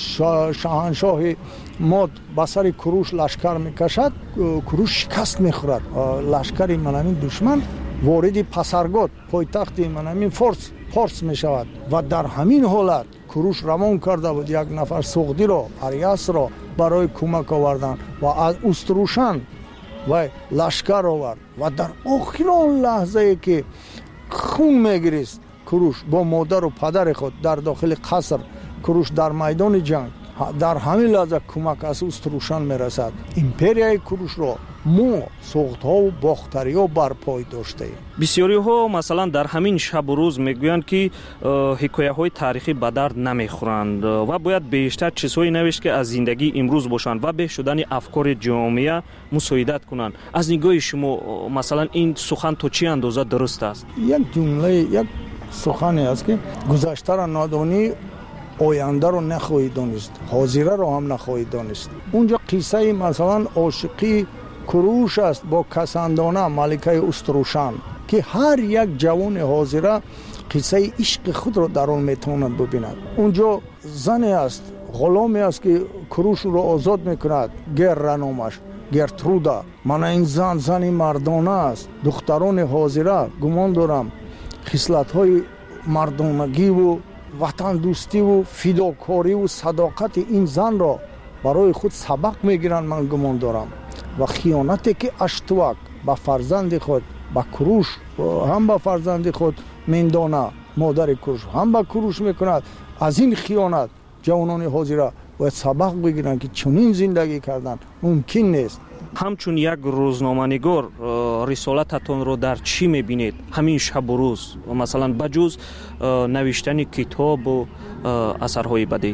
شاهنشاه ماد به سر کوروش لشکر میکشد کوروش شکست میخورد. لشکر من همین دشمن وارد پسرگاد پایتخت من همین فارس فارس میشود و در همین حالت کوروش روان کرده بود یک نفر سوغدی را اریاس را برای کمک آوردن و از استروشن و لشکر آورد و در آخرین لحظه که خون میگریست کروش با مادر و پدر خود در داخل قصر. کروش در میدان جنگ در همین لحظه کمک از استروشان میرسد. ایمپریای کروش رو ما سوخت‌ها و باختری‌ها برپای داشته ایم. بسیاری‌ها مثلا در همین شب و روز میگویند که حکایه‌های تاریخی به درد نمیخورند و باید بیشتر چیزهایی نوشت که از زندگی امروز باشند و به شدن افکار جامعه مساعدت کنند. از نگاه شما مثلا این سخن تو چی اندازه درست است؟ یک جمله یک سخنی است که گذشته را نادانی آینده رو نخواهید دانست، حاضره رو هم نخواهید دانست. اونجا قصه مثلا عاشقی کروش است با کساندانه ملکه استروشان که هر یک جوان حاضره قصه عشق خود رو در اون میتواند ببیند. اونجا زنی است، غلامی است که کروش رو آزاد میکند، گر نامش گرترودا. من این زن زنی مردانه است. دختران حاضره گمان دارم خصلت های مردانگی و وطن دوستی و فداکاری و صداقت این زن را برای خود سبق میگیرند. من گمان دارم و خیانتی که اشتوک با فرزند خود با کروش هم با فرزند خود میندانه، مادر کروش هم با کروش میکند، از این خیانت جوانان حاضره باید سبق بگیرند که چنین زندگی کردن ممکن نیست. همچون یک روزنامه‌نگار رسالتتون رو در چی میبینید همین شب و روز، مثلا بجز نوشتن کتاب و اثرهای بدی؟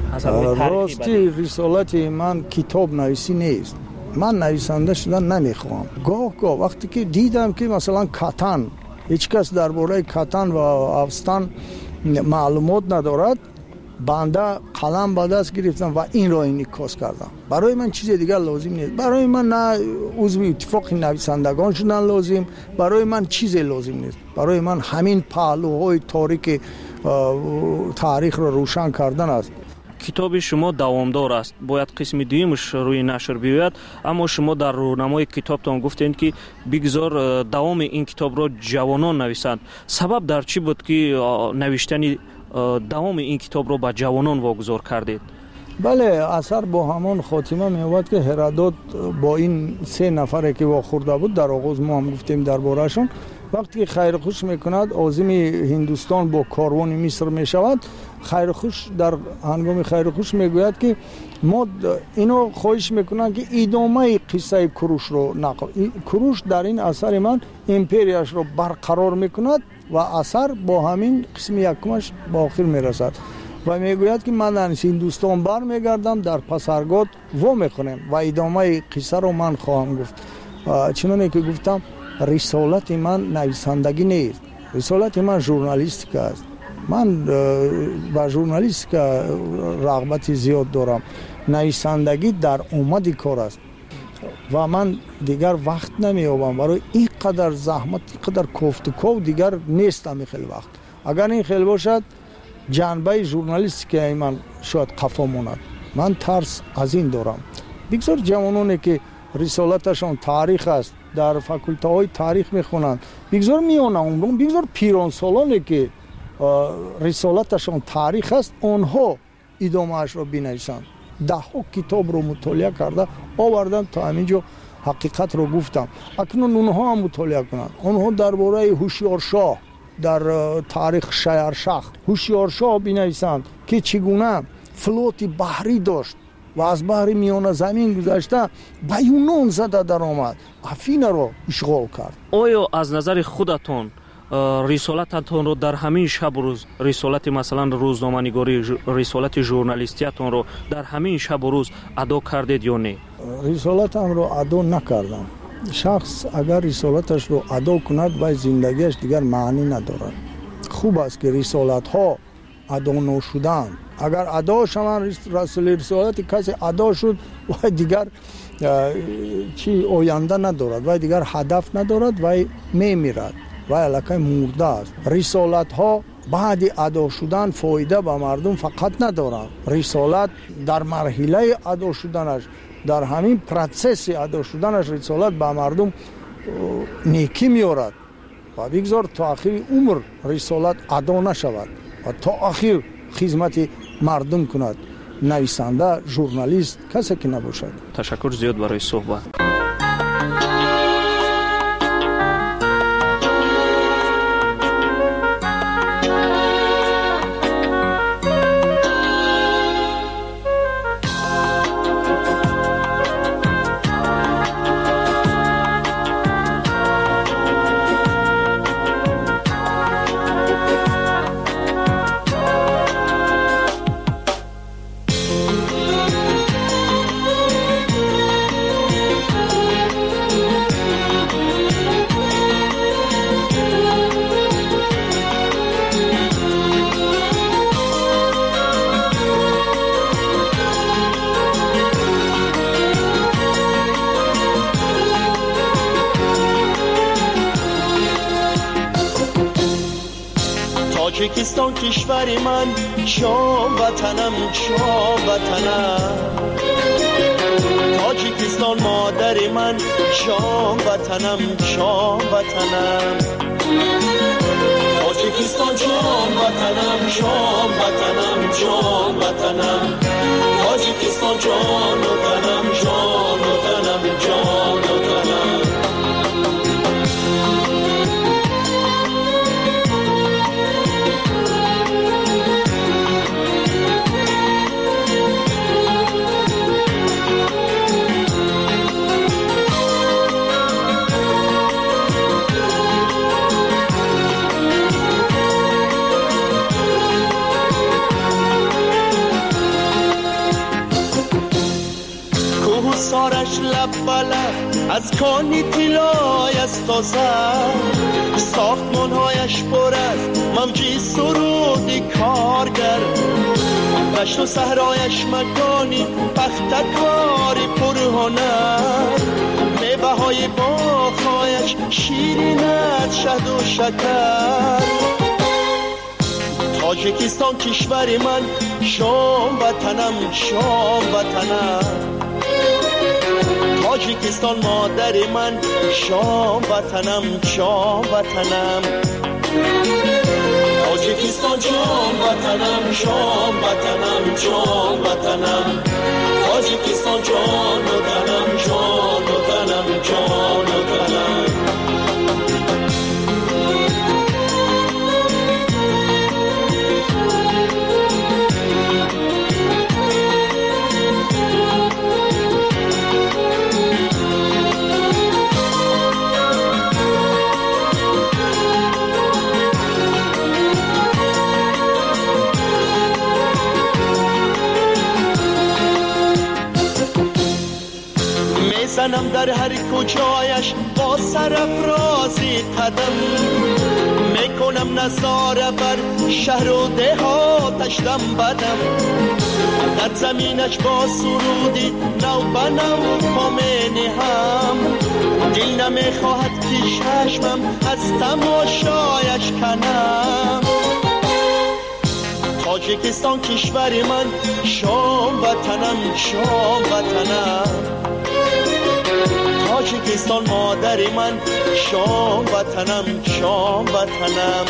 راستی رسالت من کتاب نویسی نیست. من نویسنده شدن نمیخوام. گاه گاه وقتی که دیدم که مثلا کاتن هیچ کس درباره کاتن و افغانستان معلومات ندارد، بنده قلم به دست گرفتم و این را انعکاس کردم. برای من چیز دیگر لازم نیست. برای من نه عضو اتفاق نویسندگان شدن لازم، برای من چیز لازم نیست. برای من همین پهلوهای تاریک تاریخ را روشن کردن است. کتاب شما دوامدار است، باید قسم دویمش روی نشر بیاید، اما شما در رونمای کتابتان گفتید که بگذار دوام این کتاب را جوانان نویسند. سبب در چی بود که نوشتن دوام این کتاب رو به جوانان واگذار کردید؟ بله، اثر با همان خاتمه می‌آورد که هرودوت با این سه نفره که واخورده بود در آغاز ما هم گفتیم درباره‌شون، وقتی خیر خوش میکند عازم هندوستان با کاروان مصر میشود، خیر خوش در هنگام خیر خوش میگوید که ما اینو خواهش میکنن که ادامه قصه کروش رو نقل. کروش در این اثر من امپریاش رو برقرار میکند و اثر با همین قسم یکمش با آخر میرسد و میگوید که من در هندوستان بر میگردم، در پسرگاد و میکنم و ادامه قصه رو من خواهم گفت. چنانه که گفتم رسالت من نویسندگی نیست، رسالت من ژورنالیستیک است. من با ژورنالیستیک رغبت زیاد دارم. نویسندگی در اومد کار است و من دیگر وقت نمیابم برای این قدر زحمت، این قدر کوفت و کو دیگر نیستم. این خیلی وقت اگر این خیلی باشد جنبه ژورنالیستیک من شاید قفا ماند. من ترس از این دارم. بگذار جوانانی که رسالتشان تاریخ است در فاکولته های تاریخ میخونند، بگذار میان عمرون، بگذار پیران سالانی که رسالتشان تاریخ است آنها ادامه اش را بنویسند. ده ها کتاب رو مطالعه کرده آوردم تا همینجا حقیقت رو گفتم. اکنون اونها هم مطالعه کنند. آنها درباره هوشیارشاه در تاریخ شهرشاه هوشیارشاه بنویسند که چگونه فلوت بحری داشت و از بحر میان زمین گذشته به یونان زده در آمد، افین رو اشغال کرد. آیا از نظر خودتون رسالتتون رو در همین شب و روز، رسالت مثلا روزنامه نگاری، رسالت ژورنالیستیتون رو در همین شب و روز ادا کردید یا نه؟ رسالتم رو ادا نکردم. شخص اگر رسالتش رو ادا کند و زندگیش دیگر معنی ندارد. خوب است که رسالت ها ادا نشدن. اگر ادا شوند رسول رسالت کسی ادا شد و دیگر چی آینده ندارد و دیگر هدف ندارد و میمیرد و علاقه مرده است. رسالت ها بعد ادا شدن فایده به مردم فقط ندارد. رسالت در مرحله ادا شدنش، در همین پروسس ادا شدنش رسالت به مردم نیکی میارد و بگذار تا آخر عمر رسالت ادا نشود و تا آخر خدمت مردم کند. نویسنده، ژورنالیست، کسی که نباشد. تشکر زیاد برای صحبت. تاجیکستان کشور من، شام وطنم شام وطنم. تاجیکستان مادر من، شام وطنم شام وطنم. تاجیکستان جان وطنم شام وطنم جان وطنم. تاجیکستان جان وطنم جان وطنم جان وطنم. سارش لب بلب از کانی طلای از تازه، ساختمانهایش پر از موجی سرودی کارگر. دشت و صحرایش مکانی پختکاری پرهنر. میوه های باغهایش شیرین از شهد و شکر. تاجیکستان کشور من، شام وطنم شام وطنم. تاجیکستان مادر من، شام وطنم شام وطنم. تاجیکستان جان وطنم شام وطنم جان وطنم. تاجیکستان جان وطنم جان وطنم جان وطنم. زنم در هر کجایش با سرافرازی قدم. میکنم نظاره بر شهر و دهاتش دم بدم. در زمینش با سرودی نو به نو پا مینهم. دل نمیخواهد که چشمم از تماشایش کنم. تاجیکستان کشور من، شام وطنم شام وطنم. تاجیکستان مادر من، شام وطنم شام وطنم.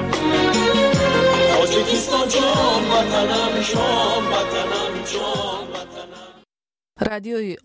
تاجیکستان جان وطنم شام وطنم جان وطنم. رادیوی